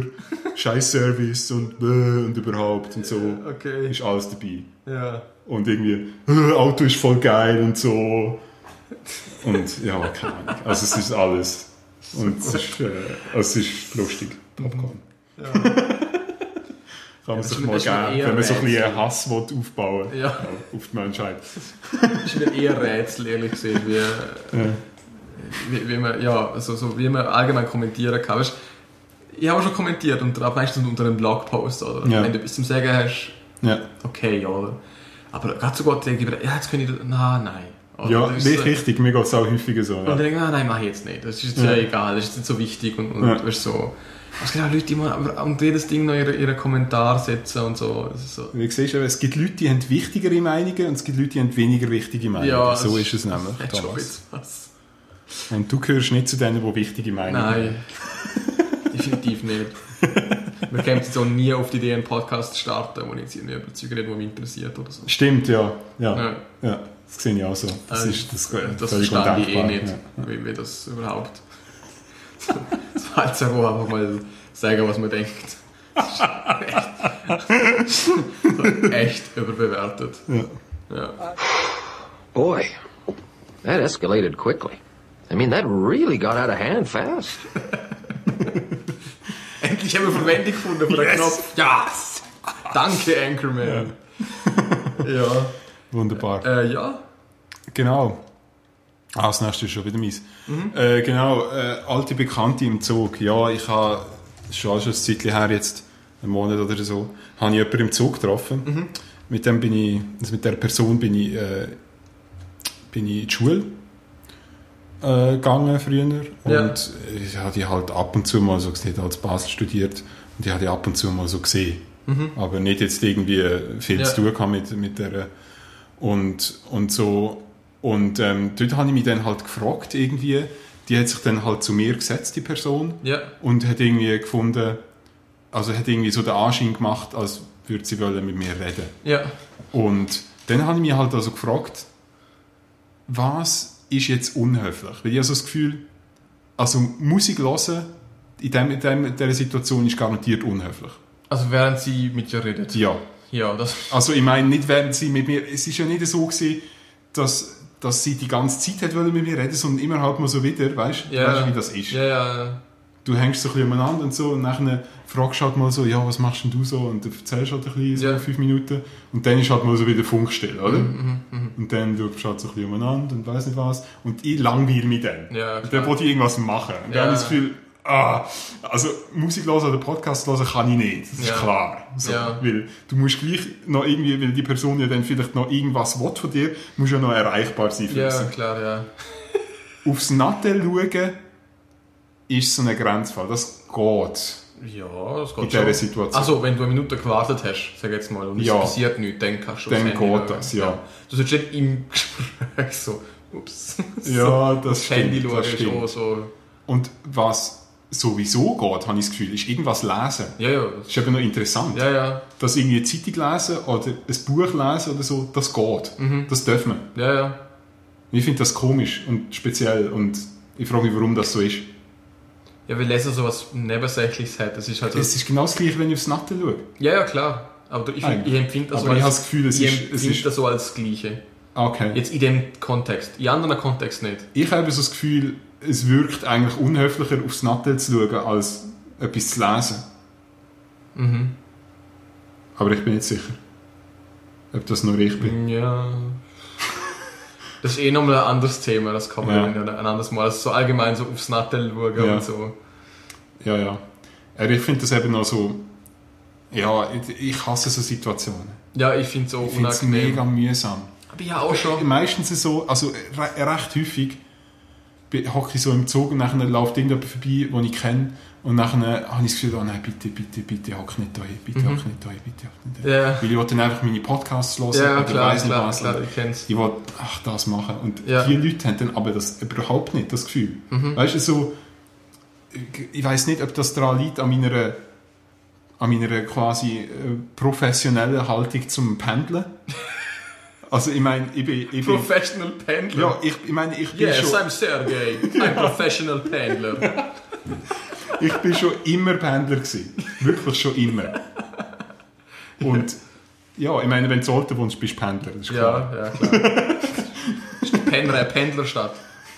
S2: scheiß Service und überhaupt und so.
S1: Okay.
S2: Ist alles dabei.
S1: Ja.
S2: Und irgendwie, Auto ist voll geil und so. Und ja, keine Ahnung. Also es ist alles. Und es ist lustig. Popcorn.
S1: Ja.
S2: Kann man sich mal geben, wenn man so ein bisschen Hass aufbauen will auf die Menschheit.
S1: Das ist mir eher Rätsel, ehrlich gesagt, wie man, wie man allgemein kommentieren kann. Weißt, ich habe auch schon kommentiert und meistens unter einem Blogpost, oder?
S2: Ja.
S1: Wenn du etwas zum Sagen hast, okay, oder? Aber gerade so Gott denke ich, jetzt kann ich, nein. Oder?
S2: Ja, nicht richtig, mir geht es auch häufiger so.
S1: Und dann denke ich, nein, mach ich jetzt nicht. Das ist jetzt ja egal, das ist nicht so wichtig und weißt, so. Es gibt auch Leute, die unter jedes Ding noch ihre Kommentare setzen und so. Das ist so.
S2: Wie siehst du, es gibt Leute, die haben wichtigere Meinungen und es gibt Leute, die haben weniger wichtige Meinungen.
S1: Ja,
S2: so ist es nämlich, Thomas. Und du gehörst nicht zu denen, die wichtige Meinungen haben.
S1: Nein, definitiv nicht. Wir kämen jetzt auch nie auf die Idee, einen Podcast zu starten, wo ich jetzt irgendwie überzeuge, nicht, was mich interessiert oder so.
S2: Stimmt, ja. Das sehe ich auch so.
S1: Das verstehe ich eh nicht, wie wir das überhaupt... Das war jetzt einfach mal sagen, was man denkt. Das ist echt überbewertet. Ja.
S8: Boy, that escalated quickly. I mean, that really got out of hand fast.
S1: Endlich haben wir Verwendung gefunden für den Knopf. Yes! Danke, Anchorman. Ja.
S2: Wunderbar.
S1: Ja.
S2: Genau. Das nächste ist schon wieder meins. Genau, alte Bekannte im Zug. Ja, ich habe schon ein Zeitchen her, jetzt einen Monat oder so, habe ich jemanden im Zug getroffen. Mit der Person bin ich in die Schule gegangen früher. Und ich habe die halt ab und zu mal so gesehen, als Basel studiert. Und ich habe die ab und zu mal so gesehen. Aber nicht jetzt irgendwie viel zu tun gehabt mit der und so. Und dort habe ich mich dann halt gefragt, irgendwie, die hat sich dann halt zu mir gesetzt, die Person, und hat irgendwie gefunden, also hat irgendwie so den Anschein gemacht, als würde sie wollen mit mir reden. Ja. Und dann habe ich mich halt also gefragt, was ist jetzt unhöflich? Weil ich habe so das Gefühl, also Musik hören in dieser Situation ist garantiert unhöflich.
S1: Also während sie mit dir redet?
S2: Ja.
S1: Das
S2: also ich meine, nicht während sie mit mir, es ist ja nicht so gewesen, dass sie die ganze Zeit hat mit mir reden, sondern immer halt mal so wieder, weißt du, wie das ist.
S1: Ja.
S2: Du hängst so ein bisschen umeinander und so und nachher fragst du halt mal so, ja, was machst denn du so? Und du erzählst halt ein bisschen, so 5 Minuten. Und dann ist halt mal so wieder Funkstelle, oder? Und dann schaust du halt so ein bisschen umeinander und weiss nicht was. Und ich langweile mich dann. Ja, und dann wollte ich irgendwas machen. Und dann habe ich das Gefühl, also Musik hören oder Podcast hören kann ich nicht. Das ist klar. So, weil du musst gleich noch irgendwie, weil die Person ja dann vielleicht noch irgendwas will von dir, musst ja noch erreichbar sein für sie.
S1: Klar, ja.
S2: Aufs Nattel schauen ist so ein Grenzfall. Das geht.
S1: Ja, das geht
S2: in dieser Situation.
S1: Also, wenn du eine Minute gewartet hast, sag jetzt mal, und es passiert nichts, dann kannst du
S2: das Handy geht das,
S1: Du sollst nicht im Gespräch so, ups.
S2: Ja, das stimmt.
S1: Handy schauen ist auch so.
S2: Und was sowieso geht, habe ich das Gefühl, ist irgendwas lesen.
S1: Ja.
S2: Das ist eben noch interessant.
S1: Ja.
S2: Dass irgendwie eine Zeitung lesen oder ein Buch lesen oder so, das geht. Das darf man.
S1: Ja.
S2: Ich finde das komisch und speziell und ich frage mich, warum das so ist.
S1: Ja, weil Lesen so etwas Nebensächliches hat. Das ist halt so.
S2: Es ist genau das Gleiche, wenn ich aufs Nattel schaue.
S1: Ja, klar. Aber ich empfinde das
S2: so als...
S1: das so als das Gleiche.
S2: Okay.
S1: Jetzt in dem Kontext. In anderen Kontext nicht.
S2: Ich habe so das Gefühl, es wirkt eigentlich unhöflicher, aufs Nattel zu schauen, als etwas zu lesen. Aber ich bin nicht sicher, ob das nur ich bin.
S1: Ja. Das ist eh nochmal ein anderes Thema, das kann man ein anderes Mal. Also so allgemein so aufs Nattel schauen und so. Ja. Ich finde das eben noch so... Ja, ich hasse so Situationen. Ja, ich finde es auch unangenehm. Ich finde es mega mühsam. Aber ja, auch schon. Meistens so, also recht häufig hocke ich so im Zug und dann läuft irgendjemand vorbei, den ich kenne. Und dann habe ich das Gefühl, oh nein, bitte hock nicht da hin, bitte hock nicht da hin. Yeah. Weil ich will dann einfach meine Podcasts hören oder weiss nicht was. Klar, ich will das machen. Und die Leute haben dann aber das überhaupt nicht, das Gefühl. Weißt du, so, ich weiss nicht, ob das daran liegt, an meiner quasi professionellen Haltung zum Pendeln. Also ich meine, ich bin... Professional Pendler? Ja, ich bin yes, I'm Sergei. I'm professional Pendler.
S2: Ich bin schon immer Pendler gewesen. Wirklich schon immer. Und ja, ich meine, wenn du zu Olten wohnst, bist du Pendler. Das ist klar.
S1: Ja, klar. Das ist eine Pendlerstadt.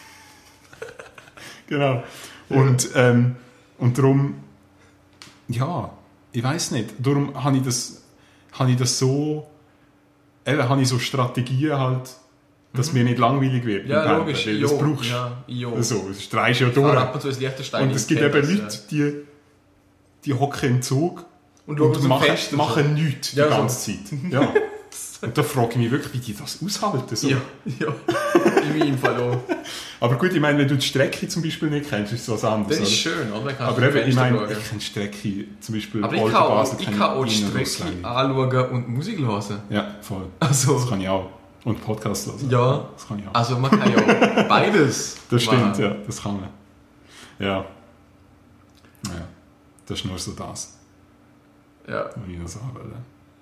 S2: Genau. Und darum, ja, ich weiß nicht. Darum habe ich das so, habe ich so Strategien halt, dass mir nicht langweilig wird.
S1: Ja, logisch.
S2: Weil das brauchst du. Also, das drehst du ja durch. Und es gibt eben Leute, die hocken im Zug und machen nichts die ganze Zeit. Ja. Und da frage ich mich wirklich, wie die das aushalten. So.
S1: Ja, in meinem Fall auch.
S2: Aber gut, ich meine, wenn du die Strecke zum Beispiel nicht kennst, ist es was anderes.
S1: Das ist schön, oder?
S2: Aber eben, ich meine, ich kenne die Strecke, zum Beispiel
S1: Olten-Basel. Ich kann auch die Strecke anschauen und Musik hören.
S2: Ja, voll.
S1: Also.
S2: Das kann ich auch. Und Podcast hören.
S1: Ja,
S2: das kann ich auch.
S1: Also man kann ja auch beides.
S2: Das stimmt, ja, das kann man. Ja. Naja, das ist nur so das.
S1: Ja.
S2: Wie ich das sagen will.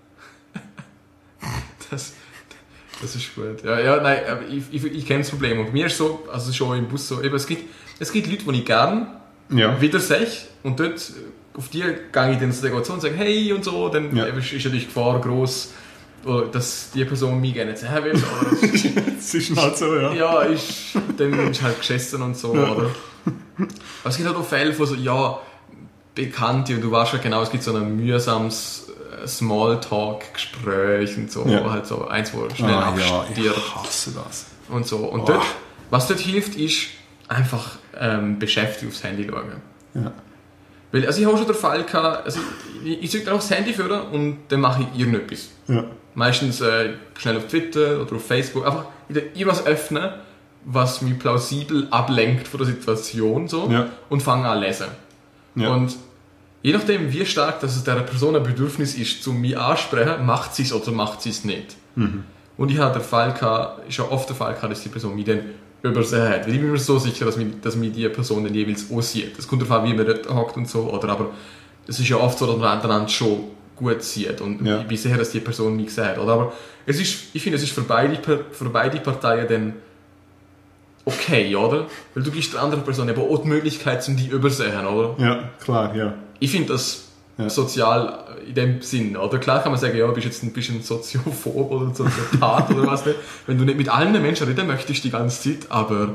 S1: Das ist gut. Ja, nein, aber ich kenne das Problem. Und mir ist so, also schon im Bus so, eben, es gibt Leute, die ich gerne wieder sehe. Und dort, auf die gehe ich dann in der Situation und sage, hey und so, dann ist natürlich die Gefahr gross, dass die Person mich gerne sehen will.
S2: Das ist halt so, ja.
S1: Ja, dann ist halt geschissen und so, oder? Aber es gibt halt auch Fälle von so, Bekannte, und du weißt ja genau, es gibt so ein mühsames Smalltalk-Gespräch und so, halt so eins, wo schnell abstirbt.
S2: Ja, ich hasse das.
S1: Und so. Und dort, was dort hilft, ist einfach beschäftigt aufs Handy schauen.
S2: Ja.
S1: Weil, also ich habe schon den Fall gehabt, also ich ziehe dann auch das Handy vor und dann mache ich irgendetwas.
S2: Ja.
S1: Meistens schnell auf Twitter oder auf Facebook, einfach wieder irgendwas öffnen, was mich plausibel ablenkt von der Situation so, und fange an zu lesen. Ja. Und je nachdem, wie stark dass es der Person ein Bedürfnis ist, zu mich ansprechen, macht sie es oder macht sie es nicht.
S2: Mhm.
S1: Und ich hatte den Fall gehabt, ist ja oft der Fall gehabt, dass die Person mich dann übersehen hat. Weil ich bin mir so sicher, dass mich die Person dann jeweils aussieht. Es kommt darauf an, wie man dort hockt und so, oder? Aber es ist ja oft so, dass man einander schon gut sieht. Und ich bin sicher, dass die Person mich sieht, oder? Aber ich finde, es ist für beide Parteien dann okay, oder? Weil du gibst der anderen Person aber auch die Möglichkeit, die übersehen, oder?
S2: Ja, klar, ja.
S1: Ich finde das sozial in dem Sinn, oder? Klar kann man sagen, du bist jetzt ein bisschen Soziophob oder Soziopath oder was nicht, wenn du nicht mit allen Menschen reden möchtest die ganze Zeit, aber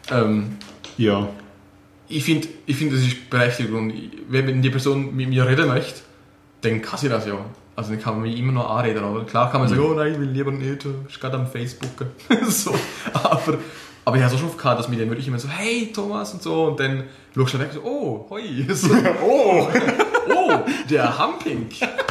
S1: ich finde, das ist berechtigt und wenn die Person mit mir reden möchte, dann kann sie das ja. Also dann kann man mich immer noch anreden, oder? Klar kann man sagen, nein, ich will lieber nicht, ich gerade am Facebook. So, aber ich habe es auch schon gehabt, dass mir dann wirklich immer so, hey Thomas und so, und dann schaust du weg so, oh, hoi, so, oh, der Humping.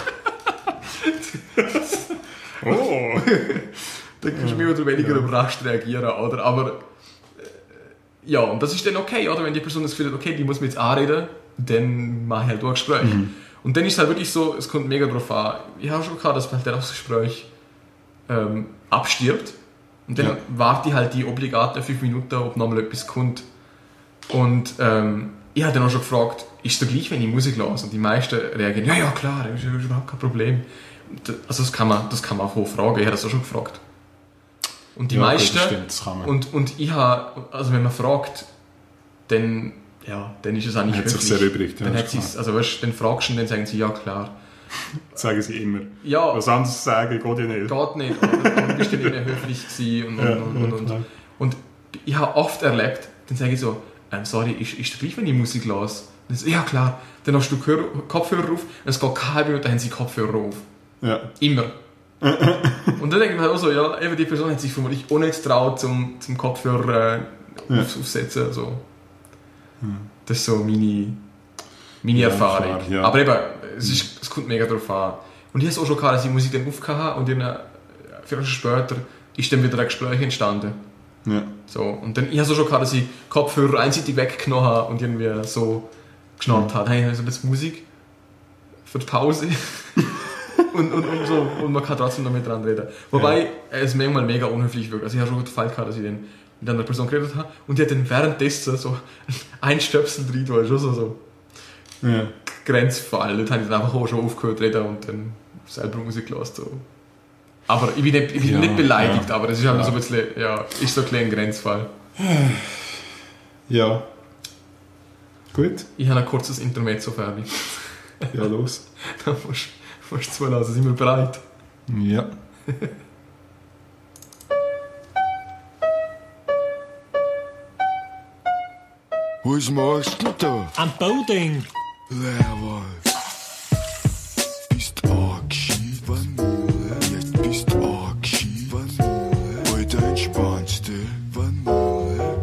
S2: Oh.
S1: Dann kannst du mehr oder weniger überrascht reagieren, oder? Aber und das ist dann okay, oder? Wenn die Person das Gefühl hat, okay, die muss mir jetzt anreden, dann mache ich halt auch ein Gespräch. Mhm. Und dann ist es halt wirklich so, es kommt mega drauf an. Ich habe schon gehabt, dass halt das Gespräch abstirbt. Und dann warte ich halt die obligaten 5 Minuten, ob nochmal etwas kommt. Und ich habe dann auch schon gefragt, ist es gleich, wenn ich Musik höre? Und die meisten reagieren, ja klar, das ist überhaupt kein Problem. Also das kann man auch fragen, ich habe das auch schon gefragt. Und die meisten,
S2: das kann man.
S1: Und ich habe, also wenn man fragt, dann ist es eigentlich
S2: höflich. Hat sich erübrigt.
S1: Dann also weißt, dann fragst du und dann sagen sie, ja klar.
S2: Sagen sie immer.
S1: Ja.
S2: Was anderes sagen geht ja nicht.
S1: Geht nicht, aber du bist dann nicht höflich gewesen und ich habe oft erlebt, dann sage ich so, sorry, ist das gleich, wenn ich Musik höre? Dann so, ja klar, dann hast du Kopfhörer auf, und es geht keine halbe Minute, dann haben sie Kopfhörer auf. Ja. Immer. Und dann denke ich mir auch so, eben die Person hat sich vermutlich auch nicht getraut, zum Kopfhörer aufsetzen. Also. Das ist so meine Erfahrung. Klar, ja. Aber eben, es kommt mega drauf an. Und ich habe es auch schon gehabt, dass ich Musik dann aufgehört habe und dann 4 Stunden später ist dann wieder ein Gespräch entstanden.
S2: Ja.
S1: So, und dann, ich habe es auch schon gehabt, dass ich Kopfhörer einseitig weggenommen habe und irgendwie so geschnappt habe. Hey, also jetzt Musik für die Pause. und so, und man kann trotzdem noch mit dran reden. Wobei es manchmal mega unhöflich wirkt. Also ich habe schon den Fall gehabt, dass ich dann mit einer Person geredet habe und die hat dann währenddessen so ein Stöpsel drin, war schon so Grenzfall. Dort habe ich dann einfach auch schon aufgehört zu reden und dann selber Musik gelassen. So. Aber ich bin nicht beleidigt, aber es ist halt so ein bisschen, ist so ein kleiner Grenzfall.
S2: Ja. Gut.
S1: Ich habe ein kurzes Intermezzo fertig.
S2: Ja, los.
S1: Dann musst du zulassen, sind wir bereit?
S2: Ja.
S9: Was machst du da?
S10: Am Bowding.
S9: Lehrwald. Bist angescheit, Vanille. Jetzt bist angescheit, Vanille. Heute entspannst du, Vanille.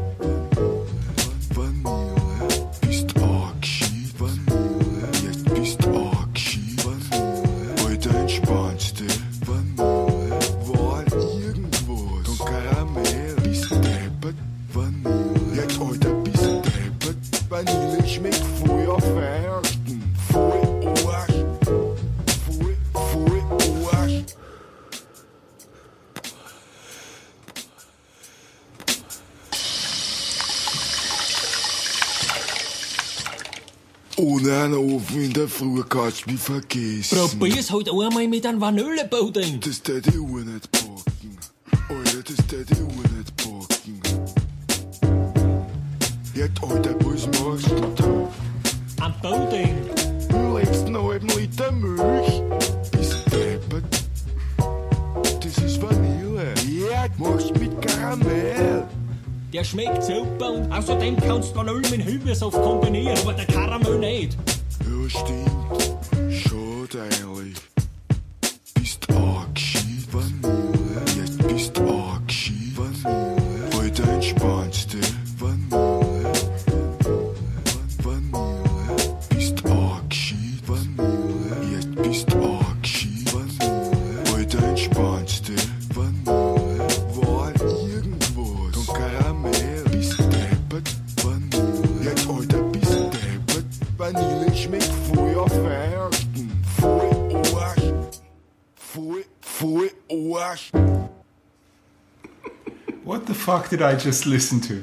S9: Vanille. Bist angescheit, Vanille. Jetzt bist angescheit, Vanille. Heute entspannst du, Vanille. War irgendwas. Und Karamell. Bist deppert, Vanille. Jetzt heute bist deppert. Vanille schmeckt voll auf Weihnachten. Voll Arsch. Voll Arsch. Ohne einen Ofen in der Früh kannst du mich vergessen.
S10: Probier's halt einmal mit einem Vanillepudding.
S9: Das tät ich auch nicht packen. Alter, das tät ich auch nicht packen. Jetzt, Alter, was machst du da?
S10: Am Pudding.
S9: Du legst einen halben Liter Milch. Bist deppert. Das ist Vanille. Ja, machst mit Karamell.
S10: Der schmeckt super und außerdem kannst du Vanille mit Hühnersaft kombinieren, aber der Karamell nicht.
S9: Ja, stimmt. Schade eigentlich. Bist angescheit, Vanille. Jetzt bist angescheit, Vanille. Heute entspannst du, Vanille. Vanille. Bist angescheit, Vanille. Jetzt bist angescheit, Vanille. Heute entspannst du, Vanille. War irgendwas. Und Karamell. Bist deppert, Vanille. Jetzt, Alter, bist deppert. Vanille schmeckt voll auf Weihnachten. Voll Arsch. Voll Arsch.
S2: What the fuck did I just listen to?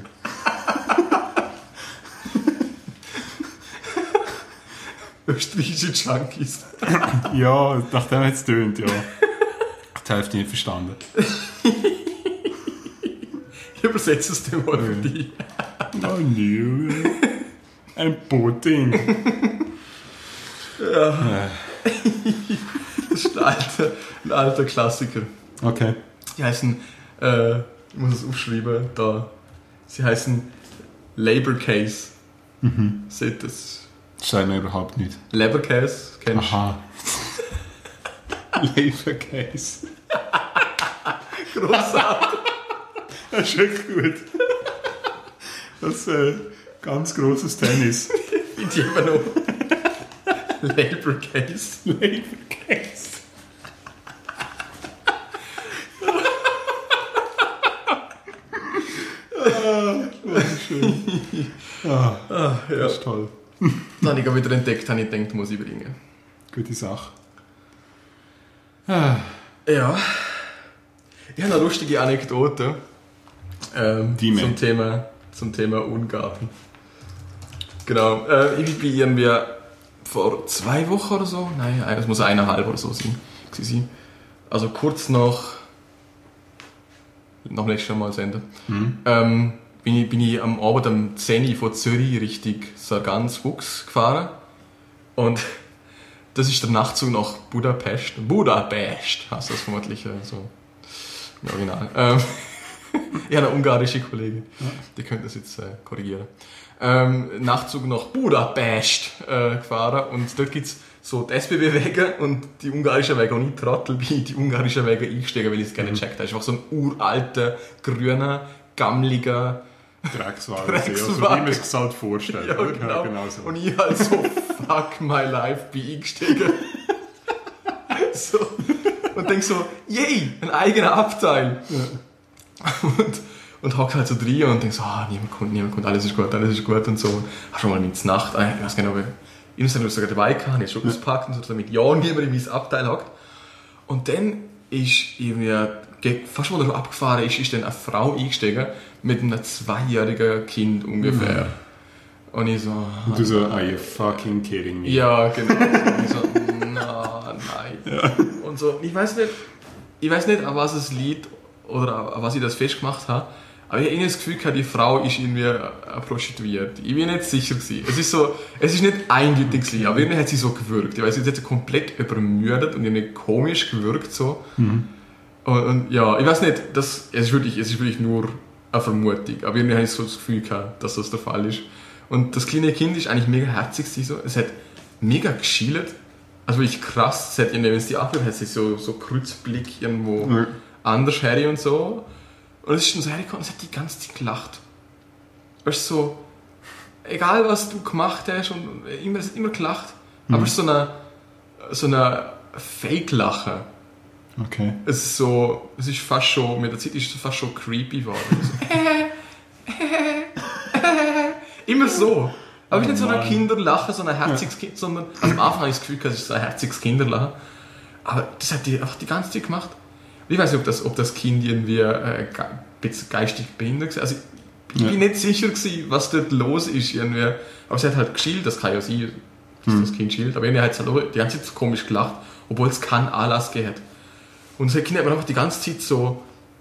S1: Österreichische Junkies.
S2: Ja, nachdem hat es tönt, ja. Die Hälfte nicht verstanden.
S1: Ich übersetze es dir mal für dich.
S2: Vanille. Ein Pudding.
S1: Ja. Das ist ein alter Klassiker.
S2: Okay.
S1: Die heißen, ich muss es aufschreiben, da. Sie heißen Labor Case. Seht das?
S2: Das sagt mir überhaupt nicht.
S1: Labor Case, kennst du?
S2: Aha. Labor Case.
S1: Großartig.
S2: Das ist echt gut. Das ist ganz grosses Tennis.
S1: Finde ich immer noch. Labor Case.
S2: Labor Case. Wunderschön.
S1: Ja.
S2: Das ist toll.
S1: Dann habe ich wieder entdeckt, habe ich gedacht, muss ich bringen.
S2: Gute Sache.
S1: Ja. Ich habe eine lustige Anekdote zum Thema Ungarn. Genau. Ich bin irgendwie vor 2 Wochen oder so, nein, es muss 1,5 oder so sein. Also kurz nach nächstes Mal senden. Bin ich am Abend am 10 Uhr von Zürich Richtung Sargans-Fuchs gefahren. Und das ist der Nachtzug nach Budapest. Budapest heißt das vermutlich so im Original. Ich habe eine ungarische Kollegin, die könnte das jetzt korrigieren. Nachtzug nach Budapest gefahren und dort gibt es so die SBB-Wege und die ungarischen Wege. Und ich Trottel bin in die ungarischen Wege eingestiegen, weil ich es gerne gecheckt habe. Es ist einfach so ein uralter, grüner, gammeliger
S2: Dreckswagen. Also wie man es sich halt vorstellt.
S1: Ja, genau. Ja, genau so. Und ich halt so, fuck my life, bin eingestiegen. So. Und denk so, yay, ein eigener Abteil. Ja. Und hock halt so drin und denk so, niemand kommt, alles ist gut und so. Hast schon mal mit Nacht, ich weiß gar nicht, ob ich sogar dabei kann, ich schon auspackt und so, damit ja niemand in mein Abteil hockt. Und dann ist irgendwie, fast wo er abgefahren ist dann eine Frau eingestiegen mit einem 2-jährigen Kind ungefähr. Und ich so...
S2: Und du so, are you fucking kidding me?
S1: Ja, genau. Und ich so, nein. Ja. Und so, ich weiß nicht, an was es liegt oder an was ich das festgemacht habe, Aber ich habe irgendwie das Gefühl gehabt, die Frau ist irgendwie eine Prostituierte. Ich bin nicht sicher gewesen. Es ist nicht eindeutig gewesen, aber irgendwie hat sie so gewirkt. Ich weiß, sie hat komplett übermüdet und irgendwie komisch gewirkt so. Und ja, ich weiß nicht, es ist wirklich nur eine Vermutung. Aber irgendwie habe ich so das Gefühl gehabt, dass das der Fall ist. Und das kleine Kind ist eigentlich mega herzig gewesen, so. Es hat mega geschillt. Also wirklich krass. Es hat irgendwie, wenn es die abhört, hat sie so Kreuzblick irgendwo anders her und so. Und es ist dann so hergekommen, es hat die ganze Zeit gelacht. Weißt du, so, egal was du gemacht hast, und es hat immer gelacht. Aber es ist so eine Fake-Lache.
S2: Okay.
S1: Es ist fast schon, mit der Zeit ist es fast schon creepy geworden. Immer so. Aber nicht so ein Kinderlachen, so ein herziges Kind, sondern also am Anfang habe ich das Gefühl, es ist so ein herziges Kinderlachen. Aber das hat die einfach die ganze Zeit gemacht. Ich weiß nicht, ob das Kind irgendwie ein bisschen geistig behindert war. Also ich bin nicht sicher gewesen, was dort los ist. Irgendwie. Aber sie hat halt geschillt, das kann ja sein, dass das Kind schillt. Aber irgendwie hat es halt auch die ganze Zeit so komisch gelacht, obwohl es keinen Anlass gegeben hat. Und das Kind hat mir einfach die ganze Zeit so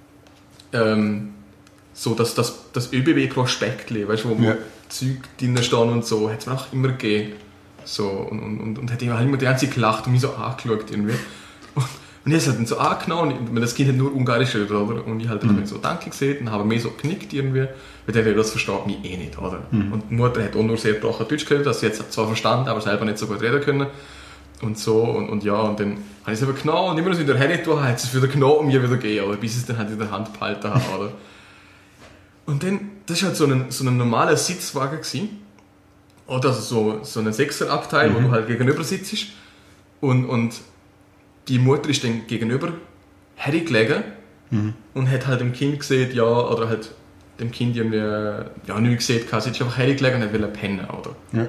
S1: das ÖBB-Prospekt, weißt du, wo Zeug drin stehen und so, hat es mir auch immer gegeben. So, und hat immer die ganze Zeit gelacht und mich so angeschaut irgendwie. Und ich habe es halt so angenommen, und das Kind hat nur Ungarisch geredet, oder? Und ich halt so Danke gesehen und habe mir so geknickt irgendwie, weil der das versteht mich eh nicht, oder? Und die Mutter hat auch nur sehr gebrochen Deutsch geredet, dass sie jetzt zwar verstanden, aber selber nicht so gut reden können. Und so, und dann habe ich es aber genommen und immer noch wieder hergetan, hat es wieder genommen und mir wieder gegeben, oder? Bis ich es dann halt in der Hand behalten habe, oder? Und dann, das war halt so ein normaler Sitzwagen gewesen. Oder also so ein Sechserabteil, wo du halt gegenüber sitzt. Und die Mutter ist dann gegenüber hergelegen und hat halt dem Kind gesehen, oder halt dem Kind irgendwie, nichts gesehen, sie ist einfach hergelegen und wollte pennen, oder? Ja.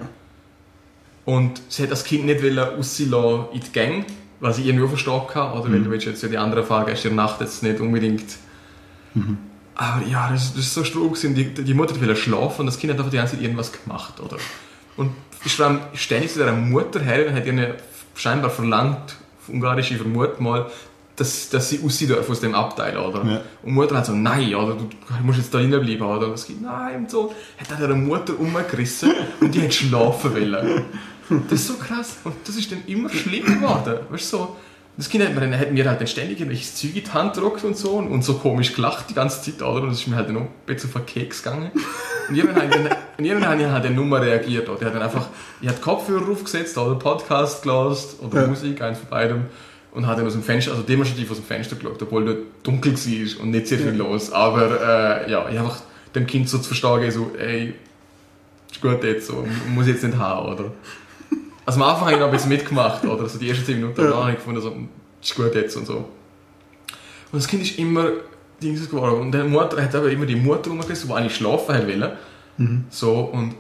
S1: Und sie hat das Kind nicht rausziehen lassen in die Gang, was ich irgendwie auch verstanden habe, oder? Weil du willst jetzt ja die anderen Fahrgäste in der Nacht jetzt nicht unbedingt. Aber ja, das ist so stroh gewesen. Die Mutter wollte schlafen und das Kind hat einfach die ganze Zeit irgendwas gemacht, oder? Und ist dann ständig zu der Mutter her und hat ihr scheinbar verlangt, auf Ungarisch, ich vermute mal, dass sie rausziehen darf aus dem Abteil, oder? Ja. Und die Mutter hat so, nein, oder? Du musst jetzt da drinnen bleiben, oder? Und das Kind, nein, und so. Hat dann ihre Mutter umgerissen und die hat schlafen wollen. Das ist so krass. Und das ist dann immer schlimmer geworden. Weißt du, so, das Kind hat mir halt dann ständig irgendwelches Zeug in die Hand gedrückt und so komisch gelacht die ganze Zeit, oder? Und das ist mir halt dann auch ein bisschen auf den Keks gegangen. Und irgendwann habe ich halt dann nur mal reagiert, oder? Ich habe Kopfhörer aufgesetzt, oder Podcast gelassen, oder Musik, eins von beidem. Und habe dann aus dem Fenster, also demonstrativ aus dem Fenster geschaut, obwohl dort dunkel war und nicht sehr viel los. Aber ich habe einfach dem Kind so zu verstehen gegeben, so, ey, ist gut jetzt, so, muss ich jetzt nicht haben, oder? Also am Anfang habe ich noch ein bisschen mitgemacht, oder? Also die ersten 10 Minuten habe ich gefunden, so, ist gut jetzt und so. Und das Kind ist immer Dings geworden. Und die Mutter hat aber immer die Mutter umgerissen, die eigentlich schlafen wollte. So, und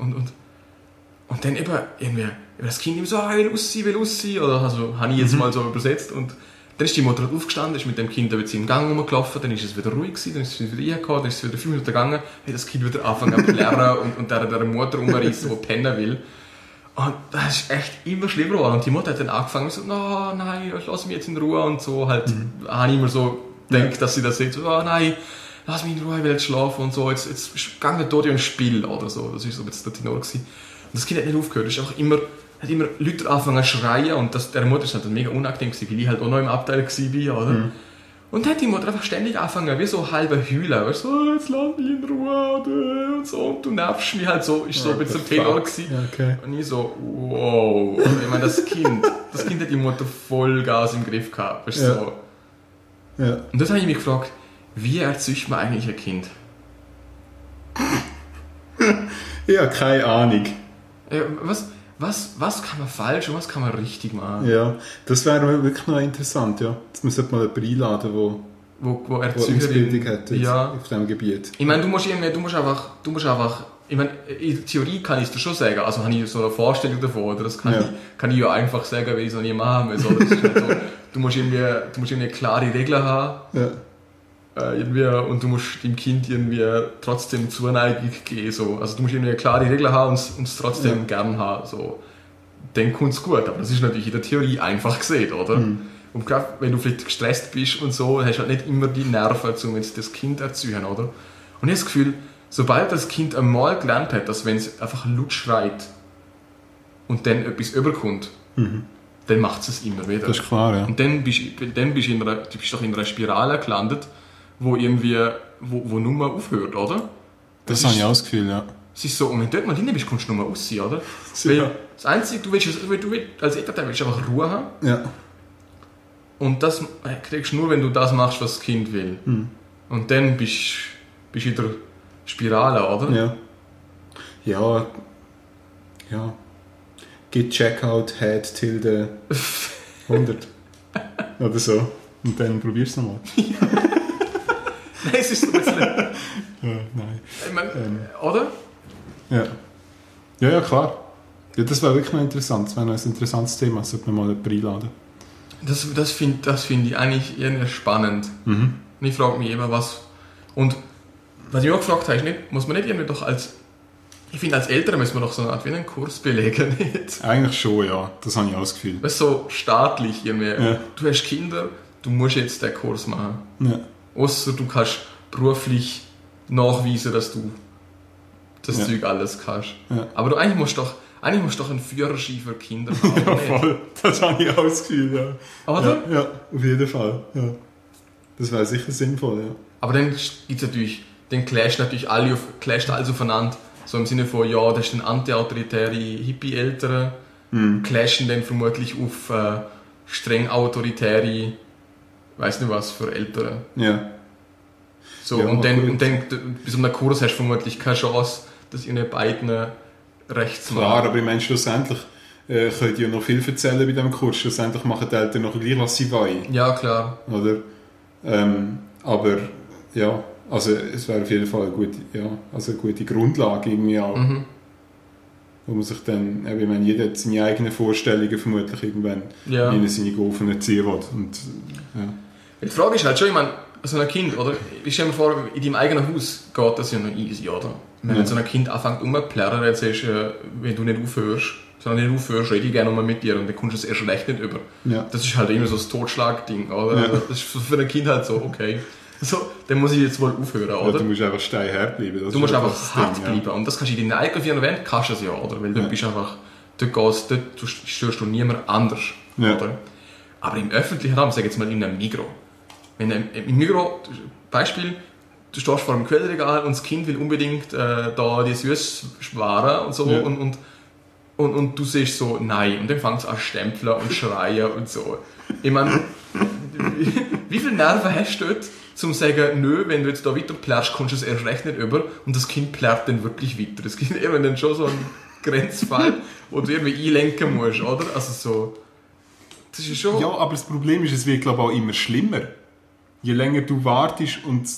S1: dann eben irgendwie das Kind immer so, ich will rausziehen, oder also habe ich jetzt mal so übersetzt. Und dann ist die Mutter aufgestanden, ist mit dem Kind im Gang rumgelaufen, dann ist es wieder ruhig gewesen, dann ist es wieder reingekommen, dann ist es wieder 5 Minuten gegangen, hat das Kind wieder angefangen zu lernen und der Mutter umreißen, die pennen will. Und das ist echt immer schlimmer geworden. Und die Mutter hat dann angefangen so, nein, lass mich jetzt in Ruhe und so. Halt, habe ich immer so gedacht, dass sie das sieht, so, nein, lass mich in Ruhe, ich will jetzt schlafen und so. Jetzt gang nicht dort ins Spiel oder so. Das war so jetzt der Tenor gewesen. Und das Kind hat nicht aufgehört. Es ist hat immer Leute angefangen zu schreien und der Mutter ist halt mega unangenehm gewesen, weil ich halt auch noch im Abteil war, oder? Und dann hat die Mutter einfach ständig angefangen, wie so halbe Heulen, weißt du, so, jetzt lass mich in Ruhe und so, und du nervst mich halt so, ist so ein bisschen Tenor gewesen. Okay. Und ich so, wow. Ich meine, das Kind hat die Mutter voll Gas im Griff gehabt, weißt du, so. Ja. Und das habe ich mich gefragt, wie erzeugt man eigentlich ein Kind?
S2: Ja, keine Ahnung.
S1: Ja, was kann man falsch und was kann man richtig machen?
S2: Ja, das wäre wirklich noch interessant, ja. Jetzt muss man mal jemanden einladen,
S1: wo
S2: Ausbildung hat auf diesem Gebiet.
S1: Ich meine, du musst einfach, ich meine, in der Theorie kann ich es dir schon sagen, also habe ich so eine Vorstellung davon, oder das kann ich ja einfach sagen, weil ich es noch nie machen muss. Oder? Das ist halt so, du musst irgendwie klare Regeln haben. Ja. Und du musst dem Kind irgendwie trotzdem Zuneigung geben. So. Also du musst irgendwie eine klare Regel haben und es trotzdem gern haben. So. Dann kommt es gut, aber das ist natürlich in der Theorie einfach gesehen, oder? Und gerade wenn du vielleicht gestresst bist und so, hast du halt nicht immer die Nerven, um jetzt das Kind zu erziehen, oder? Und ich habe das Gefühl, sobald das Kind einmal gelernt hat, dass wenn es einfach laut schreit und dann etwas überkommt, dann macht es immer wieder.
S2: Das ist klar, ja.
S1: Und dann bist du doch in einer Spirale gelandet, wo irgendwie, wo nur mal aufhört, oder?
S2: Das habe ich auch das Gefühl, ja.
S1: Es ist so, und wenn du dort mal drin bist, kommst du nur mal raus, oder? Weil das Einzige, du willst als Elternteil willst einfach Ruhe haben.
S2: Ja.
S1: Und das kriegst du nur, wenn du das machst, was das Kind will. Und dann bist du in der Spirale, oder?
S2: Ja. Ja. Ja. Git Checkout Head tilde 100. Oder so. Und dann probier's nochmal.
S1: Nein, es ist so ein bisschen...
S2: Ja, nein.
S1: Ich meine, oder?
S2: Ja. Ja, klar. Ja, das wäre wirklich noch interessant. Das wäre noch ein interessantes Thema. Das sollte man mal jemanden einladen.
S1: Das finde ich eigentlich irgendwie spannend. Und ich frage mich immer, was... Und was ich auch gefragt habe, ist nicht, muss man nicht irgendwie doch als... Ich finde, als Eltern müssen wir doch so eine Art wie einen Kurs belegen, nicht?
S2: Eigentlich schon, ja. Das habe ich auch das Gefühl.
S1: Weißt du, so staatlich irgendwie.
S2: Ja.
S1: Du hast Kinder, du musst jetzt den Kurs machen.
S2: Ja.
S1: Ausser du kannst beruflich nachweisen, dass du das Zeug alles kannst.
S2: Ja.
S1: Aber eigentlich musst du doch einen Führerschein für Kinder haben.
S2: Ja, voll. Das habe ich auch das Gefühl, ja.
S1: Oder?
S2: Ja, auf jeden Fall. Ja. Das wäre sicher sinnvoll, ja.
S1: Aber dann gibt's natürlich, dann clasht natürlich alles aufeinander. So im Sinne von, ja, das ist ein anti-autoritäre Hippie-Eltern, clashen dann vermutlich auf streng autoritäre, weiß nicht was, für Eltern.
S2: Ja.
S1: So,
S2: ja,
S1: und dann bis um den Kurs hast du vermutlich keine Chance, dass ihr beiden rechts machen.
S2: Klar, aber ich meine, schlussendlich könnt ihr noch viel erzählen bei diesem Kurs. Schlussendlich machen die Eltern noch gleich, was sie wollen.
S1: Ja, klar.
S2: Oder? Aber, ja, also es wäre auf jeden Fall eine gute Grundlage irgendwie auch. Wo man sich dann, ich meine, jeder hat seine eigenen Vorstellungen vermutlich irgendwann, wie er seine Golfen erziehen will. Und, ja.
S1: Die Frage ist halt schon, ich meine, so ein Kind, oder? Ich stelle mir vor, in deinem eigenen Haus geht das ja noch easy, oder? Wenn so ein Kind anfängt rumzuplärren, dann sagst du, wenn du nicht aufhörst, rede ich gerne mal mit dir und dann kommst du es erst recht nicht über. Ja. Das ist halt immer so das Totschlag-Ding, oder? Ja. Das ist für ein Kind halt so, okay. So, dann muss ich jetzt wohl aufhören, oder?
S2: Ja, du musst einfach steinhart bleiben.
S1: Du musst einfach hart bleiben. Und das kannst du in deiner eigenen vier Wände, kannst du es ja, oder? Weil dort bist du einfach, dort störst du niemand anders, oder? Aber im öffentlichen Raum, sag jetzt mal in einem Migros. Wenn im Migros, Beispiel, du stehst vor einem Quellregal und das Kind will unbedingt da die Süßwaren und so und du siehst so, nein, und dann fängst du an stempeln und schreien und so. Ich meine, wie viele Nerven hast du dort, zum zu sagen, nö, wenn du jetzt da weiter plärrst, kommst du es erst recht nicht über und das Kind plärrt dann wirklich weiter. Das gibt eben dann schon so einen Grenzfall, wo du irgendwie einlenken musst, oder? Also so, das ist schon...
S2: Ja, aber das Problem ist, es wird, glaube ich, auch immer schlimmer. Je länger du wartest und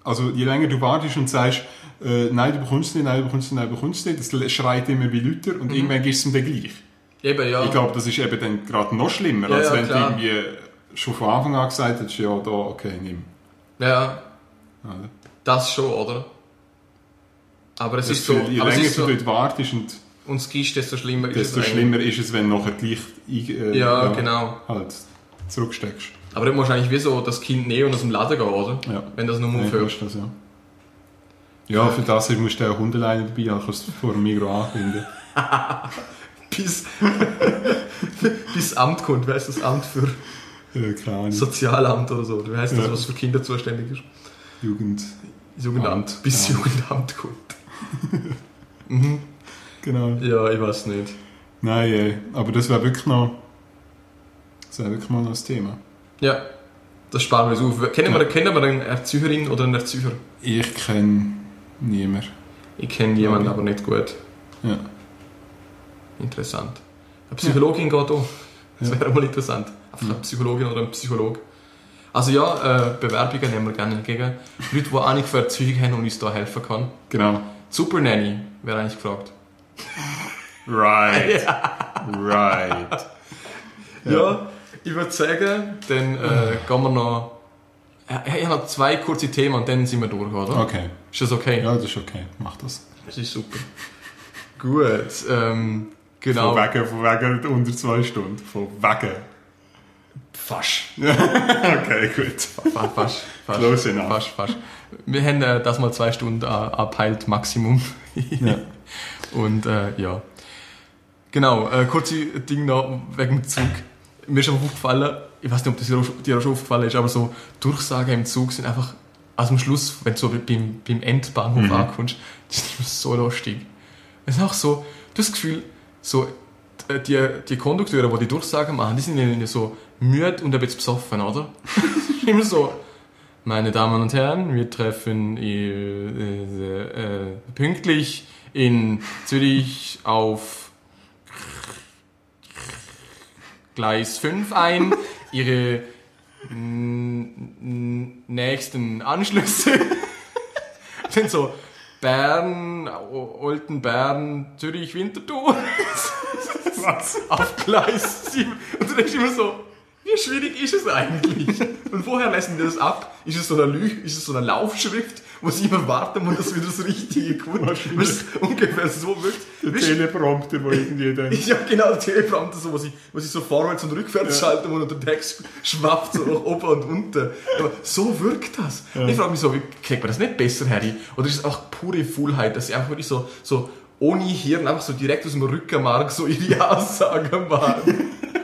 S2: sagst, nein, du bekommst nicht, das schreit immer wie Lüter und irgendwann gehst du ihm dann gleich.
S1: Eben, ja.
S2: Ich glaube, das ist eben dann gerade noch schlimmer, als wenn du irgendwie schon von Anfang an gesagt hättest, ja, da, okay, nimm.
S1: Ja, das schon, oder? Aber es ist so...
S2: Je länger du dort wartest
S1: und es gibst, desto schlimmer
S2: ist es, wenn du nachher gleich
S1: genau.
S2: halt zurücksteckst.
S1: Aber dann musst du eigentlich wie so das Kind nehmen und aus dem Laden gehen, oder? Ja. Wenn das nur aufhört.
S2: Ja, für das musst du auch Hundeleine dabei haben, kannst du vor dem Migros anbinden.
S1: bis das Amt kommt, weißt du, das Amt für Sozialamt oder so. Wie heißt das, was für Kinder zuständig ist? Jugendamt. Bis Jugendamt kommt.
S2: Genau.
S1: Ja, ich weiß nicht.
S2: Nein, aber das wäre wirklich mal noch das Thema.
S1: Ja, das sparen wir uns auf. Kennen wir eine Erzieherin oder einen Erzieher?
S2: Ich kenne niemanden.
S1: Ich kenne jemanden, aber nicht gut.
S2: Ja.
S1: Interessant. Eine Psychologin geht auch. Das wäre mal interessant. Einfach eine Psychologin oder ein Psychologe. Also ja, Bewerbungen nehmen wir gerne entgegen. Leute, die Ahnung für Erziehung haben und uns da helfen können.
S2: Genau.
S1: Super Nanny wäre eigentlich gefragt.
S2: Right. Right.
S1: Ja, ich würde sagen, dann gehen wir noch... Ich habe noch 2 kurze Themen und dann sind wir durch, oder?
S2: Okay.
S1: Ist das okay?
S2: Ja, das ist okay. Mach das.
S1: Das ist super. Gut, genau.
S2: Von wegen unter 2 Stunden. Von wegen.
S1: Fast.
S2: Okay, gut.
S1: Fast.
S2: Close enough.
S1: Fast. Wir haben das mal 2 Stunden abheilt, Maximum.
S2: Ja.
S1: Und ja. Genau, kurze Ding noch wegen dem Zug. Mir ist aber aufgefallen, ich weiß nicht, ob das dir auch schon aufgefallen ist, aber so Durchsagen im Zug sind einfach, also am Schluss, wenn du so beim Endbahnhof ankommst, das ist immer so lustig. Es ist auch so, du hast das Gefühl, so, die Kondukteure, die Durchsagen machen, die sind irgendwie so müde und ein bisschen besoffen, oder? Immer so, meine Damen und Herren, wir treffen pünktlich in Zürich auf Gleis 5 ein. Ihre nächsten Anschlüsse sind so Bern, Olten, Bern, Zürich, Winterthur. Was? Auf Gleis 7. Und du denkst immer so, wie schwierig ist es eigentlich? Und woher lesen die das ab? Ist es so eine Laufschrift, wo sie immer warten muss, dass wieder das Richtige kommt? Was ungefähr so wirkt.
S2: Der Teleprompter, wo irgendwie dann...
S1: Ja, genau, der Teleprompter, so, wo sie so vorwärts und rückwärts schalten muss und der Text schwappt so nach oben und unten. Aber so wirkt das. Ja. Ich frage mich so, wie kriegt man das nicht besser her? Oder ist es auch pure Faulheit, dass sie einfach wirklich so ohne Hirn einfach so direkt aus dem Rückenmark so ihre Aussagen machen?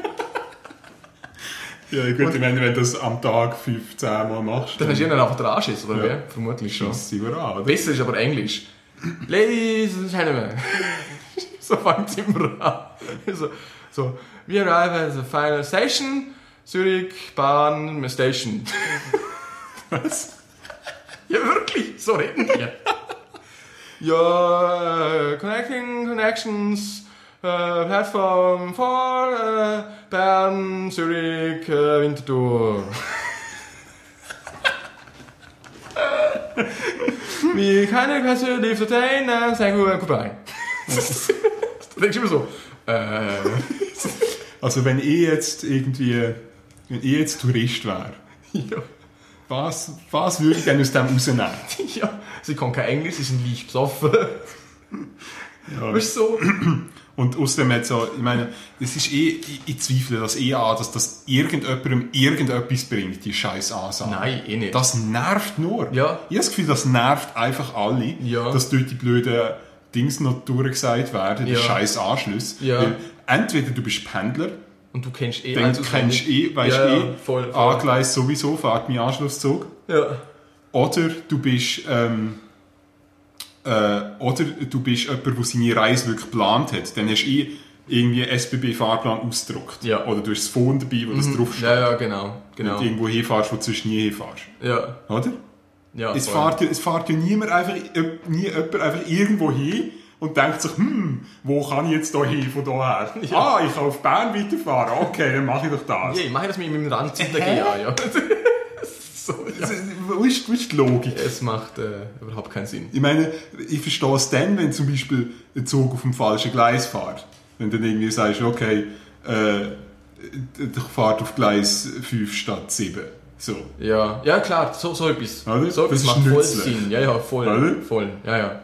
S2: Ja, gut, ich meine, wenn du das am Tag 15 Mal machst...
S1: Dann hast du ja einfach den Anschiss, oder wie? Vermutlich schon.
S2: Das ist überall, oder?
S1: Besser ist aber Englisch. Ladies and Gentlemen. So fängt es immer an. So, we arrive at the final station, Zürich, Bahn, Station. Was? Ja, wirklich, so reden wir. Ja, connections... Platform 4, Bern, Zürich, Winterthur. We keine Klasse leave the train, thank you, goodbye. Da denkst du immer so,
S2: Also wenn ich jetzt Tourist wäre,
S1: ja.
S2: was würde ich denn aus dem rausnehmen?
S1: Ja, sie kann kein Englisch, sie sind leicht besoffen.
S2: Ja.
S1: Weißt du, so...
S2: Und außerdem hat so, ich meine, das ist ich zweifle das an, dass das irgendjemandem irgendetwas bringt, die scheiß Ansage.
S1: Nein, nicht.
S2: Das nervt nur.
S1: Ja.
S2: Ich habe das Gefühl, das nervt einfach alle,
S1: ja.
S2: Dass dort die blöden Dings noch durchgesagt werden, die scheiß Anschlüsse.
S1: Ja.
S2: Weil entweder du bist Pendler,
S1: und du kennst
S2: dann kennst weißt
S1: voll.
S2: A-Gleis sowieso, fährt mein Anschlusszug.
S1: Ja.
S2: Oder du bist jemand, der seine Reise wirklich geplant hat. Dann hast du irgendwie einen SBB-Fahrplan ausgedruckt.
S1: Ja.
S2: Oder du hast das Phone dabei, wo das draufsteht.
S1: Ja, genau.
S2: Wenn du irgendwo hinfährst, wo du sonst nie hinfährst.
S1: Ja.
S2: Oder?
S1: Ja,
S2: es fährt ja nie jemand einfach irgendwo hin und denkt sich, wo kann ich jetzt da hin, von daher? Ja. Ich kann auf Bern weiterfahren. Okay, dann mache ich doch das.
S1: Ja, ich mache das mit meinem Randzünder ja. So, ja.
S2: Wo ist die Logik?
S1: Es macht überhaupt keinen Sinn.
S2: Ich meine, ich verstehe es dann, wenn zum Beispiel ein Zug auf dem falschen Gleis fährt. Wenn du dann irgendwie sagst, okay, ich fahre auf Gleis 5 statt 7. So.
S1: Ja, klar, so etwas.
S2: Oder?
S1: So etwas macht voll Sinn. Ja, voll.
S2: Oder?
S1: Voll, ja.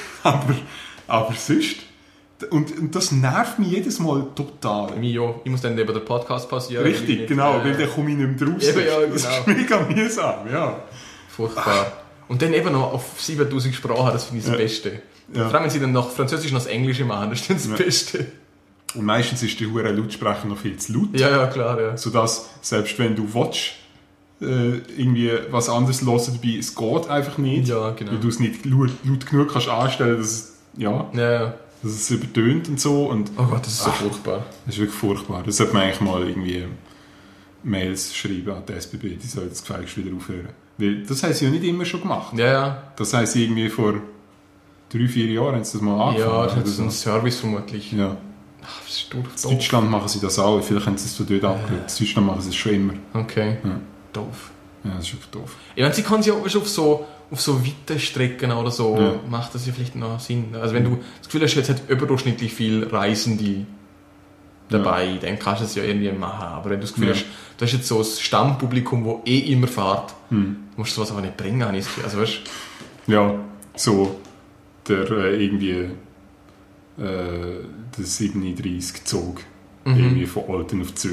S2: aber sonst... Und das nervt mich jedes Mal total.
S1: Ich muss dann eben der Podcast passieren.
S2: Richtig, genau, weil dann komme ich nicht mehr raus.
S1: Eben, ja, genau.
S2: Das ist mega mühsam, ja.
S1: Furchtbar. Und dann eben noch auf 7000 Sprachen, das finde ich das Beste. Ja. Vor allem, wenn sie dann noch Französisch noch das Englische machen, das ist dann das Beste.
S2: Und meistens ist der hure Lautsprecher noch viel zu laut.
S1: Ja, klar, ja.
S2: Sodass, selbst wenn du willst, irgendwie was anderes hören dabei, es geht einfach nicht.
S1: Ja, genau.
S2: Weil du es nicht laut genug kannst anstellen, dass es, dass es übertönt und so. Und,
S1: oh Gott, das ist so furchtbar.
S2: Das ist wirklich furchtbar. Das sollte man eigentlich mal irgendwie Mails schreiben an die SBB, die sollen das gefälligst wieder aufhören. Weil das haben sie ja nicht immer schon gemacht.
S1: Ja.
S2: Das haben sie irgendwie vor 3-4 Jahren haben sie das mal angefangen.
S1: Ja, das ist ein Service vermutlich.
S2: Ja.
S1: Ach, das ist doof.
S2: In Deutschland machen sie das auch. Vielleicht haben sie es von dort abgehört. In Deutschland machen sie es schon immer.
S1: Okay.
S2: Ja.
S1: Doof.
S2: Ja, das ist wirklich doof.
S1: Ich meine, sie kann es ja auch auf so weite Strecken oder so, macht das ja vielleicht noch Sinn. Also wenn du das Gefühl hast, jetzt hat überdurchschnittlich viel Reisende dabei, dann kannst du es ja irgendwie machen. Aber wenn du das Gefühl hast, du hast jetzt so ein Stammpublikum, das immer fährt, musst du sowas aber nicht bringen. Also, weißt
S2: du? Ja, so der irgendwie der 37 Zug irgendwie von Olten auf Zürich.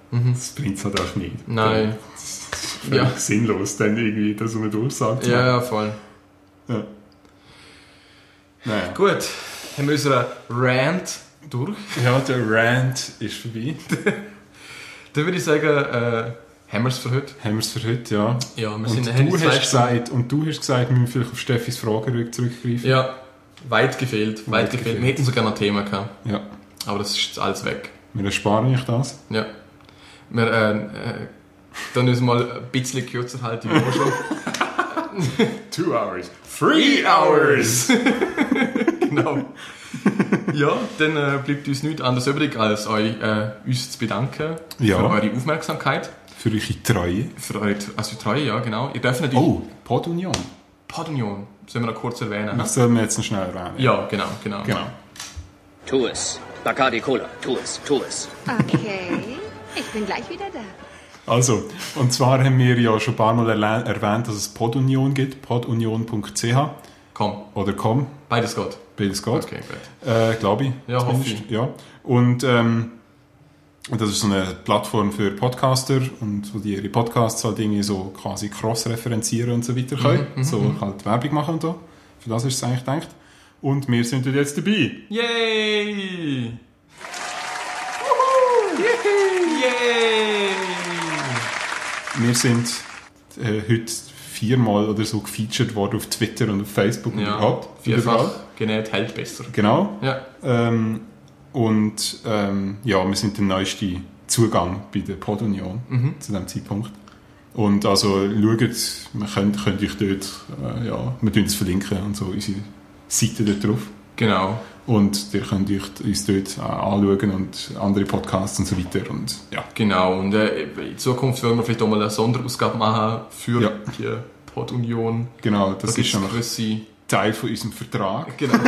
S2: Das bringt es halt auch nicht.
S1: Nein.
S2: Das ist völlig sinnlos, dann irgendwie das so eine Durchsage.
S1: Ja, voll.
S2: Ja. Naja.
S1: Gut, haben wir unseren Rant durch.
S2: Ja, der Rant ist vorbei.
S1: Dann würde ich sagen, haben wir es für heute.
S2: Haben wir es für heute, ja.
S1: Ja, wir
S2: und,
S1: sind
S2: du hast gesagt, wir müssen vielleicht auf Steffis Frage zurückgreifen.
S1: Ja, weit gefehlt. Wir hätten sogar noch ein Thema gehabt.
S2: Ja.
S1: Aber das ist jetzt alles weg.
S2: Wir ersparen euch das.
S1: Ja. Wir dann uns mal ein bisschen kürzer halten wie schon.
S2: 2 hours. 3 hours!
S1: Genau. Ja, dann bleibt uns nichts anderes übrig, als euch uns zu bedanken für eure Aufmerksamkeit.
S2: Für eure Treue.
S1: Für eure Treue, ja, genau. Ihr dürft natürlich...
S2: Oh, Podunion.
S1: Podunion, sollen wir noch kurz erwähnen?
S2: Das sollen wir jetzt noch schnell erwähnen.
S1: Ja, genau.
S6: Tu es. Bacardi Cola. Tu es.
S7: Okay, ich bin gleich wieder da.
S2: Also, und zwar haben wir ja schon ein paar Mal erwähnt, dass es Podunion gibt. podunion.ch. Oder com.
S1: Beides geht.
S2: Okay, gut. Glaube ich.
S1: Ja, hoffe ich.
S2: Ja. Und das ist so eine Plattform für Podcaster, und wo die ihre Podcasts halt irgendwie so quasi cross-referenzieren und so weiter können. So halt Werbung machen und so. Für das ist es eigentlich gedacht. Und wir sind jetzt dabei.
S1: Yay!
S2: Wir sind heute 4-mal oder so gefeatured worden auf Twitter und auf Facebook und überhaupt.
S1: Vierfach genäht hält besser.
S2: Genau.
S1: Ja.
S2: Wir sind der neueste Zugang bei der Podunion zu diesem Zeitpunkt. Und also schaut, könnt euch dort, wir tun es verlinken und so, unsere Seite dort drauf.
S1: Genau.
S2: Und ihr könnt euch uns dort anschauen und andere Podcasts und so weiter. Und, ja.
S1: Genau, und in Zukunft werden wir vielleicht auch mal eine Sonderausgabe machen für die Podunion.
S2: Genau, das ist schon
S1: ein
S2: Teil von unserem Vertrag.
S1: Genau.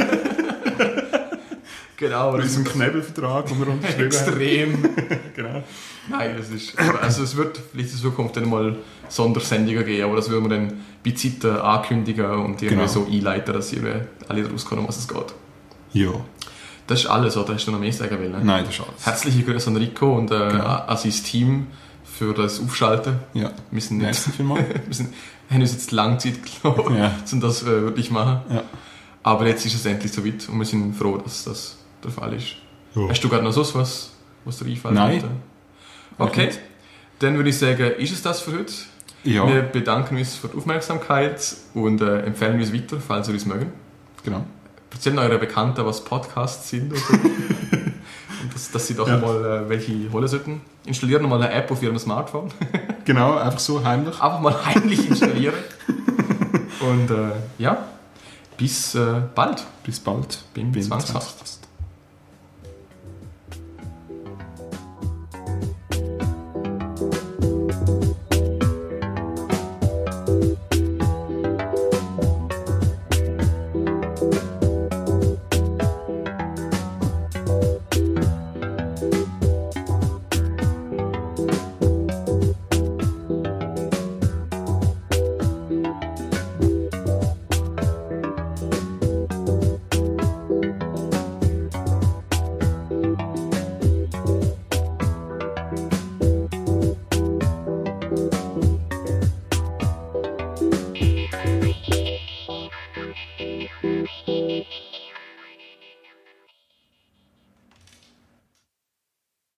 S1: Genau.
S2: Bei unserem Knebelvertrag, den wir unterschrieben
S1: Extrem.
S2: Genau.
S1: Nein, das ist... Also es wird vielleicht in Zukunft dann mal Sondersendungen geben, aber das würden wir dann bei Zeiten ankündigen und irgendwie so einleiten, dass ihr alle daraus kommen, was es geht.
S2: Ja.
S1: Das ist alles, oder hast du noch mehr sagen wollen?
S2: Nein, das ist alles.
S1: Herzliche Grüße an Rico und an sein Team für das Aufschalten.
S2: Ja.
S1: Wir sind nicht,
S2: wir
S1: haben uns jetzt lange Zeit genommen, um das wirklich zu machen.
S2: Ja.
S1: Aber jetzt ist es endlich soweit und wir sind froh, dass das der Fall ist. Ja. Hast du gerade noch so was dir einfällt?
S2: Nein.
S1: Okay, dann würde ich sagen, ist es das für heute?
S2: Ja.
S1: Wir bedanken uns für die Aufmerksamkeit und empfehlen uns weiter, falls ihr uns mögen.
S2: Genau.
S1: Erzählt euren Bekannten, was Podcasts sind. Oder so. Und dass sie doch mal welche holen sollten. Installieren mal eine App auf ihrem Smartphone.
S2: Genau, einfach so heimlich.
S1: Einfach mal heimlich installieren. Und bis bald.
S2: Bis bald.
S1: Beim Zwangshaft.